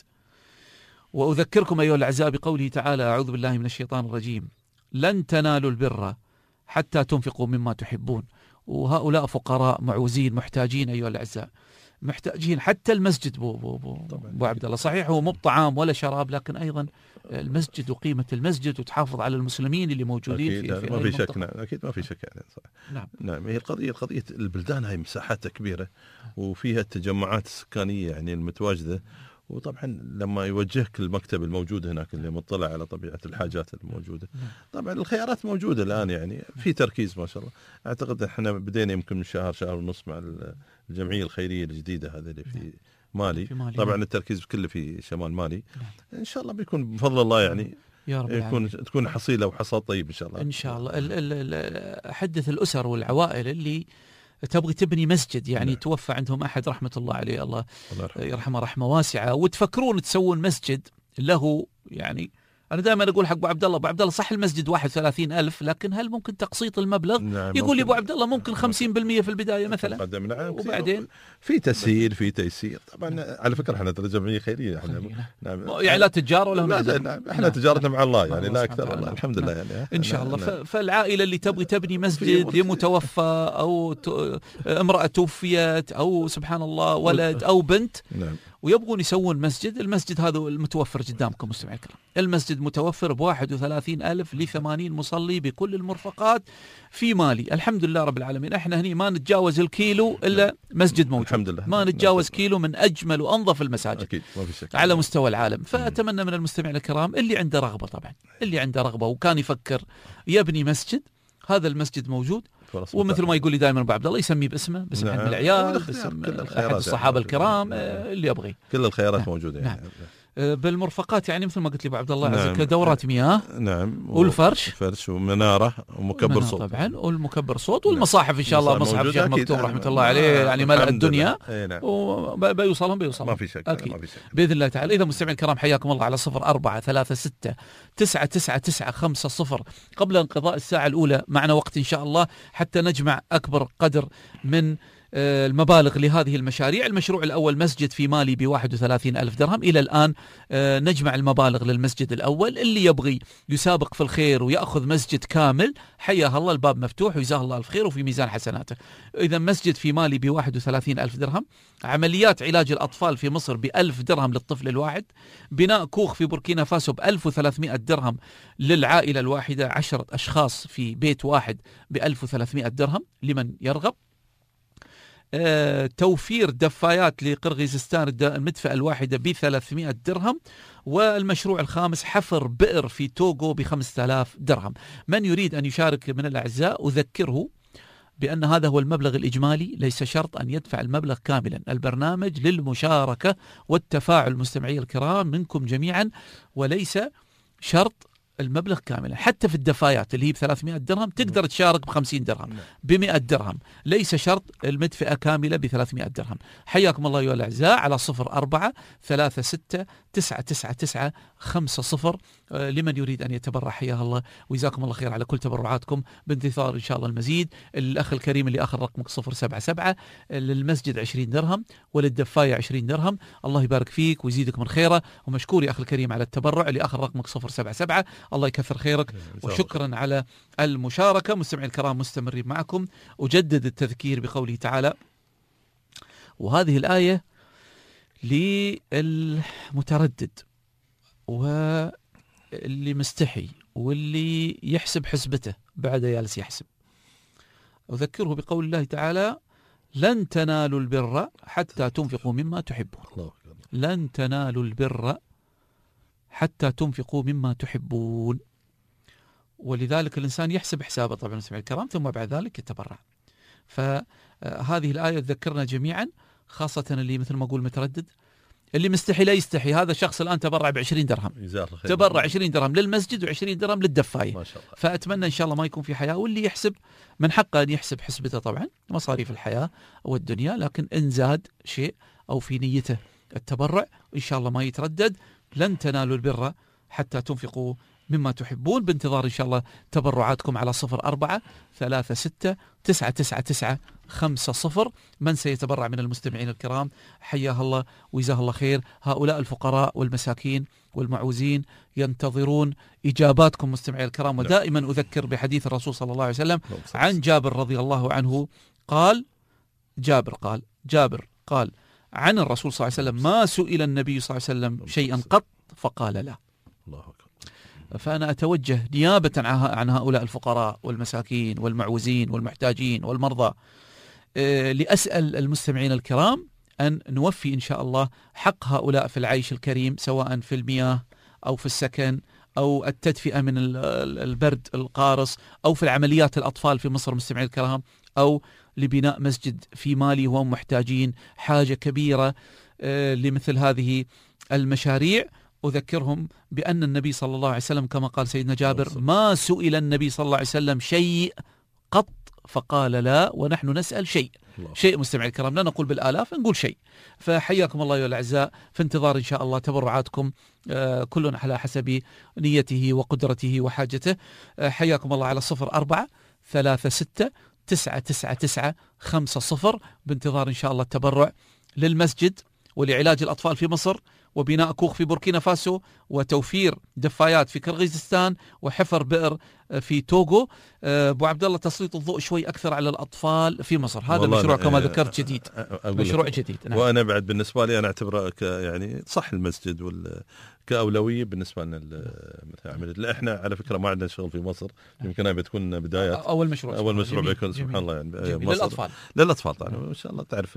وأذكركم أيها الأعزاء بقوله تعالى: أعوذ بالله من الشيطان الرجيم: لن تنالوا البر حتى تنفقوا مما تحبون. وهؤلاء فقراء معوزين محتاجين أيها الأعزاء، محتاجين. حتى المسجد بو بو بو, بو عبد الله، صحيح هو مو بطعام ولا شراب، لكن ايضا المسجد وقيمه المسجد وتحافظ على المسلمين اللي موجودين أكيد في, في ما في شك. نعم اكيد ما في شك يعني. صح. نعم نعم هي القضيه قضيه البلدان، هاي مساحاتها كبيره وفيها التجمعات السكانيه يعني المتواجده. وطبعا لما يوجهك المكتب الموجود هناك اللي مطلع على طبيعه الحاجات الموجوده، طبعا الخيارات موجوده الان، يعني في تركيز ما شاء الله. اعتقد احنا بدينا يمكن من شهر شهر ونص مع الجمعيه الخيريه الجديده هذه اللي في مالي. في مالي. طبعا التركيز كله في شمال مالي. ان شاء الله بيكون بفضل الله يعني يا رب يكون تكون حصيله وحصاد طيب ان شاء الله. ان شاء الله. ال ال احدث الاسر والعوائل اللي تبغي تبني مسجد، يعني نعم. توفى عندهم أحد رحمة الله عليه، الله, الله يرحمه رحمة واسعة، وتفكرون تسوون مسجد له. يعني أنا دائما أقول حق أبو عبد الله: أبو عبد الله صح المسجد واحد وثلاثين ألف، لكن هل ممكن تقسيط المبلغ؟ نعم. يقول لي أبو عبد الله ممكن خمسين بالمئة في البداية مثلا، نعم. وبعدين في تسهيل في تيسير. طبعا على فكرة احنا ترى جمعية خيرية احنا، نعم. يعني لا تجارة ولا لا نعم. احنا نعم. تجارتنا مع الله يعني لا أكثر والله. الحمد لله يعني إن شاء الله. نعم. فالعائلة اللي تبغي تبني مسجد لمتوفى أو ت... امرأة توفيت أو سبحان الله ولد أو بنت، نعم. ويبغون يسوون مسجد، المسجد هذا المتوفر قدامكم مستمعي الكرام. المسجد متوفر بواحد وثلاثين ألف لثمانين مصلي بكل المرفقات في مالي. الحمد لله رب العالمين. احنا هني ما نتجاوز الكيلو إلا مسجد موجود، الحمد لله. ما نتجاوز كيلو من أجمل وأنظف المساجد أكيد. ما في شك. على مستوى العالم. فأتمنى من المستمعين الكرام اللي عنده رغبة، طبعا اللي عنده رغبة وكان يفكر يبني مسجد، هذا المسجد موجود. ومثل ما يقول لي دائما ابو عبد الله يسميه باسمه، باسم نعم. حد من العيال، باسم احد الصحابه الكرام، نعم. اللي يبغي. كل الخيارات نعم. موجوده يعني. نعم. بالمرفقات يعني مثل ما قلت لي ابو عبد الله، نعم. دورات مياه، نعم. والفرش فرش ومناره ومكبر صوت طبعا، والمكبر صوت، والمصاحف ان شاء الله، مصحف الشيخ مكتوم رحمه الله عليه يعني ملأ الدنيا. نعم. وبيوصلهم بيوصلهم ما في شك اكيد ما في شك. باذن الله تعالى. اذا مستمعين الكرام حياكم الله على صفر أربعة ثلاثة ستة تسعة تسعة تسعة خمسة صفر. قبل انقضاء الساعه الاولى معنا وقت ان شاء الله حتى نجمع اكبر قدر من المبالغ لهذه المشاريع. المشروع الأول مسجد في مالي بواحد وثلاثين ألف درهم. إلى الآن نجمع المبالغ للمسجد الأول. اللي يبغي يسابق في الخير ويأخذ مسجد كامل حياه الله، الباب مفتوح وجزاه الله الخير وفي ميزان حسناته. إذا مسجد في مالي بواحد وثلاثين ألف درهم. عمليات علاج الأطفال في مصر بألف درهم للطفل الواحد. بناء كوخ في بوركينا فاسو بألف وثلاثمائة درهم للعائلة الواحدة، عشرة أشخاص في بيت واحد بألف وثلاثمائة درهم لمن يرغب. آه، توفير دفايات لقرغيزستان المدفأة الواحدة بثلاثمائة درهم. والمشروع الخامس حفر بئر في توغو بخمسة آلاف درهم. من يريد أن يشارك من الأعزاء أذكره بأن هذا هو المبلغ الإجمالي، ليس شرط أن يدفع المبلغ كاملا. البرنامج للمشاركة والتفاعل مستمعي الكرام منكم جميعا، وليس شرط المبلغ كاملا. حتى في الدفايات اللي هي ب ثلاثمائة درهم تقدر تشارك ب خمسين درهم، ب مئة درهم، ليس شرط المدفئة كاملة ب ثلاثمائة درهم. حياكم الله أيها الأعزاء على صفر أربعة ثلاثة ستة تسعة تسعة تسعة خمسة صفر لمن يريد أن يتبرع. حياه الله وجزاكم الله خير على كل تبرعاتكم، بانتظار إن شاء الله المزيد. الأخ الكريم اللي آخر رقمك صفر سبعة سبعة، للمسجد عشرين درهم وللدفاية عشرين درهم. الله يبارك فيك ويزيدك من خيره، ومشكور يا أخي الكريم على التبرع. اللي آخر رقمك صفر سبعة سبعة، الله يكثر خيرك وشكرا على المشاركة. مستمعي الكرام مستمرين معكم. أجدد التذكير بقوله تعالى: وهذه الآية للمتردد واللي مستحي واللي يحسب حسبته بعد جالس يحسب. أذكره بقول الله تعالى: لن تنالوا البر حتى تنفقوا مما تحبون. لن تنالوا البر حتى تنفقوا مما تحبون. ولذلك الإنسان يحسب حسابه طبعا مستمعي الكرام، ثم بعد ذلك يتبرع. فهذه الآية تذكرنا جميعا، خاصة اللي مثل ما أقول متردد، اللي مستحي لا يستحي. هذا الشخص الآن تبرع بعشرين درهم، تبرع عشرين درهم للمسجد وعشرين درهم للدفاية، ما شاء الله. فأتمنى إن شاء الله ما يكون في حياة. واللي يحسب من حقه أن يحسب حسبته طبعا، مصاريف الحياة والدنيا، لكن إن زاد شيء أو في نيته التبرع إن شاء الله ما يتردد. لن تنالوا البر حتى تنفقوا مما تحبون. بانتظار إن شاء الله تبرعاتكم على صفر أربعة ثلاثة ستة تسعة تسعة تسعة خمسة صفر. من سيتبرع من المستمعين الكرام حياه الله وجزاه الله خير. هؤلاء الفقراء والمساكين والمعوزين ينتظرون إجاباتكم مستمعي الكرام. ودائما أذكر بحديث الرسول صلى الله عليه وسلم عن جابر رضي الله عنه قال جابر قال جابر قال عن الرسول صلى الله عليه وسلم: ما سئل النبي صلى الله عليه وسلم شيئا قط فقال لا. الله أكبر. فأنا أتوجه نيابة عن هؤلاء الفقراء والمساكين والمعوزين والمحتاجين والمرضى لأسأل المستمعين الكرام أن نوفي إن شاء الله حق هؤلاء في العيش الكريم، سواء في المياه أو في السكن أو التدفئة من البرد القارص، أو في العمليات الأطفال في مصر مستمعين الكرام، أو لبناء مسجد في مالي وهم محتاجين حاجة كبيرة لمثل هذه المشاريع. أذكرهم بأن النبي صلى الله عليه وسلم كما قال سيدنا جابر: ما سئل النبي صلى الله عليه وسلم شيء قط فقال لا، ونحن نسأل شيء. شيء مستمعي الكرام، لا نقول بالآلاف، نقول شيء. فحياكم الله أيها الأعزاء، في انتظار إن شاء الله تبرعاتكم، آه كل على حسب نيته وقدرته وحاجته. آه حياكم الله على صفر أربعة ثلاثة ستة تسعة تسعة تسعة خمسة صفر. بانتظار إن شاء الله التبرع للمسجد ولعلاج الأطفال في مصر، وبناء كوخ في بوركينا فاسو، وتوفير دفايات في كرغيزستان، وحفر بئر في توغو. ابو عبد الله، تسليط الضوء شوي اكثر على الاطفال في مصر، هذا مشروع كما ذكرت جديد، مشروع جديد. نعم. وانا بعد بالنسبه لي انا اعتبره يعني صح المسجد وال كأولوية بالنسبة لنا مثل عملية. احنا على فكرة ما عندنا شغل في مصر، يمكن هاي بتكون بدايات اول مشروع اول مشروع بيكون سبحان الله يعني للاطفال للاطفال طبعا ان شاء الله. تعرف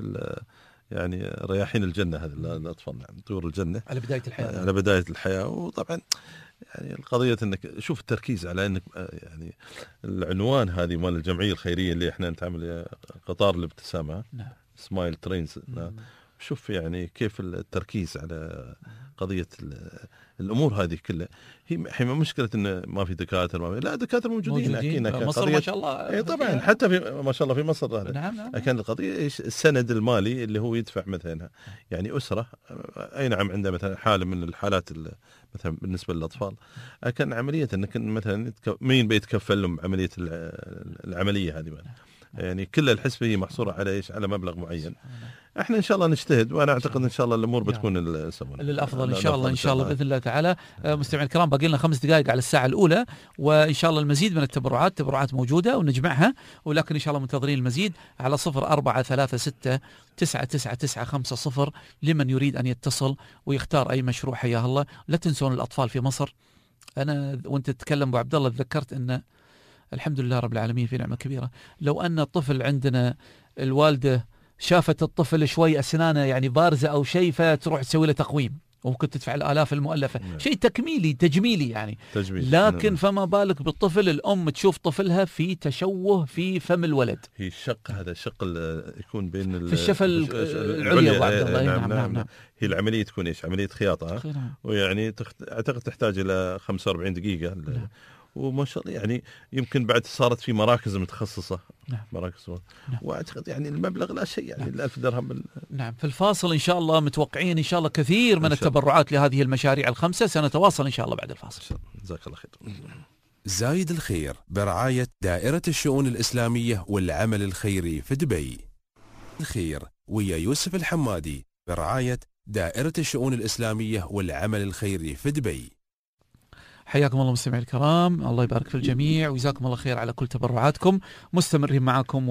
يعني رياحين الجنة هذا الأطفال، نعم طيور الجنة على بداية الحياة، على بداية الحياة. وطبعا يعني القضية انك شوف التركيز على انك يعني العنوان هذه مال الجمعية الخيرية اللي احنا نتعامل قطار الابتسامة، نعم. سمايل ترينز، نعم. شوف يعني كيف التركيز على قضية الأمور هذه كلها. هي هي مشكلة إن ما في دكاترة، ما في لا دكاترة موجودين, موجودين. أكيد مصر ما شاء الله إيه طبعا، حتى في ما شاء الله في مصر هذا. نعم نعم. كان القضية إيش السند المالي اللي هو يدفع مثلا يعني أسرة أي نعم عندها مثلا حالة من الحالات مثلا بالنسبة للأطفال، كان عملية إنك مثلا مين بيتكفل لهم عملية العملية هذه يعني كل الحسبة هي محصورة على إيش على مبلغ معين. احنا ان شاء الله نجتهد، وانا اعتقد ان شاء الله الامور بتكون للافضل ان شاء الله ان شاء الله باذن الله تعالى. مستمعينا الكرام باقي لنا خمس دقائق على الساعه الاولى، وان شاء الله المزيد من التبرعات تبرعات موجوده ونجمعها، ولكن ان شاء الله منتظرين المزيد على صفر أربعة ثلاثة ستة تسعة تسعة تسعة خمسة صفر لمن يريد ان يتصل ويختار اي مشروع. حياه الله. لا تنسون الاطفال في مصر. انا وانت تتكلم ابو عبد الله تذكرت ان الحمد لله رب العالمين في نعمه كبيره. لو ان الطفل عندنا الوالده شافت الطفل شوي أسنانه يعني بارزة أو شيء فتروح تسوي له تقويم وممكن تدفع الآلاف المؤلفة. نعم. شيء تكميلي تجميلي يعني. تجميل. لكن نعم. فما بالك بالطفل، الأم تشوف طفلها في تشوه في فم الولد. هي الشق هذا الشق يكون بين في الشفة العليا أبو عبد الله. نعم, نعم, نعم, نعم. هي العملية تكون إيش؟ عملية خياطة. نعم. ويعني تخت... أعتقد تحتاج إلى خمسة وأربعين دقيقة. نعم. وما شاء الله يعني يمكن بعد صارت في مراكز متخصصة. نعم. مراكز. نعم. واعتقد يعني المبلغ لا شيء يعني. نعم. الألف درهم بال... نعم. في الفاصل إن شاء الله متوقعين إن شاء الله كثير من التبرعات لهذه المشاريع الخمسة. سنتواصل إن شاء الله بعد الفاصل. جزاك الله خير. زايد الخير برعاية دائرة الشؤون الإسلامية والعمل الخيري في دبي. الخير ويا يوسف الحمادي برعاية دائرة الشؤون الإسلامية والعمل الخيري في دبي. حياكم الله مستمعي الكرام، الله يبارك في الجميع وجزاكم الله خير على كل تبرعاتكم. مستمرين معكم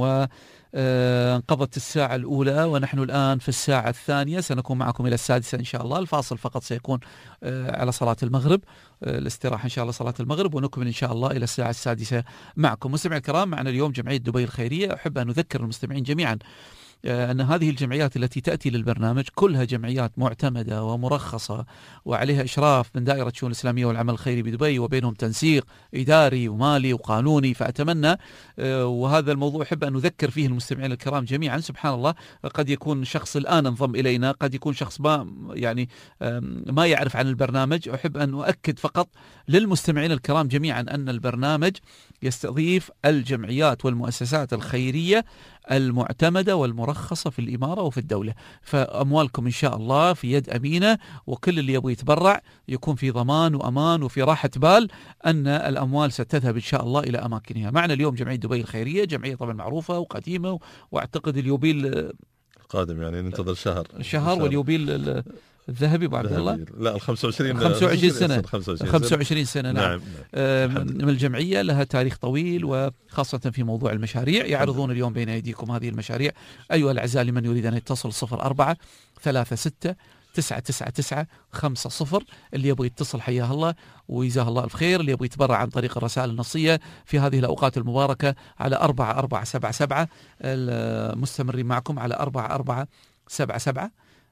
وانقضت الساعة الأولى ونحن الآن في الساعة الثانية، سنكون معكم إلى السادسة إن شاء الله. الفاصل فقط سيكون على صلاة المغرب، الاستراحة إن شاء الله صلاة المغرب، ونكمل إن شاء الله إلى الساعة السادسة معكم. مستمعي الكرام، معنا اليوم جمعية دبي الخيرية. أحب أن أذكر المستمعين جميعا أن هذه الجمعيات التي تأتي للبرنامج كلها جمعيات معتمدة ومرخصة وعليها إشراف من دائرة الشؤون الإسلامية والعمل الخيري بدبي، وبينهم تنسيق إداري ومالي وقانوني. فأتمنى، وهذا الموضوع أحب أن أذكر فيه المستمعين الكرام جميعا، سبحان الله قد يكون شخص الآن انضم إلينا، قد يكون شخص ما يعني ما يعرف عن البرنامج. أحب أن أؤكد فقط للمستمعين الكرام جميعا أن البرنامج يستضيف الجمعيات والمؤسسات الخيرية المعتمدة والمرخصة في الإمارة وفي الدولة. فأموالكم إن شاء الله في يد أمينة، وكل اللي يبغى يتبرع يكون في ضمان وأمان وفي راحة بال أن الأموال ستذهب إن شاء الله إلى أماكنها. معنا اليوم جمعية دبي الخيرية، جمعية طبعا معروفة وقديمة، وأعتقد اليوبيل القادم يعني ننتظر شهر شهر واليوبيل الذهبي ابو عبد الله. لا ال خمسة وعشرين خمسة وعشرين سنة خمسة وعشرين سنة. نعم, نعم. آه من الجمعية لها تاريخ طويل، وخاصة في موضوع المشاريع. يعرضون اليوم بين أيديكم هذه المشاريع. أيها الأعزاء، لمن يريد أن يتصل صفر أربعة ثلاثة ستة تسعة تسعة تسعة خمسة صفر. اللي يبغى يتصل حياه الله وجزاه الله الخير. اللي يبغى يتبرع عن طريق الرسائل النصية في هذه الأوقات المباركة على أربعة أربعة سبعة سبعة. المستمرين معكم على أربعة أربعة سبعة سبعة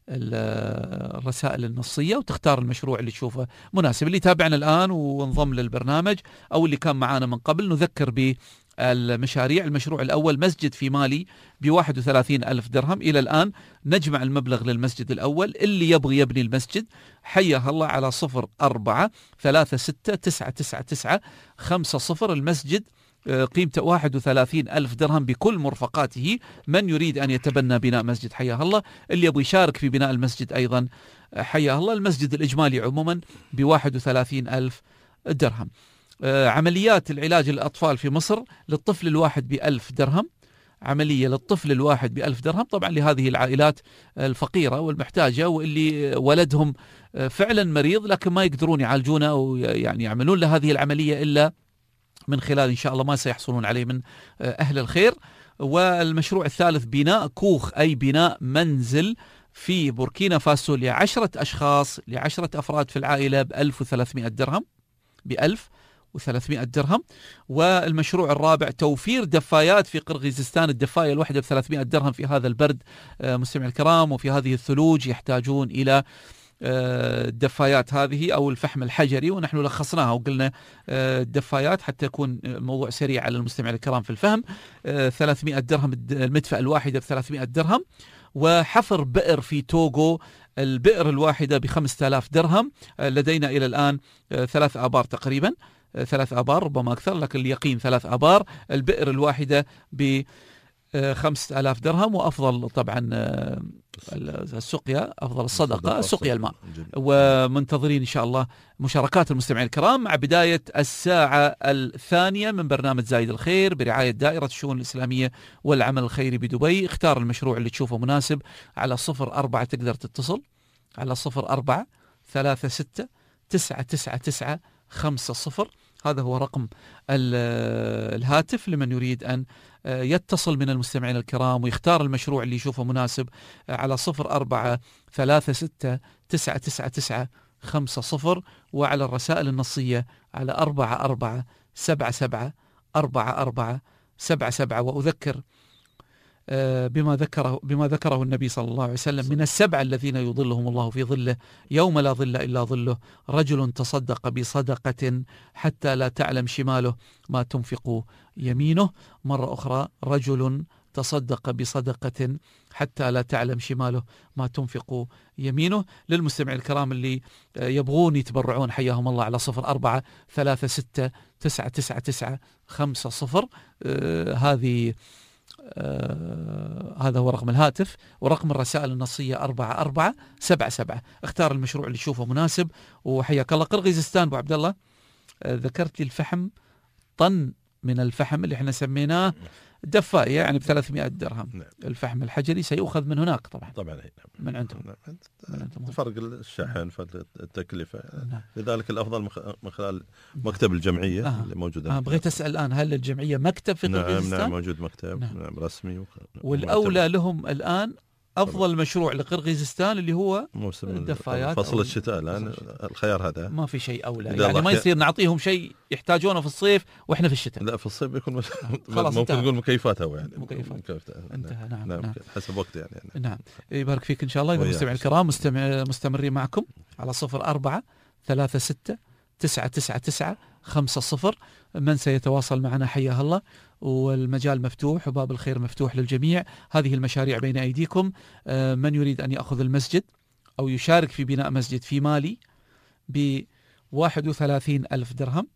الرسائل النصية، وتختار المشروع اللي تشوفه مناسب. اللي تابعنا الآن وانضم للبرنامج أو اللي كان معانا من قبل، نذكر بالمشاريع. المشروع الأول مسجد في مالي بواحد وثلاثين ألف درهم. إلى الآن نجمع المبلغ للمسجد الأول. اللي يبغي يبني المسجد حياه الله على صفر أربعة ثلاثة ستة تسعة تسعة تسعة خمسة صفر. المسجد قيمته واحد وثلاثين ألف درهم بكل مرفقاته. من يريد أن يتبنى بناء مسجد حياه الله، اللي يبغى يشارك في بناء المسجد أيضا حياه الله. المسجد الإجمالي عموما بواحد وثلاثين ألف درهم. عمليات العلاج للأطفال في مصر للطفل الواحد بألف درهم. عملية للطفل الواحد بألف درهم، طبعا لهذه العائلات الفقيرة والمحتاجة واللي ولدهم فعلا مريض لكن ما يقدرون يعالجونه أو يعني يعملون لهذه العملية إلا من خلال إن شاء الله ما سيحصلون عليه من أهل الخير. والمشروع الثالث بناء كوخ، أي بناء منزل في بوركينا فاسو لعشرة أشخاص لعشرة أفراد في العائلة بألف وثلاثمائة درهم بألف وثلاثمائة درهم. والمشروع الرابع توفير دفايات في قرغيزستان. الدفاية الواحدة بثلاثمائة درهم في هذا البرد مستمعي الكرام، وفي هذه الثلوج يحتاجون إلى الدفايات هذه أو الفحم الحجري، ونحن لخصناها وقلنا الدفايات حتى يكون الموضوع سريع على المستمع الكرام في الفهم. ثلاثمائة درهم المدفأة الواحدة بثلاثمائة درهم. وحفر بئر في توغو، البئر الواحدة بخمسة آلاف درهم. لدينا إلى الآن ثلاث آبار تقريبا، ثلاث آبار ربما أكثر لكن اليقين ثلاث آبار. البئر الواحدة ب خمسة آلاف درهم. وأفضل طبعا السقيا، أفضل الصدقة سقيا الماء. ومنتظرين إن شاء الله مشاركات المستمعين الكرام مع بداية الساعة الثانية من برنامج زايد الخير برعاية دائرة الشؤون الإسلامية والعمل الخيري بدبي. اختار المشروع اللي تشوفه مناسب على صفر أربعة، تقدر تتصل على صفر أربعة ثلاثة ستة تسعة تسعة تسعة خمسة صفر. هذا هو رقم الهاتف لمن يريد أن يتصل من المستمعين الكرام ويختار المشروع اللي يشوفه مناسب على صفر أربعة ثلاثة ستة تسعة تسعة تسعة خمسة صفر. وعلى الرسائل النصية على أربعة أربعة سبعة سبعة أربعة أربعة سبعة سبعة. وأذكر بما ذكره بما ذكره النبي صلى الله عليه وسلم من السبع الذين يظلهم الله في ظله يوم لا ظل إلا ظله: رجل تصدق بصدقة حتى لا تعلم شماله ما تنفق يمينه. مرة أخرى: رجل تصدق بصدقة حتى لا تعلم شماله ما تنفق يمينه. للمستمعين الكرام اللي يبغون يتبرعون حياهم الله على صفر أربعة ثلاثة ستة تسعة تسعة تسعة خمسة صفر. آه هذه آه هذا هو رقم الهاتف، ورقم الرسائل النصية أربعة أربعة سبعة سبعة. اختار المشروع اللي تشوفه مناسب. وحياك الله. قرغيزستان أبو عبد الله، آه ذكرت لي الفحم، طن من الفحم اللي احنا سميناه دفاية يعني بثلاثمائة درهم. نعم. الفحم الحجري سيؤخذ من هناك طبعا. طبعا من عندهم. نعم. من عندهم. فرق الشحن، فرق التكلفة. نعم. لذلك الأفضل من خلال مكتب الجمعية آه. اللي موجودة. آه بغيت أسأل الآن، هل الجمعية مكتب في قرغيزستان؟ نعم. نعم موجود مكتب. نعم. نعم رسمي وخ... والأولى لهم الآن أفضل طبعا. مشروع لقرغيزستان اللي هو موسم الدفايات فصل الشتاء الآن. الخيار هذا ما في شيء أولى، يعني ما يصير نعطيهم شيء يحتاجونه في الصيف وإحنا في الشتاء. لا في الصيف بيكون مش... خلاص ممكن تقول مكيفات هو يعني مكيفات انتهى. نعم. نعم. نعم حسب وقت يعني, يعني. نعم. يبارك فيك إن شاء الله. إذا مستمعين الكرام مستمع مستمرين معكم على صفر أربعة ثلاثة ستة تسعة تسعة تسعة خمسة صفر. من سيتواصل معنا حياه الله، والمجال مفتوح وباب الخير مفتوح للجميع. هذه المشاريع بين أيديكم. من يريد أن يأخذ المسجد أو يشارك في بناء مسجد في مالي بواحد وثلاثين ألف درهم،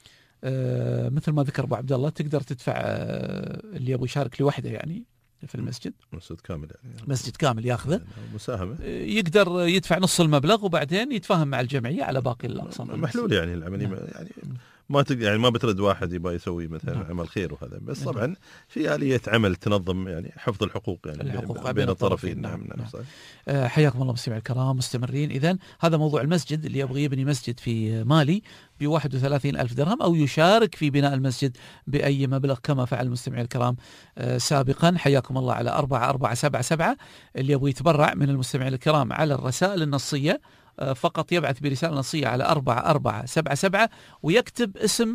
مثل ما ذكر أبو عبد الله، تقدر تدفع اللي يبغى يشارك لوحده يعني في المسجد، مسجد كامل يعني مسجد كامل ياخذه مساهمة، يقدر يدفع نص المبلغ وبعدين يتفاهم مع الجمعية على باقي الأقسام. محلول يعني العملية. نعم. يعني ما تق... يعني ما بترد واحد يبغى يسوي مثلا نعم. عمل خير وهذا، بس نعم. طبعا في آلية عمل تنظم يعني حفظ الحقوق يعني الحقوق بين, بين الطرفين. نعم. نعم. نعم. نعم. آه حياكم الله مستمعي الكرام مستمرين. إذن هذا موضوع المسجد، اللي يبغى يبني مسجد في مالي بواحد وثلاثين ألف درهم أو يشارك في بناء المسجد بأي مبلغ كما فعل المستمعين الكرام آه سابقا، حياكم الله على أربعة أربعة سبعة سبعة. اللي يبغى يتبرع من المستمعين الكرام على الرسائل النصية آه فقط يبعث برسالة نصية على أربعة أربعة سبعة سبعة ويكتب اسم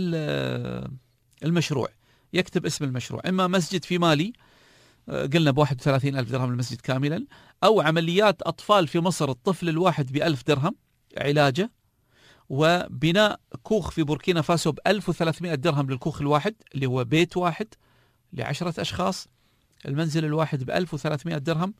المشروع، يكتب اسم المشروع، إما مسجد في مالي قلنا بواحد وثلاثين ألف درهم المسجد كاملا، أو عمليات أطفال في مصر الطفل الواحد بألف درهم علاجه، وبناء كوخ في بوركينا فاسو بألف وثلاثمائة درهم للكوخ الواحد اللي هو بيت واحد لعشرة أشخاص، المنزل الواحد بألف وثلاثمائة درهم،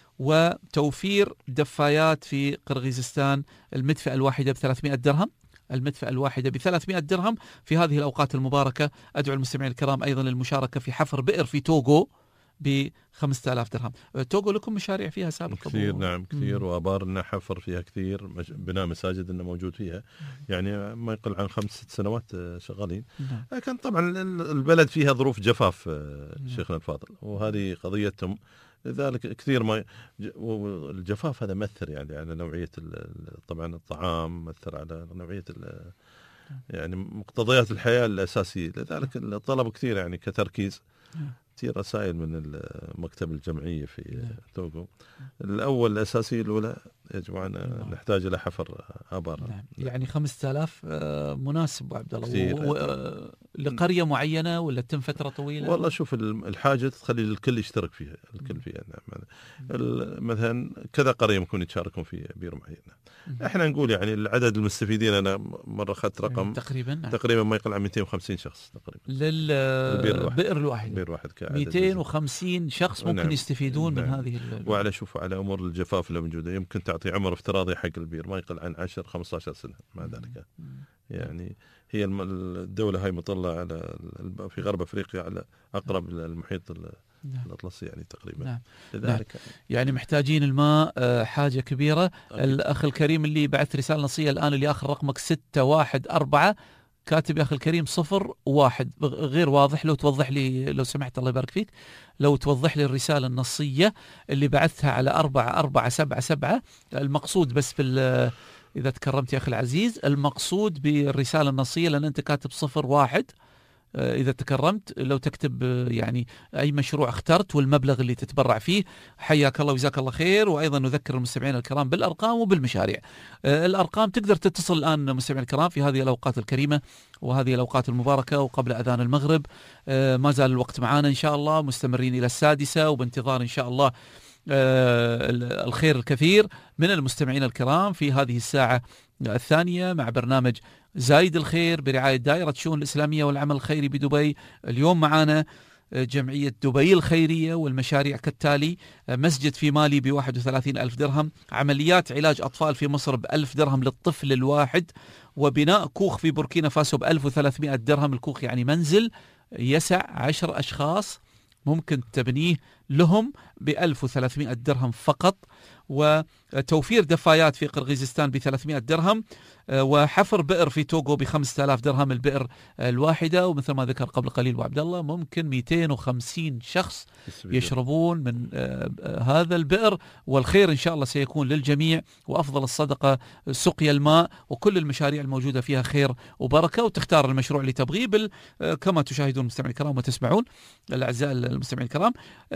وتوفير دفايات في قرغيزستان المدفأة الواحدة بثلاثمائة درهم، المدفأة الواحدة بثلاثمائة درهم في هذه الأوقات المباركة. أدعو المستمعين الكرام أيضا للمشاركة في حفر بئر في توغو بخمسة آلاف درهم. توغو لكم مشاريع فيها سابقا كثير. نعم كثير، وآبار حفر فيها كثير، بناء مساجد إنه موجود فيها يعني ما يقل عن خمس ست سنوات شغالين. نعم. لكن طبعا البلد فيها ظروف جفاف شيخنا الفاضل، وهذه قضيتهم، لذلك كثير ما الجفاف هذا مأثر يعني على نوعية طبعا الطعام، مأثر على نوعية يعني مقتضيات الحياة الأساسية، لذلك الطلب كثير يعني كتركيز. كثير رسائل من مكتب الجمعية في توغو. الأول الأساسي الأولى يا جماعة نحتاج إلى حفر آبار. نعم. يعني خمسة آلاف مناسب عبد الله و... لقرية معينة ولا تم فترة طويلة؟ والله شوف الحاجة تخلي الكل يشترك فيها، الكل فيها. نعم. مثلا كذا قرية ممكن يتشاركون في بير معينة. احنا نقول يعني العدد المستفيدين، أنا مرة أخذت رقم تقريبا نعم. تقريبا ما يقل عن مئتين وخمسين شخص تقريبا للبئر الواحد. بئر واحد مئتين وخمسين شخص ممكن نعم. يستفيدون نعم. من هذه ال... وعلى شوف على أمور الجفاف اللي موجودة، يمكن تعطي عمر افتراضي حق البير ما يقل عن عشر خمسة عشر سنة. مع ذلك يعني هي الدولة هاي مطلة على في غرب أفريقيا على أقرب المحيط نعم. الأطلسي يعني تقريبا. نعم. لذلك نعم. يعني محتاجين الماء حاجة كبيرة. أكيد. الأخ الكريم اللي بعث رسالة نصية الآن اللي آخر رقمك ستة واحد أربعة كاتب يا أخي الكريم صفر واحد غير واضح، لو توضح لي لو سمحت الله يبارك فيك، لو توضح لي الرسالة النصية اللي بعثتها على أربعة أربعة سبعة سبعة. المقصود بس في إذا تكرمت يا أخي العزيز، المقصود بالرسالة النصية لأن أنت كاتب صفر واحد إذا تكرمت لو تكتب يعني أي مشروع اخترت والمبلغ اللي تتبرع فيه. حياك الله وجزاك الله خير. وأيضا نذكر المستمعين الكرام بالأرقام وبالمشاريع. الأرقام تقدر تتصل الآن مستمعين الكرام في هذه الأوقات الكريمة وهذه الأوقات المباركة وقبل أذان المغرب. ما زال الوقت معنا إن شاء الله، مستمرين إلى السادسة وبانتظار إن شاء الله الخير الكثير من المستمعين الكرام في هذه الساعة الثانية مع برنامج زايد الخير برعاية دائرة الشؤون الإسلامية والعمل الخيري بدبي. اليوم معنا جمعية دبي الخيرية والمشاريع كالتالي: مسجد في مالي بواحد وثلاثين ألف درهم، عمليات علاج أطفال في مصر بألف درهم للطفل الواحد، وبناء كوخ في بوركينا فاسو بألف وثلاثمائة درهم. الكوخ يعني منزل يسع عشر أشخاص ممكن تبنيه لهم بألف وثلاثمائة درهم فقط، وتوفير دفايات في قرغيزستان بثلاثمائة درهم، وحفر بئر في توغو بخمسة آلاف درهم البئر الواحدة. ومثل ما ذكر قبل قليل أبو عبد الله ممكن مئتين وخمسين شخص يشربون من هذا البئر، والخير إن شاء الله سيكون للجميع، وأفضل الصدقة سقيا الماء. وكل المشاريع الموجودة فيها خير وبركة، وتختار المشروع اللي تبغيه بال... كما تشاهدون المستمعين الكرام وتسمعون الأعزاء المستمعين الكرام.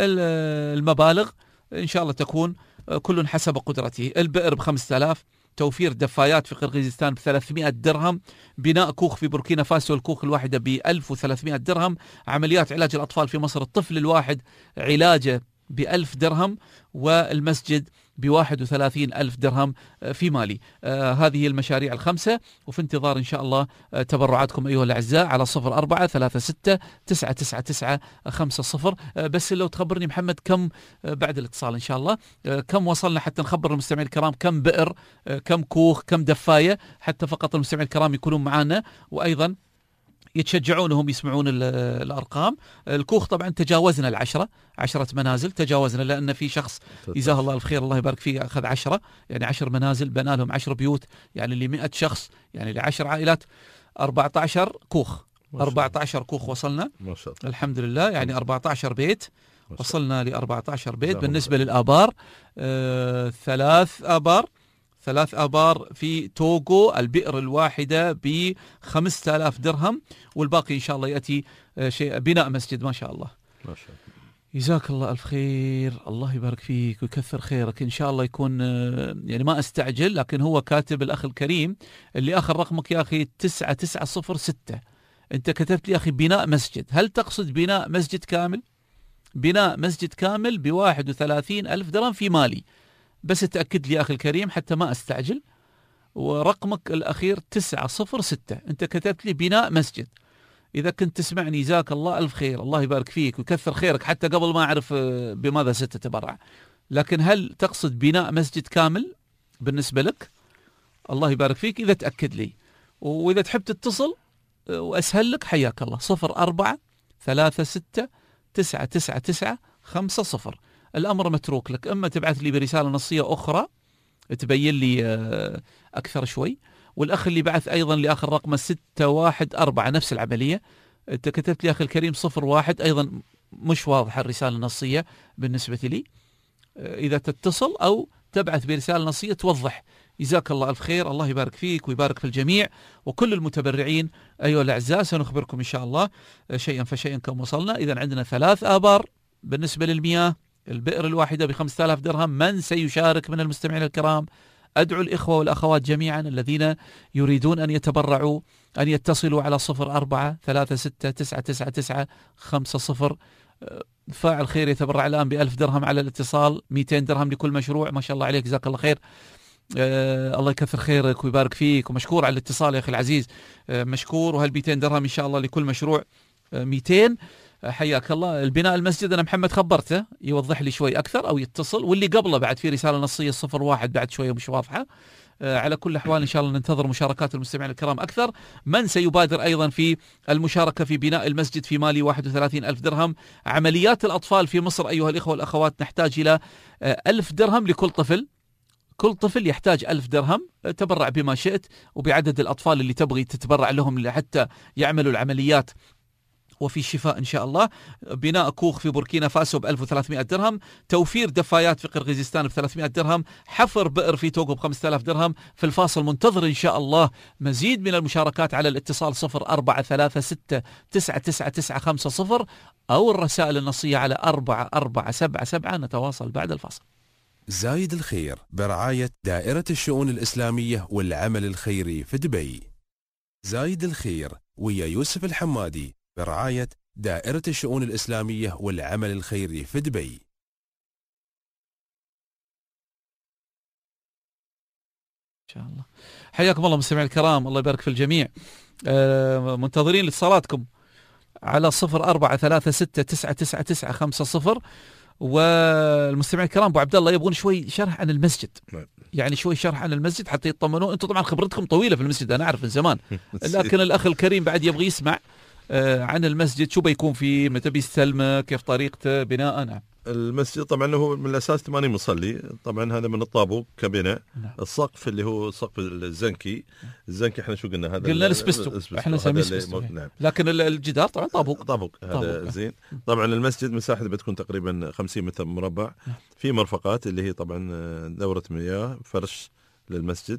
المبالغ إن شاء الله تكون كل حسب قدرته. البئر بخمسة آلاف، توفير دفايات في قرغيزستان بثلاثمائة درهم، بناء كوخ في بوركينا فاسو الكوخ الواحدة بألف وثلاثمائة درهم، عمليات علاج الأطفال في مصر الطفل الواحد علاجه بألف درهم، والمسجد بواحد وثلاثين ألف درهم في مالي. آه هذه المشاريع الخمسة، وفي انتظار إن شاء الله آه تبرعاتكم أيها الأعزاء على صفر أربعة ثلاثة ستة تسعة تسعة تسعة خمسة صفر. آه بس لو تخبرني محمد كم آه بعد الاتصال إن شاء الله آه كم وصلنا حتى نخبر المستمعين الكرام كم بئر، آه كم كوخ، كم دفاية، حتى فقط المستمعين الكرام يكونون معنا وأيضا يتشجعونهم يسمعون الأرقام. الكوخ طبعا تجاوزنا العشرة، عشرة منازل تجاوزنا، لأن في شخص جزاه الله الخير الله يبارك فيه أخذ عشرة، يعني عشر منازل بنى لهم عشر بيوت، يعني لمئة شخص، يعني لعشر عائلات أربعة عشر كوخ، أربعة عشر كوخ وصلنا ما شاء الله الحمد لله، يعني أربعة عشر بيت وصلنا ل أربعة عشر بيت. بالنسبة للآبار آه ثلاث آبار ثلاث آبار في توغو البئر الواحدة بخمسة آلاف درهم، والباقي إن شاء الله يأتي شيء بناء مسجد ما شاء الله. ما شاء الله. جزاك الله ألف خير، الله يبارك فيك ويكثر خيرك إن شاء الله. يكون يعني ما أستعجل، لكن هو كاتب الأخ الكريم اللي آخر رقمك يا أخي تسعة تسعة صفر ستة، أنت كتبت لي أخي بناء مسجد، هل تقصد بناء مسجد كامل؟ بناء مسجد كامل بواحد وثلاثين ألف درهم في مالي، بس تأكد لي أخي الكريم حتى ما أستعجل. ورقمك الأخير تسعة صفر ستة، أنت كتبت لي بناء مسجد. إذا كنت تسمعني جزاك الله ألف خير، الله يبارك فيك ويكثر خيرك، حتى قبل ما أعرف بماذا ستتبرع، لكن هل تقصد بناء مسجد كامل بالنسبة لك؟ الله يبارك فيك إذا تأكد لي. وإذا تحب تتصل وأسهل لك حياك الله صفر أربعة ثلاثة ستة تسعة تسعة تسعة خمسة صفر. الأمر متروك لك، إما تبعث لي برسالة نصية أخرى تبين لي أكثر شوي، والأخ اللي بعث أيضا لآخر رقم ستة واحد أربعة نفس العملية، أنت كتبت لي أخي الكريم صفر واحد أيضا مش واضحة الرسالة النصية بالنسبة لي. إذا تتصل أو تبعث برسالة نصية توضح. جزاك الله ألف خير، الله يبارك فيك ويبارك في الجميع وكل المتبرعين أيها الأعزاء. سنخبركم إن شاء الله شيئا فشيئا كم وصلنا. إذا عندنا ثلاث آبار بالنسبة للمياه، البئر الواحدة بخمسة آلاف درهم. من سيشارك من المستمعين الكرام؟ أدعو الإخوة والأخوات جميعا الذين يريدون أن يتبرعوا أن يتصلوا على صفر أربعة ثلاثة ستة تسعة تسعة تسعة خمسة صفر. فاعل خير يتبرع الآن بألف درهم على الاتصال، مئتين درهم لكل مشروع، ما شاء الله عليك جزاك الله خير. آه الله يكثر خيرك ويبارك فيك، ومشكور على الاتصال يا أخي العزيز، آه مشكور. وهال مئتين درهم إن شاء الله لكل مشروع آه مئتين. حياك الله. البناء المسجد أنا محمد خبرته يوضح لي شوي أكثر أو يتصل، واللي قبله بعد في رسالة نصية صفر واحد بعد شوية مش واضحة. آه على كل الأحوال إن شاء الله ننتظر مشاركات المستمعين الكرام أكثر. من سيبادر أيضا في المشاركة في بناء المسجد في مالي واحد وثلاثين ألف درهم. عمليات الأطفال في مصر أيها الإخوة والأخوات نحتاج إلى آه ألف درهم لكل طفل، كل طفل يحتاج ألف درهم. تبرع بما شئت وبعدد الأطفال اللي تبغي تتبرع لهم حتى يعملوا العمليات وفي شفاء إن شاء الله. بناء كوخ في بوركينا فاسو ب ألف وثلاثمائة درهم، توفير دفايات في قرغيزستان ب ثلاثمائة درهم، حفر بئر في توغو ب خمسة آلاف درهم. في الفاصل منتظر إن شاء الله مزيد من المشاركات على الاتصال صفر أربعة ثلاثة ستة تسعة تسعة تسعة خمسة صفر أو الرسائل النصية على أربعة أربعة سبعة سبعة. نتواصل بعد الفاصل. زايد الخير برعاية دائرة الشؤون الإسلامية والعمل الخيري في دبي. زايد الخير ويا يوسف الحمادي برعاية دائرة الشؤون الإسلامية والعمل الخيري في دبي. إن شاء الله. حياكم الله مستمعي الكرام، الله يبارك في الجميع. آه منتظرين اتصالاتكم على صفر أربعة ثلاثة ستة تسعة تسعة تسعة خمسة صفر. والمستمعين الكرام أبو عبد الله يبغون شوي شرح عن المسجد، يعني شوي شرح عن المسجد حتى يطمنون. أنتم طبعا خبرتكم طويلة في المسجد أنا أعرف من زمان، لكن الأخ الكريم بعد يبغى يسمع آه عن المسجد، شو بيكون فيه، متى بيستلمه، كيف طريقته بناء. نعم. المسجد طبعا هو من الأساس ثمانين مصلي، طبعا هذا من الطابوق كبناء. نعم. السقف اللي هو سقف الزنكي، الزنكي احنا شو قلنا هذا؟ قلنا الاسبستو، احنا نسميه اسبستو. نعم. لكن الجدار طبعا طابوق. طابوق هذا زين. طبعا المسجد مساحته بتكون تقريبا خمسين متر مربع. نعم. في مرفقات اللي هي طبعا دورة مياه، فرش للمسجد،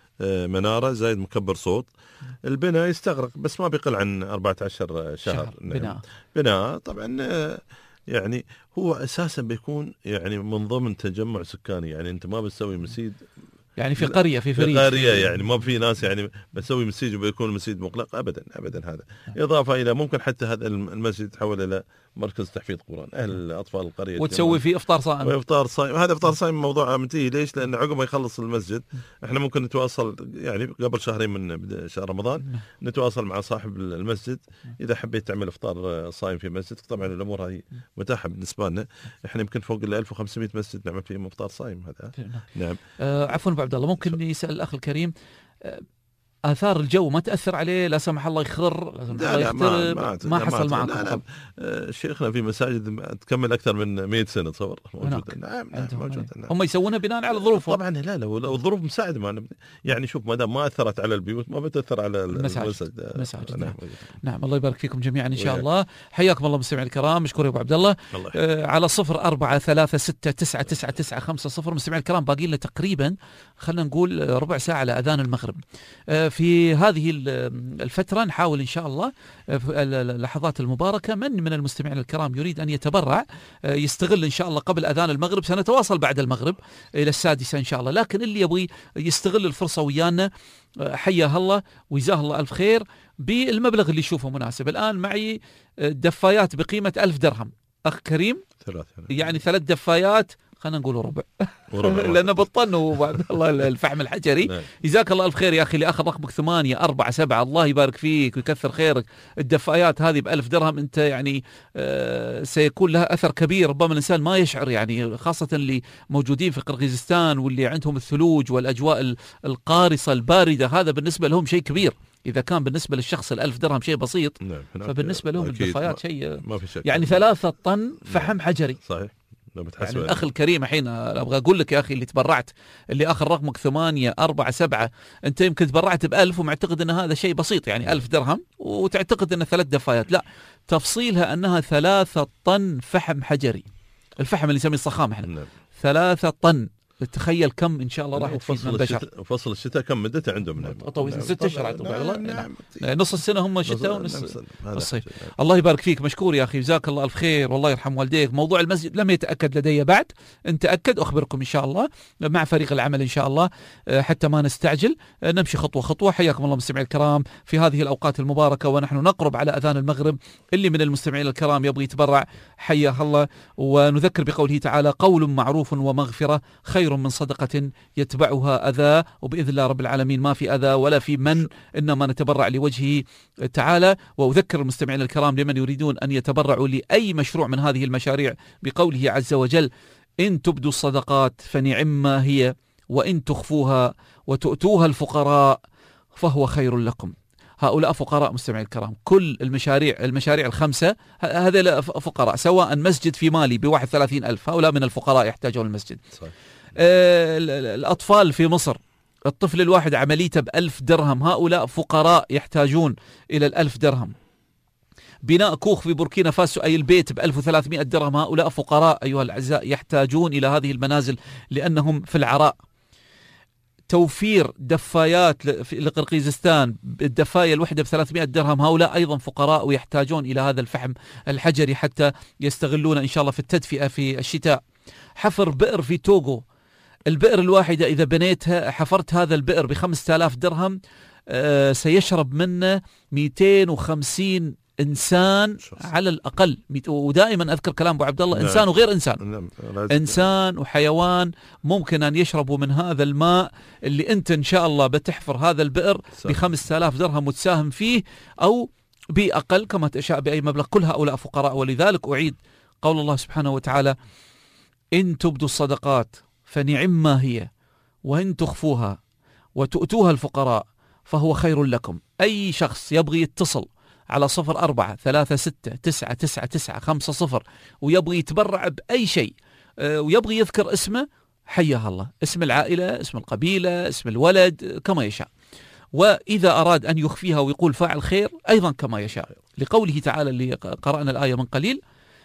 منارة زائد مكبر صوت. البناء يستغرق بس ما بيقل عن أربعة عشر شهر, شهر. نعم. بناء بناء طبعا يعني هو أساسا بيكون يعني من ضمن تجمع سكاني، يعني أنت ما بتسوي مسجد يعني في قرية في فريق في قرية، يعني ما في ناس يعني بسوي مسجد وبيكون مسجد مغلق أبدا أبدا. هذا إضافة إلى ممكن حتى هذا المسجد يتحول إلى مركز تحفيظ قرآن أهل أطفال القرية، وتسوي فيه إفطار صائم. وإفطار صائم. هذا إفطار صائم موضوع منتهي. ليش؟ لأن عقب ما يخلص المسجد إحنا ممكن نتواصل يعني قبل شهرين من شهر رمضان نتواصل مع صاحب المسجد إذا حبيت تعمل إفطار صائم في مسجد. طبعا الأمور هذه متاحة بالنسبة لنا، إحنا يمكن فوق ال ألف وخمسمائة مسجد نعمل فيهم إفطار صائم. هذا نعم. آه عفوا أبو عبد الله، ممكن يسأل الأخ الكريم آه آثار الجو ما تأثر عليه؟ لا سمح الله يخر، لا سمح الله يخترب، ما, ما, ما حصل معكم؟ لا لا. شيخنا في مساجد تكمل أكثر من مئة سنة تصور موجودة. نعم نعم موجودة. نعم. هم يسوونها بناء على الظروف طبعا. لا لا الظروف مساعدة معنا. يعني شوف ما دام ما أثرت على البيوت ما بتأثر على المساجد. المساجد. نعم. نعم الله يبارك فيكم جميعا إن شاء الله. حياكم الله مستمعي الكرام، مشكور يا أبو عبد الله. آه على صفر أربعة ثلاثة ستة تسعة تسعة تسعة خمسة صفر. مستمعي الكرام باقي لنا تقريبا خلنا نقول ربع ساعة على أذان المغرب. آه في هذه الفترة نحاول إن شاء الله في اللحظات المباركة من من المستمعين الكرام يريد أن يتبرع يستغل إن شاء الله قبل أذان المغرب. سنتواصل بعد المغرب إلى السادسة إن شاء الله، لكن اللي يبغي يستغل الفرصة ويانا حياه الله وجزاه الله ألف خير بالمبلغ اللي يشوفه مناسب. الآن معي دفايات بقيمة ألف درهم أخ كريم، ثلاث يعني ثلاث دفايات خلينا نقول ربع لأنه بطلنا وعبد الله الفحم الحجري. جزاك الله ألف خير يا أخي اللي أخذ رقمك ثمانية أربعة سبعة، الله يبارك فيك ويكثر خيرك. الدفايات هذه بألف درهم أنت يعني آه سيكون لها أثر كبير، ربما الإنسان ما يشعر، يعني خاصة اللي موجودين في قرغيزستان واللي عندهم الثلوج والأجواء القارصة الباردة، هذا بالنسبة لهم شيء كبير. إذا كان بالنسبة للشخص الألف درهم شيء بسيط، فبالنسبة لهم الدفايات شيء يعني ثلاثة طن فحم حجري. صحيح. يعني الأخ الكريم الحين أبغى أقول لك يا أخي اللي تبرعت اللي آخر رقمك ثمانية أربعة سبعة، أنت يمكن تبرعت بألف ومعتقد أن هذا شيء بسيط، يعني ألف درهم وتعتقد أن ثلاث دفايات، لا تفصيلها أنها ثلاثة طن فحم حجري، الفحم اللي نسميه الصخام احنا ثلاثة طن. تخيل كم ان شاء الله راح تفيد من بشر. فصل الشتاء كم مدته عندهم؟ نعم طويل ست اشهر. نعم. نعم. نص السنه هم الشتاء ونص الصيف. الله يبارك فيك، مشكور يا اخي، جزاك الله الف خير والله يرحم والديك. موضوع المسجد لم يتاكد لدي بعد، ان تاكد اخبركم ان شاء الله مع فريق العمل ان شاء الله حتى ما نستعجل، نمشي خطوه خطوه. حياكم الله مستمعي الكرام في هذه الاوقات المباركه ونحن نقرب على اذان المغرب. اللي من المستمعين الكرام يبغى يتبرع حياه الله، ونذكر بقوله تعالى: قول معروف ومغفره خير من صدقه يتبعها أذى. وبإذن الله رب العالمين ما في أذى ولا في من، إنما نتبرع لوجهه تعالى. وأذكر المستمعين الكرام لمن يريدون أن يتبرعوا لأي مشروع من هذه المشاريع بقوله عز وجل: إن تبدوا الصدقات فنعما هي وإن تخفوها وتؤتوها الفقراء فهو خير لكم. هؤلاء فقراء مستمعين الكرام، كل المشاريع المشاريع الخمسة هذا فقراء، سواء مسجد في مالي بواحد ثلاثين ألف، هؤلاء من الفقراء يحتاجون المسجد. صحيح. آه الأطفال في مصر الطفل الواحد عمليته بألف درهم، هؤلاء فقراء يحتاجون إلى الألف درهم. بناء كوخ في بوركينا فاسو أي البيت ب ألف وثلاثمائة درهم. هؤلاء فقراء أيها الأعزاء يحتاجون إلى هذه المنازل لأنهم في العراء. توفير دفايات لقرقيزستان، الدفاية الوحدة ب ثلاثمائة درهم، هؤلاء أيضا فقراء ويحتاجون إلى هذا الفحم الحجري حتى يستغلون إن شاء الله في التدفئة في الشتاء. حفر بئر في توغو، البئر الواحدة إذا بنيتها حفرت هذا البئر بخمسة آلاف درهم آه سيشرب منه مئتين وخمسين إنسان على الأقل. ودائما أذكر كلام أبو عبد الله، إنسان وغير إنسان، إنسان وحيوان ممكن أن يشربوا من هذا الماء اللي أنت إن شاء الله بتحفر هذا البئر بخمسة آلاف درهم وتساهم فيه أو بأقل كما تشاء بأي مبلغ. كل هؤلاء فقراء. ولذلك أعيد قول الله سبحانه وتعالى: إن تبدوا الصدقات فنعم ما هي وإن تخفوها وتؤتوها الفقراء فهو خير لكم. أي شخص يبغي يتصل على صفر أربعة ثلاثة ستة تسعة تسعة تسعة خمسة صفر ويبغي يتبرع بأي شيء ويبغي يذكر اسمه، حياه الله، اسم العائلة، اسم القبيلة، اسم الولد، كما يشاء. وإذا أراد أن يخفيها ويقول فاعل خير أيضا كما يشاء، لقوله تعالى اللي قرأنا الآية من قليل: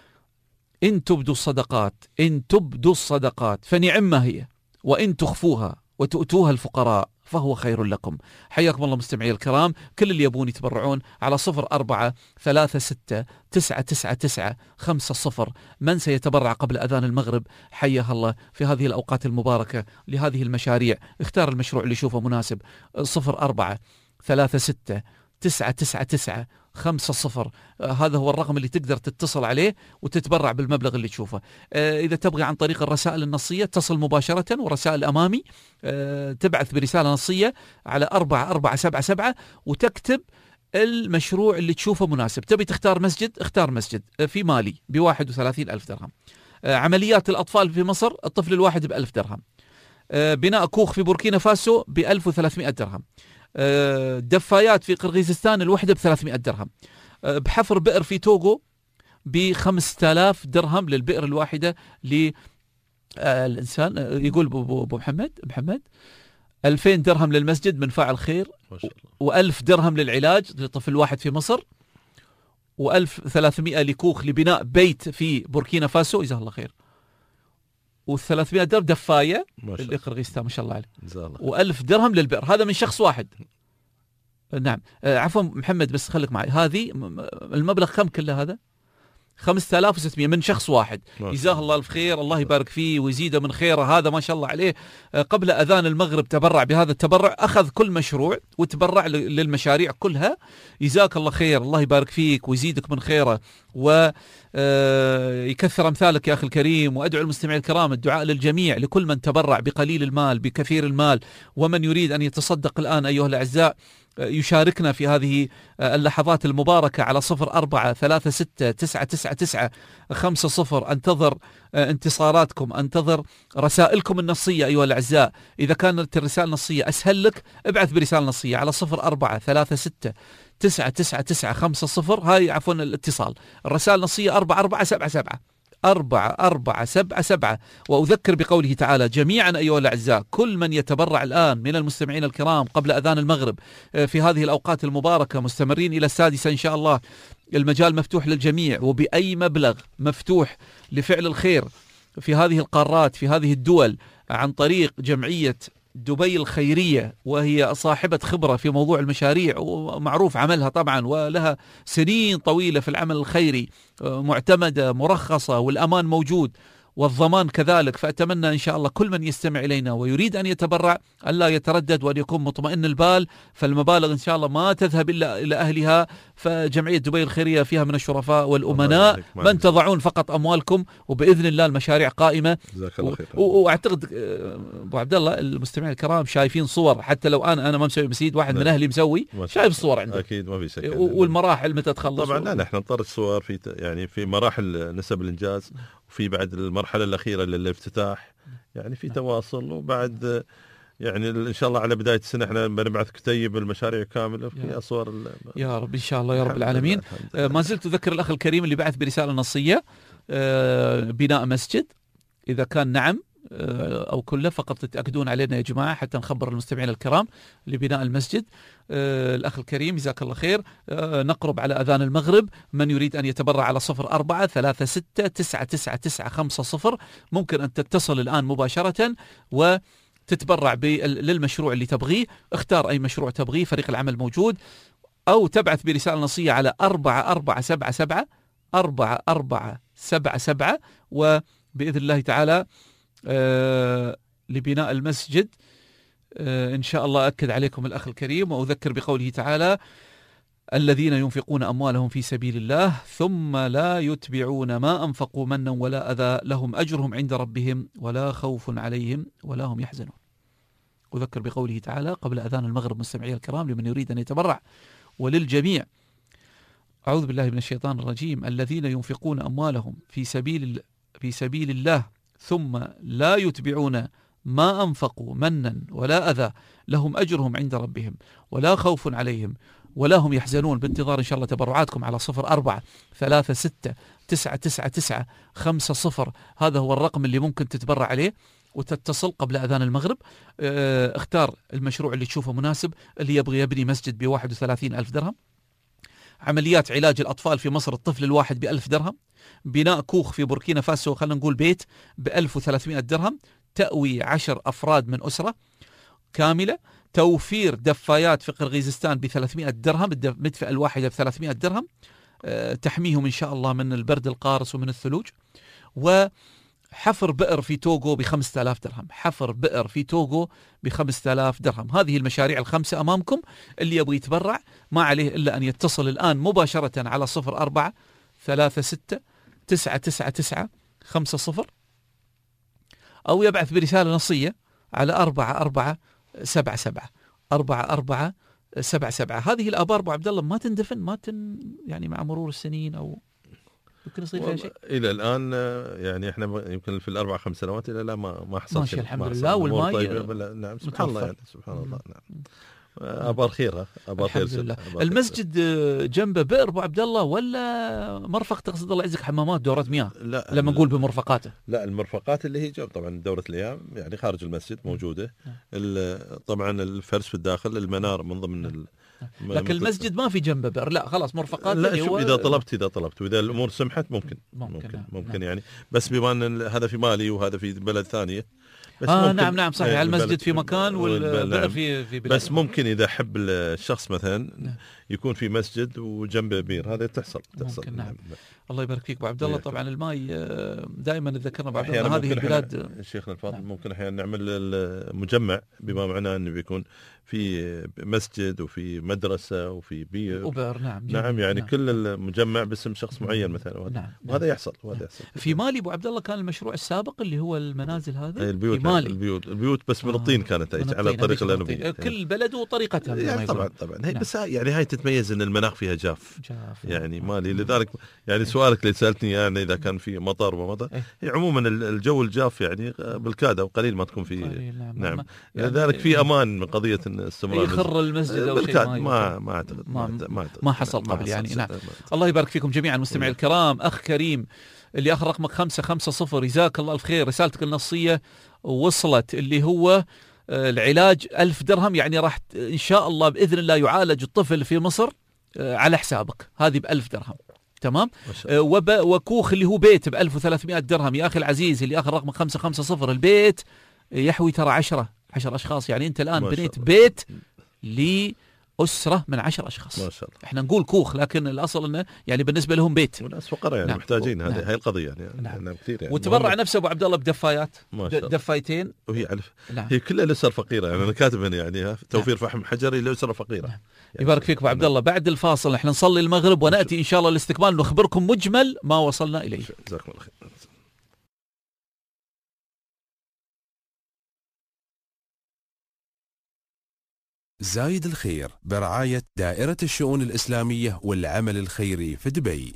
إن تبدوا الصدقات إن تبدوا الصدقات فنعم ما هي وإن تخفوها وتؤتوها الفقراء فهو خير لكم. حياكم الله مستمعي الكرام. كل اللي يبون يتبرعون على صفر أربعة ثلاثة ستة تسعة تسعة تسعة خمسة صفر. من سيتبرع قبل أذان المغرب حياه الله في هذه الأوقات المباركة لهذه المشاريع. اختار المشروع اللي يشوفه مناسب. صفر أربعة ثلاثة ستة تسعة تسعة تسعة خمسة صفر، آه هذا هو الرقم اللي تقدر تتصل عليه وتتبرع بالمبلغ اللي تشوفه. آه إذا تبغي عن طريق الرسائل النصية تصل مباشرة، ورسائل أمامي آه تبعث برسالة نصية على أربعة أربعة سبعة سبعة وتكتب المشروع اللي تشوفه مناسب. تبي تختار مسجد، اختار مسجد آه في مالي بواحد وثلاثين ألف درهم. آه عمليات الأطفال في مصر الطفل الواحد بألف درهم. آه بناء كوخ في بوركينا فاسو بألف وثلاثمائة درهم. دفايات في قرقيزستان الوحدة بثلاثمائة درهم. بحفر بئر في توغو بخمسة آلاف درهم للبئر الواحدة للإنسان. يقول أبو محمد محمد ألفين درهم للمسجد من فاعل خير، وألف درهم للعلاج لطفل واحد في مصر، وألف ثلاثمائة لكوخ لبناء بيت في بوركينا فاسو، جزاه الله خير، وثلاثمائة درهم دفاية لقرقيزستان ما شاء الله عليه، وألف درهم للبئر. هذا من شخص واحد. نعم آه عفوا محمد بس خليك معي. هذه المبلغ كم كله؟ هذا خمسة آلاف وستمائة من شخص واحد. جزاه الله الف خير، الله يبارك فيه ويزيده من خيره. هذا ما شاء الله عليه آه قبل أذان المغرب تبرع بهذا التبرع، أخذ كل مشروع وتبرع للمشاريع كلها. جزاك الله خير، الله يبارك فيك ويزيدك من خيره ويكثر أمثالك يا أخي الكريم. وأدعو المستمعين الكرام الدعاء للجميع، لكل من تبرع بقليل المال بكثير المال، ومن يريد أن يتصدق الآن أيها الأعزاء يشاركنا في هذه اللحظات المباركة على صفر أربعة ثلاثة ستة تسعة تسعة تسعة خمسة صفر. أنتظر انتصاراتكم، أنتظر رسائلكم النصية أيها الأعزاء. إذا كانت الرسالة النصية أسهل لك ابعث برسالة نصية على صفر أربعة ثلاثة ستة تسعة تسعة تسعة خمسة صفر. هاي عفوا الاتصال. الرسالة النصية أربعة أربعة سبعة سبعة أربعة أربعة سبعة سبعة. وأذكر بقوله تعالى جميعا أيها الأعزاء، كل من يتبرع الآن من المستمعين الكرام قبل أذان المغرب في هذه الأوقات المباركة مستمرين إلى السادسة إن شاء الله، المجال مفتوح للجميع، وبأي مبلغ مفتوح لفعل الخير في هذه القارات في هذه الدول عن طريق جمعية دبي الخيرية، وهي صاحبة خبرة في موضوع المشاريع ومعروف عملها طبعا، ولها سنين طويلة في العمل الخيري، معتمدة مرخصة، والأمان موجود والضمان كذلك. فأتمنى إن شاء الله كل من يستمع إلينا ويريد أن يتبرع ألا يتردد وأن يكون مطمئن البال، فالمبالغ إن شاء الله ما تذهب إلا إلى أهلها. فجمعية دبي الخيرية فيها من الشرفاء والأمناء من تضعون فقط أموالكم، وبإذن الله المشاريع قائمة. وأعتقد أبو عبد الله المستمعين الكرام شايفين صور، حتى لو أنا أنا ما مسوي مسيد، واحد من أهلي مسوي، شايف الصور عنده أكيد ما في شك. والمراحل متى تخلص طبعا. لا نحن نطرد الصور في يعني في مراحل نسب الإنجاز، وفي بعد المرحلة الأخيرة للافتتاح يعني في تواصل، وبعد يعني إن شاء الله على بداية السنة احنا بنبعث كتيب المشاريع كاملة في صور يا رب إن شاء الله يا رب العالمين. آه ما زلت أذكر الأخ الكريم اللي بعث برسالة نصية، آه بناء مسجد إذا كان نعم أو كله، فقط تتأكدون علينا يا جماعة حتى نخبر المستمعين الكرام لبناء المسجد. الأخ الكريم جزاك الله خير. نقرب على أذان المغرب، من يريد أن يتبرع على صفر أربعة ثلاثة ستة تسعة تسعة تسعة خمسة صفر ممكن أن تتصل الآن مباشرة وتتبرع للمشروع اللي تبغيه. اختار أي مشروع تبغيه، فريق العمل موجود، أو تبعث برسالة نصية على أربعة أربعة سبعة سبعة أربعة أربعة سبعة سبعة، وبإذن الله تعالى آه لبناء المسجد آه إن شاء الله. أكد عليكم الأخ الكريم وأذكر بقوله تعالى: الذين ينفقون أموالهم في سبيل الله ثم لا يتبعون ما أنفقوا منا ولا أذى لهم أجرهم عند ربهم ولا خوف عليهم ولا هم يحزنون. أذكر بقوله تعالى قبل أذان المغرب مستمعي الكرام لمن يريد أن يتبرع وللجميع. أعوذ بالله من الشيطان الرجيم: الذين ينفقون أموالهم في سبيل في سبيل الله ثم لا يتبعون ما أنفقوا منا ولا أذى لهم أجرهم عند ربهم ولا خوف عليهم ولا هم يحزنون. بانتظار إن شاء الله تبرعاتكم على صفر أربعة ثلاثة ستة تسعة تسعة تسعة خمسة صفر. هذا هو الرقم اللي ممكن تتبرع عليه وتتصل قبل أذان المغرب. اختار المشروع اللي تشوفه مناسب. اللي يبغي يبني مسجد بواحد وثلاثين ألف درهم، عمليات علاج الأطفال في مصر الطفل الواحد بألف درهم، بناء كوخ في بوركينا فاسو خلينا نقول بيت بألف وثلاثمائة درهم، تأوي عشر أفراد من أسرة كاملة، توفير دفايات في قرغيزستان بثلاثمائة درهم، المدفأة الواحدة بثلاثمائة درهم، أه تحميهم إن شاء الله من البرد القارس ومن الثلوج، وحفر بئر في توغو بخمسة آلاف درهم، حفر بئر في توغو بخمسة آلاف درهم. هذه المشاريع الخمسة أمامكم. اللي يبغى يتبرع ما عليه إلا أن يتصل الآن مباشرة على صفر أربعة ثلاثة ستة تسعة تسعة تسعة خمسة صفر، أو يبعث برسالة نصية على أربعة أربعة سبعة سبعة أربعة أربعة سبعة سبعة. هذه الآبار أبو عبد الله ما تندفن، ما تن يعني مع مرور السنين أو يمكن يصير فيها شيء. الى الان يعني احنا يمكن في الاربع خمس سنوات الى الان ما ما حصل شيء الحمد لله. والماء طيب. نعم سبحان الله يعني سبحان الله. نعم ابار خيرها ابار خير. الحمد لله. المسجد جنبه بئر ابو عبد الله ولا مرفق؟ تقصد الله يعزك حمامات دورات مياه؟ لا لما نقول بمرفقاته، لا المرفقات اللي هي جنب طبعا دوره الايام يعني خارج المسجد موجوده. طبعا الفرش في الداخل، المنار من ضمن ال... لكن المسجد ما في جنبه بئر، لا خلاص مرفقات. لا شوف، اذا طلبت اذا طلبت واذا الامور سمحت ممكن ممكن ممكن, نعم. ممكن يعني، بس بما ان هذا في مالي وهذا في بلد ثانيه. بس آه نعم نعم صحيح. المسجد في مكان والبئر في في بلد. بس ممكن اذا حب الشخص مثلا نعم. يكون في مسجد وجنبه بير، هذا تحصل تحصل. نعم. نعم. الله يبارك فيك ابو عبد الله. طبعا الماء دائما نذكرنا ابو عبد الله هذه البلاد. شيخنا الفاضل نعم. ممكن احيانا نعمل مجمع بما معناه انه بيكون في مسجد وفي مدرسه وفي بير وبئر. نعم نعم يعني نعم. كل المجمع باسم شخص معين مثلا وهذا نعم. وهذا يحصل وهذا يحصل. في مالي ابو عبد الله كان المشروع السابق اللي هو المنازل هذا البيوت في مالي. البيوت البيوت بس من الطين كانت آه. على الطريقه اللي نبي. كل بلد وطريقتها يعني طبعا طبعا هي نعم. بس يعني هاي تتميز ان المناخ فيها جاف, جاف يعني مالي. لذلك يعني سؤالك اللي سالتني يعني اذا كان في مطر ومطر إيه؟ هي عموما الجو الجاف يعني بالكاد او قليل ما تكون في نعم, نعم. يعني لذلك في امان من قضيه استمرار يخر المسجد او شيء ما ما ما اعتقد ما, ما, ما, ما حصل قبل يعني. نعم الله يبارك فيكم جميعا مستمعي الكرام. اخ كريم اللي اخر رقمك خمسة خمسة صفر جزاك الله الف خير، رسالتك النصيه وصلت، اللي هو العلاج ألف درهم، يعني راح إن شاء الله بإذن الله يعالج الطفل في مصر على حسابك، هذه بألف درهم تمام. وب... وكوخ اللي هو بيت بألف وثلاثمائة درهم. يا أخي العزيز اللي آخر رقم خمسة خمسة صفر، البيت يحوي ترى عشرة عشر أشخاص، يعني أنت الآن بنيت بيت لأسرة من عشر أشخاص ما شاء الله. إحنا نقول كوخ لكن الأصل إنه يعني بالنسبة لهم بيت. وناس فقراء يعني نعم. محتاجين هذه نعم. هاي القضية يعني, نعم. يعني كثير يعني. وتبرع نفسه أبو عبد الله بدفايات دفايتين وهي ألف نعم. هي كلها لأسر فقيرة يعني أنا كاتب هنا يعني توفير نعم. فحم حجري لأسر فقيرة نعم. يعني يبارك فيك أبو عبد الله. بعد الفاصل إحنا نصلي المغرب ونأتي إن شاء الله الاستكمال نخبركم مجمل ما وصلنا إليه. جزاكم الله خير. زايد الخير برعاية دائرة الشؤون الإسلامية والعمل الخيري في دبي.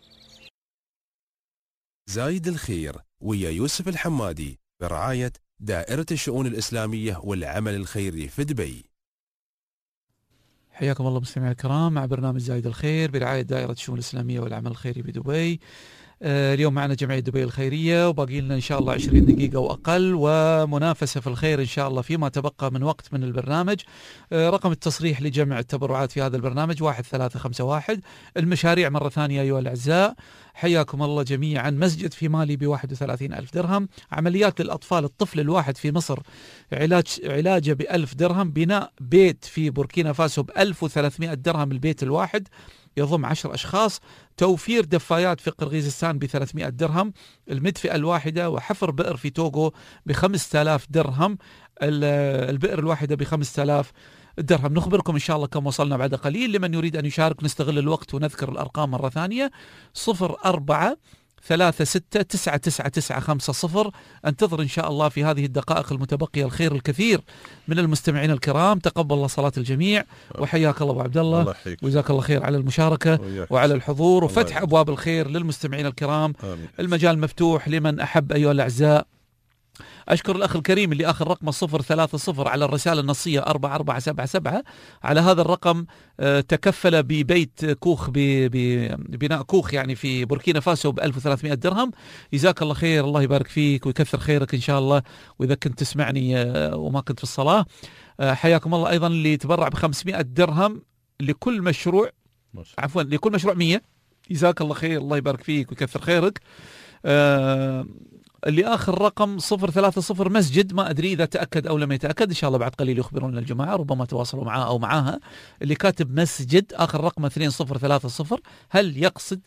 زايد الخير ويا يوسف الحمادي برعاية دائرة الشؤون الإسلامية والعمل الخيري في دبي. حياكم الله مستمعي الكرام مع برنامج زايد الخير برعاية دائرة الشؤون الإسلامية والعمل الخيري بدبي. اليوم معنا جمعية دبي الخيرية وباقي لنا إن شاء الله عشرين دقيقة وأقل ومنافسة في الخير إن شاء الله فيما تبقى من وقت من البرنامج. رقم التصريح لجمع التبرعات في هذا البرنامج واحد ثلاثة خمسة واحد. المشاريع مرة ثانية أيها الأعزاء حياكم الله جميعا. مسجد في مالي بواحد وثلاثين ألف درهم، عمليات للأطفال الطفل الواحد في مصر علاج علاجه بألف درهم، بناء بيت في بوركينا فاسو بألف وثلاثمائة درهم البيت الواحد يضم عشر أشخاص، توفير دفايات في قرغيزستان بثلاثمائة درهم المدفئة الواحدة، وحفر بئر في توغو بخمسة آلاف درهم البئر الواحدة بخمسة آلاف درهم. نخبركم إن شاء الله كم وصلنا بعد قليل. لمن يريد أن يشارك نستغل الوقت ونذكر الأرقام مرة ثانية: صفر أربعة ثلاثة ستة تسعة تسعة تسعة خمسة صفر. انتظر إن شاء الله في هذه الدقائق المتبقية الخير الكثير من المستمعين الكرام. تقبل الله صلاة الجميع وحياك الله أبو عبد الله، وجزاك الله خير على المشاركة وعلى الحضور وفتح أبواب الخير للمستمعين الكرام. آمين. المجال مفتوح لمن أحب أيها الأعزاء. أشكر الأخ الكريم اللي آخر رقم صفر ثلاثة صفر على الرسالة النصية أربعة أربعة سبعة سبعة. على هذا الرقم تكفل ببيت كوخ ببناء كوخ يعني في بوركينا فاسو بألف وثلاثمائة درهم. جزاك الله خير، الله يبارك فيك ويكثر خيرك إن شاء الله. وإذا كنت تسمعني وما كنت في الصلاة حياكم الله. أيضا اللي تبرع بخمسمائة درهم لكل مشروع، عفوا لكل مشروع مية. جزاك الله خير، الله يبارك فيك ويكثر خيرك. أه اللي آخر رقم صفر ثلاثة صفر مسجد، ما أدري إذا تأكد أو لم يتأكد، إن شاء الله بعد قليل يخبرون الجماعة، ربما تواصلوا معاه أو معاها. اللي كاتب مسجد آخر رقم اثنين صفر ثلاثة صفر، هل يقصد؟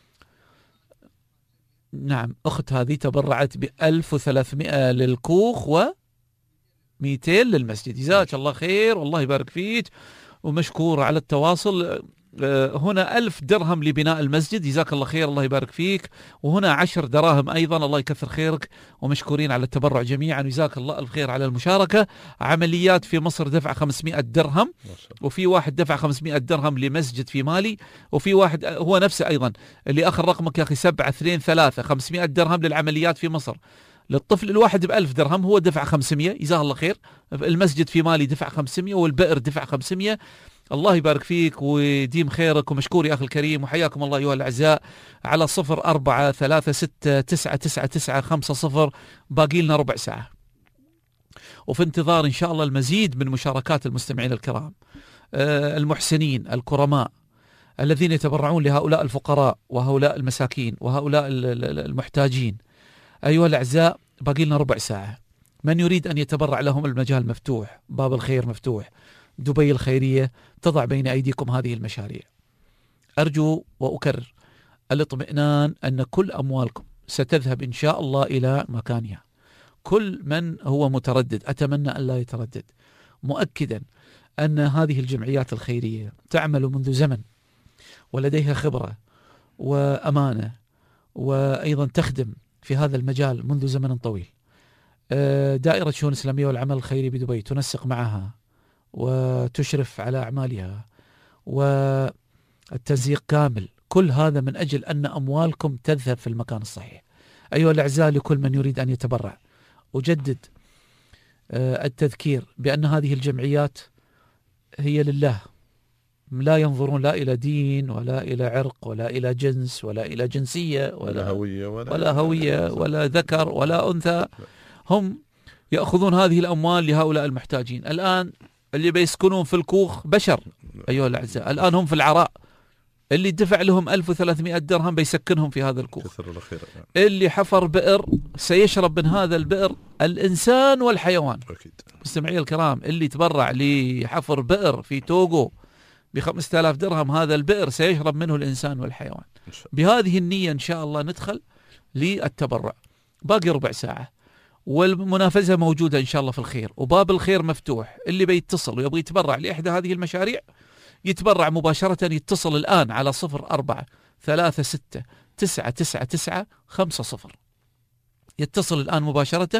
نعم، أخت هذه تبرعت بألف وثلاثمائة للكوخ ومئتين للمسجد. جزاك الله خير والله يبارك فيك ومشكور على التواصل. هنا ألف درهم لبناء المسجد، جزاك الله خير الله يبارك فيك. وهنا عشر دراهم أيضا، الله يكثر خيرك ومشكورين على التبرع جميعا، جزاك الله ألف خير على المشاركة. عمليات في مصر دفع خمسمائة درهم، وفي واحد دفع خمسمائة درهم لمسجد في مالي، وفي واحد هو نفسه أيضا اللي آخر رقمك يا أخي سبعة اثنين ثلاثة خمسمائة درهم للعمليات في مصر. للطفل الواحد بألف درهم، هو دفع خمسمائة، جزاه الله خير. المسجد في مالي دفع خمسمائة والبئر دفع خمسمائة. الله يبارك فيك ويديم خيرك ومشكور يا أخي الكريم وحياكم الله أيها الأعزاء. على صفر أربعة ثلاثة ستة تسعة تسعة تسعة خمسة صفر. باقي لنا ربع ساعة وفي انتظار إن شاء الله المزيد من مشاركات المستمعين الكرام آه المحسنين الكرماء الذين يتبرعون لهؤلاء الفقراء وهؤلاء المساكين وهؤلاء المحتاجين. أيها الأعزاء باقي لنا ربع ساعة. من يريد أن يتبرع لهم المجال مفتوح، باب الخير مفتوح. دبي الخيرية تضع بين أيديكم هذه المشاريع. أرجو وأكرر الاطمئنان أن كل أموالكم ستذهب إن شاء الله إلى مكانها. كل من هو متردد أتمنى أن لا يتردد، مؤكدا أن هذه الجمعيات الخيرية تعمل منذ زمن ولديها خبرة وأمانة، وأيضا تخدم في هذا المجال منذ زمن طويل. دائرة الشؤون الإسلامية والعمل الخيري بدبي تنسق معها وتشرف على أعمالها والتنسيق كامل. كل هذا من أجل أن أموالكم تذهب في المكان الصحيح. أيها الأعزاء، لكل من يريد أن يتبرع أجدد التذكير بأن هذه الجمعيات هي لله، لا ينظرون لا إلى دين ولا إلى عرق ولا إلى جنس ولا إلى جنسية ولا, ولا هوية ولا, ولا, هوية ولا ذكر ولا أنثى. هم يأخذون هذه الأموال لهؤلاء المحتاجين. الآن اللي بيسكنون في الكوخ بشر أيها الأعزاء، الآن هم في العراء، اللي دفع لهم ألف وثلاثمائة درهم بيسكنهم في هذا الكوخ. اللي حفر بئر سيشرب من هذا البئر الإنسان والحيوان. مستمعي الكرام، اللي تبرع لحفر بئر في توغو بخمسة آلاف درهم، هذا البئر سيشرب منه الإنسان والحيوان. بهذه النية إن شاء الله ندخل للتبرع. باقي ربع ساعة والمنافسة موجودة إن شاء الله في الخير، وباب الخير مفتوح. اللي بيتصل ويبغى يتبرع لإحدى هذه المشاريع يتبرع مباشرة، يتصل الآن على صفر أربعة ثلاثة ستة تسعة تسعة تسعة خمسة صفر. يتصل الآن مباشرة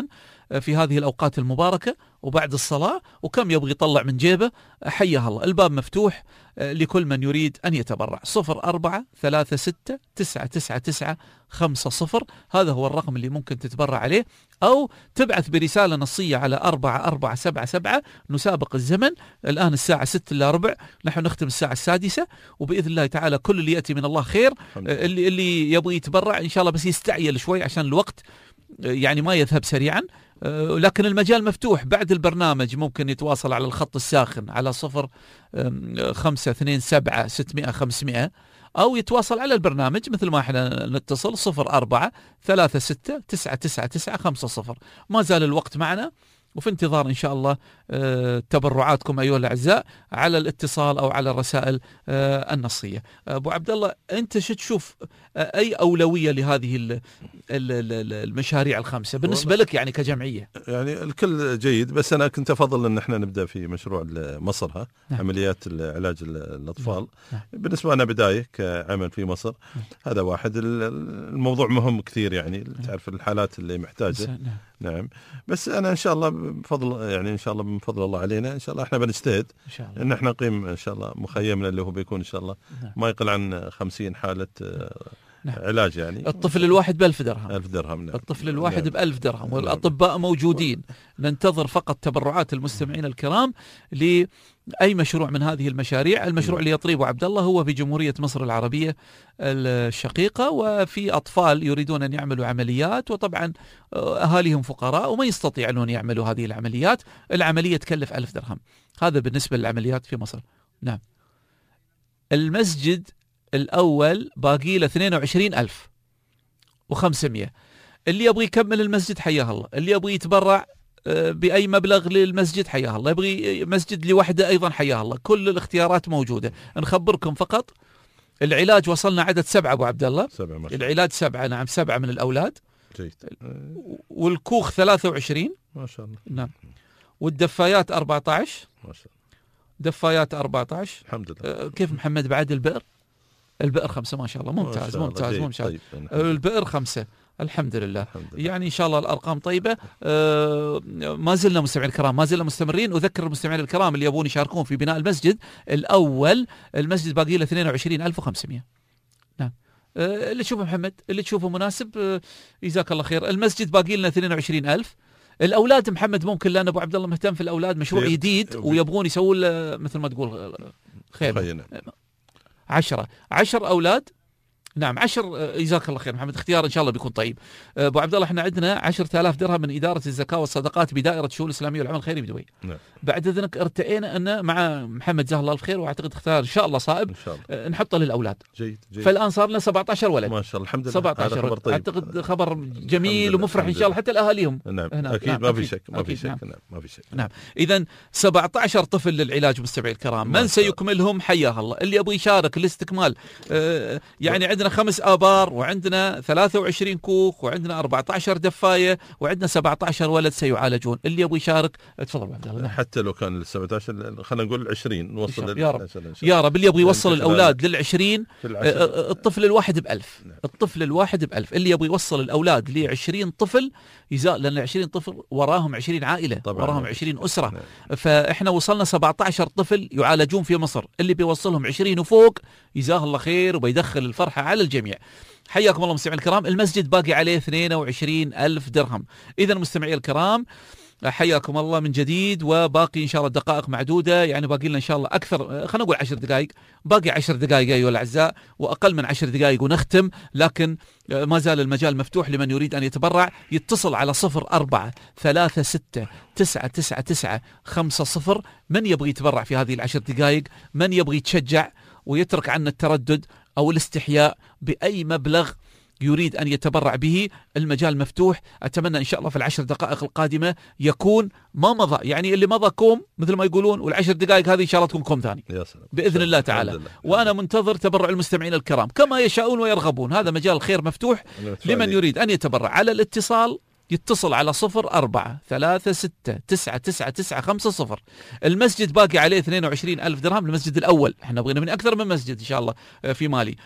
في هذه الأوقات المباركة وبعد الصلاة، وكم يبغي يطلع من جيبه حياه الله. الباب مفتوح لكل من يريد أن يتبرع. صفر أربعة ثلاثة ستة تسعة تسعة تسعة خمسة صفر، هذا هو الرقم اللي ممكن تتبرع عليه، أو تبعث برسالة نصية على أربعة أربعة سبعة سبعة. نسابق الزمن، الآن الساعة ستة إلا ربع، نحن نختم الساعة السادسة، وبإذن الله تعالى كل اللي يأتي من الله خير. اللي, اللي يبغي يتبرع إن شاء الله بس يستعجل شوي عشان الوقت يعني ما يذهب سريعا، لكن المجال مفتوح. بعد البرنامج ممكن يتواصل على الخط الساخن على صفر خمسة اثنين سبعة ستمائة خمسمائة، أو يتواصل على البرنامج مثل ما احنا نتصل صفر أربعة ثلاثة ستة تسعة تسعة تسعة خمسة صفر. ما زال الوقت معنا، وفي انتظار إن شاء الله تبرعاتكم أيها الأعزاء على الاتصال أو على الرسائل النصية. أبو عبد الله، أنت شو تشوف أي أولوية لهذه المشاريع الخمسة بالنسبة لك يعني كجمعية؟ يعني الكل جيد، بس أنا كنت أفضل أن احنا نبدأ في مشروع مصر، ها نعم. عمليات علاج الأطفال. نعم. بالنسبة أنا بداية كعمل في مصر، نعم. هذا واحد. الموضوع مهم كثير، يعني تعرف الحالات اللي محتاجة. نعم. نعم. بس أنا إن شاء الله بفضل يعني إن شاء الله من فضل الله علينا إن شاء الله إحنا بنجتهد إن شاء الله إن إحنا نقيم إن شاء الله مخيمنا اللي هو بيكون إن شاء الله نعم. ما يقل عن خمسين حالة نعم. علاج، يعني الطفل الواحد بألف درهم. ألف درهم. نعم. الطفل الواحد نعم. بألف درهم، والأطباء موجودين. ننتظر فقط تبرعات المستمعين الكرام لأي مشروع من هذه المشاريع. المشروع اللي يطريه أبو عبد الله هو في جمهورية مصر العربية الشقيقة، وفي أطفال يريدون أن يعملوا عمليات، وطبعا أهاليهم فقراء وما يستطيعون أن يعملوا هذه العمليات. العملية تكلف ألف درهم، هذا بالنسبة للعمليات في مصر. نعم. المسجد الأول باقي له اثنين وعشرين ألف وخمسمائة. اللي يبغي يكمل المسجد حياه الله، اللي يبغي يتبرع بأي مبلغ للمسجد حياه الله، يبغي مسجد لوحده أيضا حياه الله. كل الاختيارات موجودة. نخبركم فقط العلاج وصلنا عدد سبعة أبو عبد الله. سبعة ما شاء الله. العلاج سبعة، نعم، سبعة من الأولاد. جيد. والكوخ ثلاثة وعشرين ما شاء الله. نعم. والدفايات أربعة عشر. ما شاء الله. دفايات أربعة عشر. الحمد لله. كيف محمد بعد البئر؟ البئر خمسة ما شاء الله. ممتاز ما شاء الله. ممتاز جيد. ممتاز. طيب. البئر خمسة الحمد لله. الحمد لله. يعني إن شاء الله الأرقام طيبة. آه ما زلنا مستمعين الكرام، ما زلنا مستمرين. أذكر المستمعين الكرام اللي يبون يشاركون في بناء المسجد الأول، المسجد باقي له اثنين وعشرين ألف وخمسمائة. نعم. آه اللي تشوفه محمد، اللي تشوفه مناسب، آه جزاك الله خير. المسجد باقي لنا اثنين وعشرين ألف. الأولاد محمد ممكن، لأن أبو عبد الله مهتم في الأولاد، مشروع جديد ويبغون يسوون مثل ما تقول خير. عشرة عشر أولاد. نعم عشر. جزاك الله خير محمد، اختيار ان شاء الله بيكون طيب. ابو عبد الله احنا عندنا عشرة آلاف درهم من اداره الزكاه والصدقات بدائره الشؤون الاسلاميه والعمل الخيري بدبي. نعم. بعد اذنك ارتئينا ان مع محمد جزاه الله الخير، واعتقد اختار ان شاء الله صائب، إن شاء الله. نحطه للاولاد. جيد. جيد. فالان صار لنا سبعة عشر ولد. ما شاء الله الحمد لله. سبعة عشر خبر طيب. اعتقد خبر جميل ومفرح ان شاء الله حتى لاهاليهم. نعم. نعم. اكيد. نعم. ما في شك. ما في شك. نعم. نعم. ما في شك. نعم. اذا سبعة عشر طفل للعلاج مستمعي الكرام. من سيكملهم حياه الله. اللي يبغى يشارك الاستكمال، آه يعني عندنا خمس ابار، وعندنا ثلاثة وعشرين كوخ، وعندنا أربعة عشر دفاية، وعندنا سبعة عشر ولد سيعالجون. اللي يبغى يشارك تفضل عبد الله. حتى لو كان سبعة عشر خلينا نقول عشرين نوصل يا رب يا رب. اللي يبغى يوصل الاولاد للعشرين، الطفل الواحد بألف. الطفل الواحد بألف. اللي يبغى يوصل الاولاد لعشرين طفل يزال، لان عشرين طفل وراهم عشرين عائله، وراهم عشرين اسره. فاحنا وصلنا سبعة عشر طفل يعالجون في مصر. اللي بيوصلهم عشرين وفوق جزاه الله خير، وبيدخل الفرحه على الجميع. حياكم الله مستمعي الكرام. المسجد باقي عليه اثنين وعشرين ألف درهم. إذا مستمعي الكرام حياكم الله من جديد، وباقي إن شاء الله دقائق معدودة، يعني باقي لنا إن شاء الله أكثر، خلينا نقول عشر دقائق. باقي عشر دقائق أيها الأعزاء، وأقل من عشر دقائق ونختم، لكن ما زال المجال مفتوح لمن يريد أن يتبرع. يتصل على صفر أربعة ثلاثة ستة تسعة تسعة تسعة خمسة صفر. من يبغي يتبرع في هذه العشر دقائق، من يبغي يتشجع ويترك عنا التردد أو الاستحياء بأي مبلغ يريد أن يتبرع به، المجال مفتوح. أتمنى إن شاء الله في العشر دقائق القادمة يكون ما مضى، يعني اللي مضى كوم مثل ما يقولون، والعشر دقائق هذه إن شاء الله تكون كوم ثاني يا سلام. بإذن الله تعالى. الله. وأنا منتظر تبرع المستمعين الكرام كما يشاءون ويرغبون. هذا مجال الخير مفتوح لمن يريد أن يتبرع. على الاتصال يتصل على صفر أربعة ثلاثة ستة تسعة تسعة تسعة خمسة صفر. المسجد باقي عليه اثنين وعشرين ألف درهم، المسجد الأول. احنا بغينا من أكثر من مسجد إن شاء الله في مالي.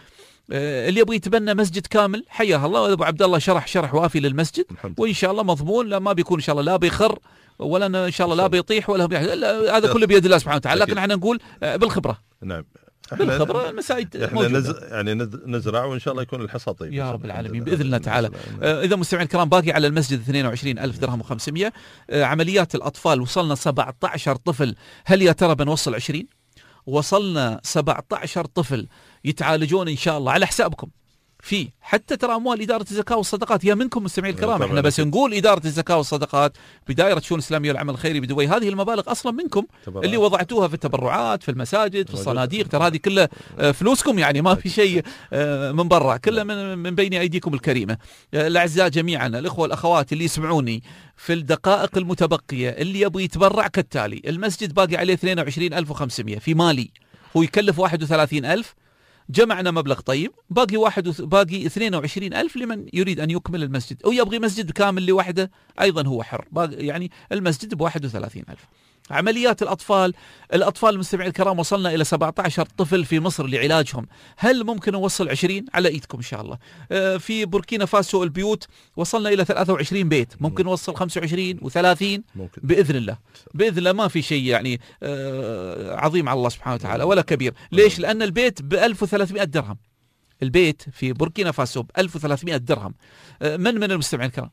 اللي يبغى يتبنى مسجد كامل حياه الله. ابو عبد الله شرح شرح وافي للمسجد، وان شاء الله مضمون، لا ما بيكون ان شاء الله لا بيخر ولا ان شاء الله لا بيطيح ولا بيحدث، هذا كله بيد الله سبحانه وتعالى، لكن احنا نقول بالخبره. نعم بالخبره المساجد احنا نز... يعني نزرع وان شاء الله يكون الحصاد طيب يا رب العالمين باذن الله تعالى. آه اذا مستمعين الكرام باقي على المسجد اثنين وعشرين ألف درهم وخمسمية. آه عمليات الاطفال وصلنا سبعة عشر طفل، هل يا ترى بنوصل عشرين؟ وصلنا سبعة عشر طفل يتعالجون ان شاء الله على حسابكم في حتى ترى اموال اداره الزكاه والصدقات هي منكم مستمعين الكرام. احنا بس نقول اداره الزكاه والصدقات بدائره الشؤون الاسلاميه والعمل الخيري بدبي، هذه المبالغ اصلا منكم تبرع. اللي وضعتوها في التبرعات في المساجد في الصناديق، ترى هذه كلها فلوسكم، يعني ما في شيء من برا، كلها من من بين ايديكم الكريمه. الاعزاء جميعا الاخوه والاخوات اللي يسمعوني في الدقائق المتبقيه اللي يبغى يتبرع كالتالي: المسجد باقي عليه اثنين وعشرين ألف وخمسمية في مالي، هو يكلف واحد وثلاثين ألف، جمعنا مبلغ طيب، باقي واحد و... باقي اثنين وعشرين ألف لمن يريد أن يكمل المسجد أو يبغي مسجد كامل لوحده أيضا هو حر، باقي يعني المسجد بواحد وثلاثين ألف. عمليات الأطفال، الأطفال المستمعين الكرام وصلنا إلى سبعة عشر طفل في مصر لعلاجهم، هل ممكن نوصل عشرين؟ على إيدكم إن شاء الله. في بوركينا فاسو البيوت وصلنا إلى ثلاثة وعشرين بيت، ممكن نوصل خمسة وعشرين وثلاثين بإذن الله. بإذن الله ما في شيء يعني عظيم على الله سبحانه وتعالى ولا كبير. ليش؟ لأن البيت ب ألف وثلاثمائة درهم، البيت في بوركينا فاسو ب ألف وثلاثمائة درهم. من من المستمعين الكرام؟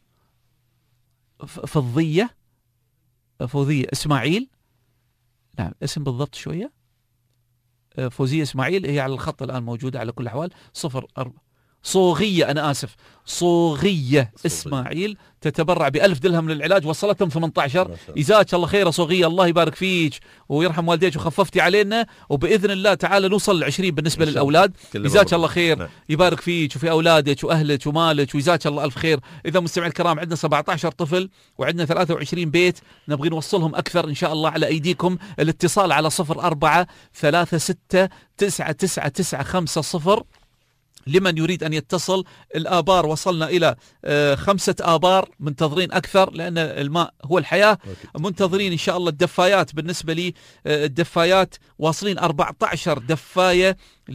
فضية فوزية إسماعيل، نعم اسم بالضبط شوية، فوزية إسماعيل هي على الخط الآن موجودة على كل الأحوال. صفر أربعة صوغية، أنا آسف صوغية إسماعيل تتبرع بألف درهم للعلاج، وصلتهم ثمانية عشر. جزاك الله خير صوغية، الله يبارك فيك ويرحم والديك وخففتي علينا، وبإذن الله تعالى نوصل لعشرين بالنسبة للأولاد. جزاك الله خير يبارك فيك وفي أولادك وأهلك ومالك، وجزاك الله ألف خير. إذا مستمعين الكرام عندنا سبعة عشر طفل وعندنا ثلاثة وعشرين بيت، نبغي نوصلهم أكثر إن شاء الله على أيديكم. الاتصال على صفر أربعة ثلاثة ستة تسعة تسعة تسعة خمسة صفر لمن يريد أن يتصل. الآبار وصلنا إلى خمسة آبار، منتظرين أكثر لأن الماء هو الحياة، منتظرين إن شاء الله. الدفايات بالنسبة لي الدفايات واصلين أربعة عشر دفاية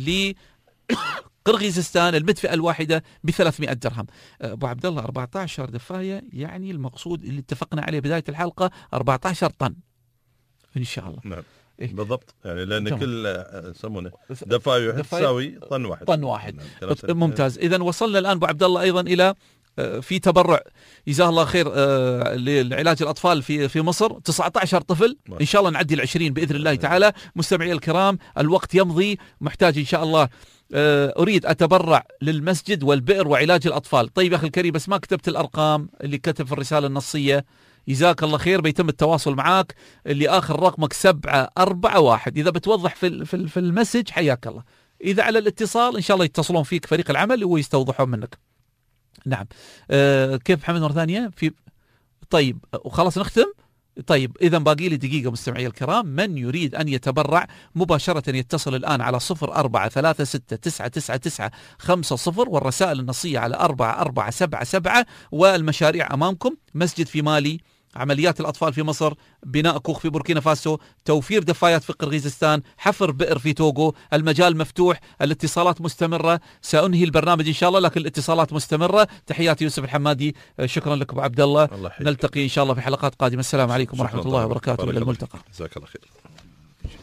لقرغيزستان، المدفئة الواحدة ب ثلاثمائة درهم. أبو عبد الله أربعة عشر دفاية يعني المقصود اللي اتفقنا عليه بداية الحلقة أربعة عشر طن إن شاء الله. نعم إيه؟ بالضبط، يعني لأن جمع. كل يسمونه دفاية تساوي طن واحد طن واحد نعم. ممتاز. إذا وصلنا الآن أبو عبد الله أيضا إلى في تبرع جزاه الله خير للعلاج الأطفال في في مصر تسعة عشر طفل، إن شاء الله نعدي العشرين بإذن الله تعالى. مستمعي الكرام الوقت يمضي، محتاج إن شاء الله أريد أتبرع للمسجد والبئر وعلاج الأطفال. طيب يا أخي الكريم بس ما كتبت الأرقام اللي كتب في الرسالة النصية، جزاك الله خير بيتم التواصل معاك. اللي آخر رقمك سبعة أربعة واحد، إذا بتوضح في في في المسج حياك الله. إذا على الاتصال إن شاء الله يتصلون فيك فريق العمل ويستوضحون منك. نعم أه كيف محمد مرة ثانية في طيب وخلاص نختم. طيب إذا باقي لي دقيقة مستمعي الكرام، من يريد أن يتبرع مباشرة يتصل الآن على صفر أربعة ثلاثة ستة تسعة تسعة تسعة خمسة صفر، والرسائل النصية على أربعة أربعة سبعة سبعة. والمشاريع أمامكم: مسجد في مالي، عمليات الأطفال في مصر، بناء كوخ في بوركينا فاسو، توفير دفايات في قرغيزستان، حفر بئر في توغو. المجال مفتوح، الاتصالات مستمرة. سأنهي البرنامج إن شاء الله لكن الاتصالات مستمرة. تحياتي يوسف الحمادي، شكرا لك أبو عبد الله. نلتقي إن شاء الله في حلقات قادمة. السلام عليكم ورحمة الله وبركاته، إلى الملتقى. جزاك الله خير.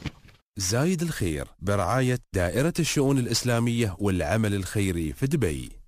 زايد الخير برعاية دائرة الشؤون الإسلامية والعمل الخيري في دبي.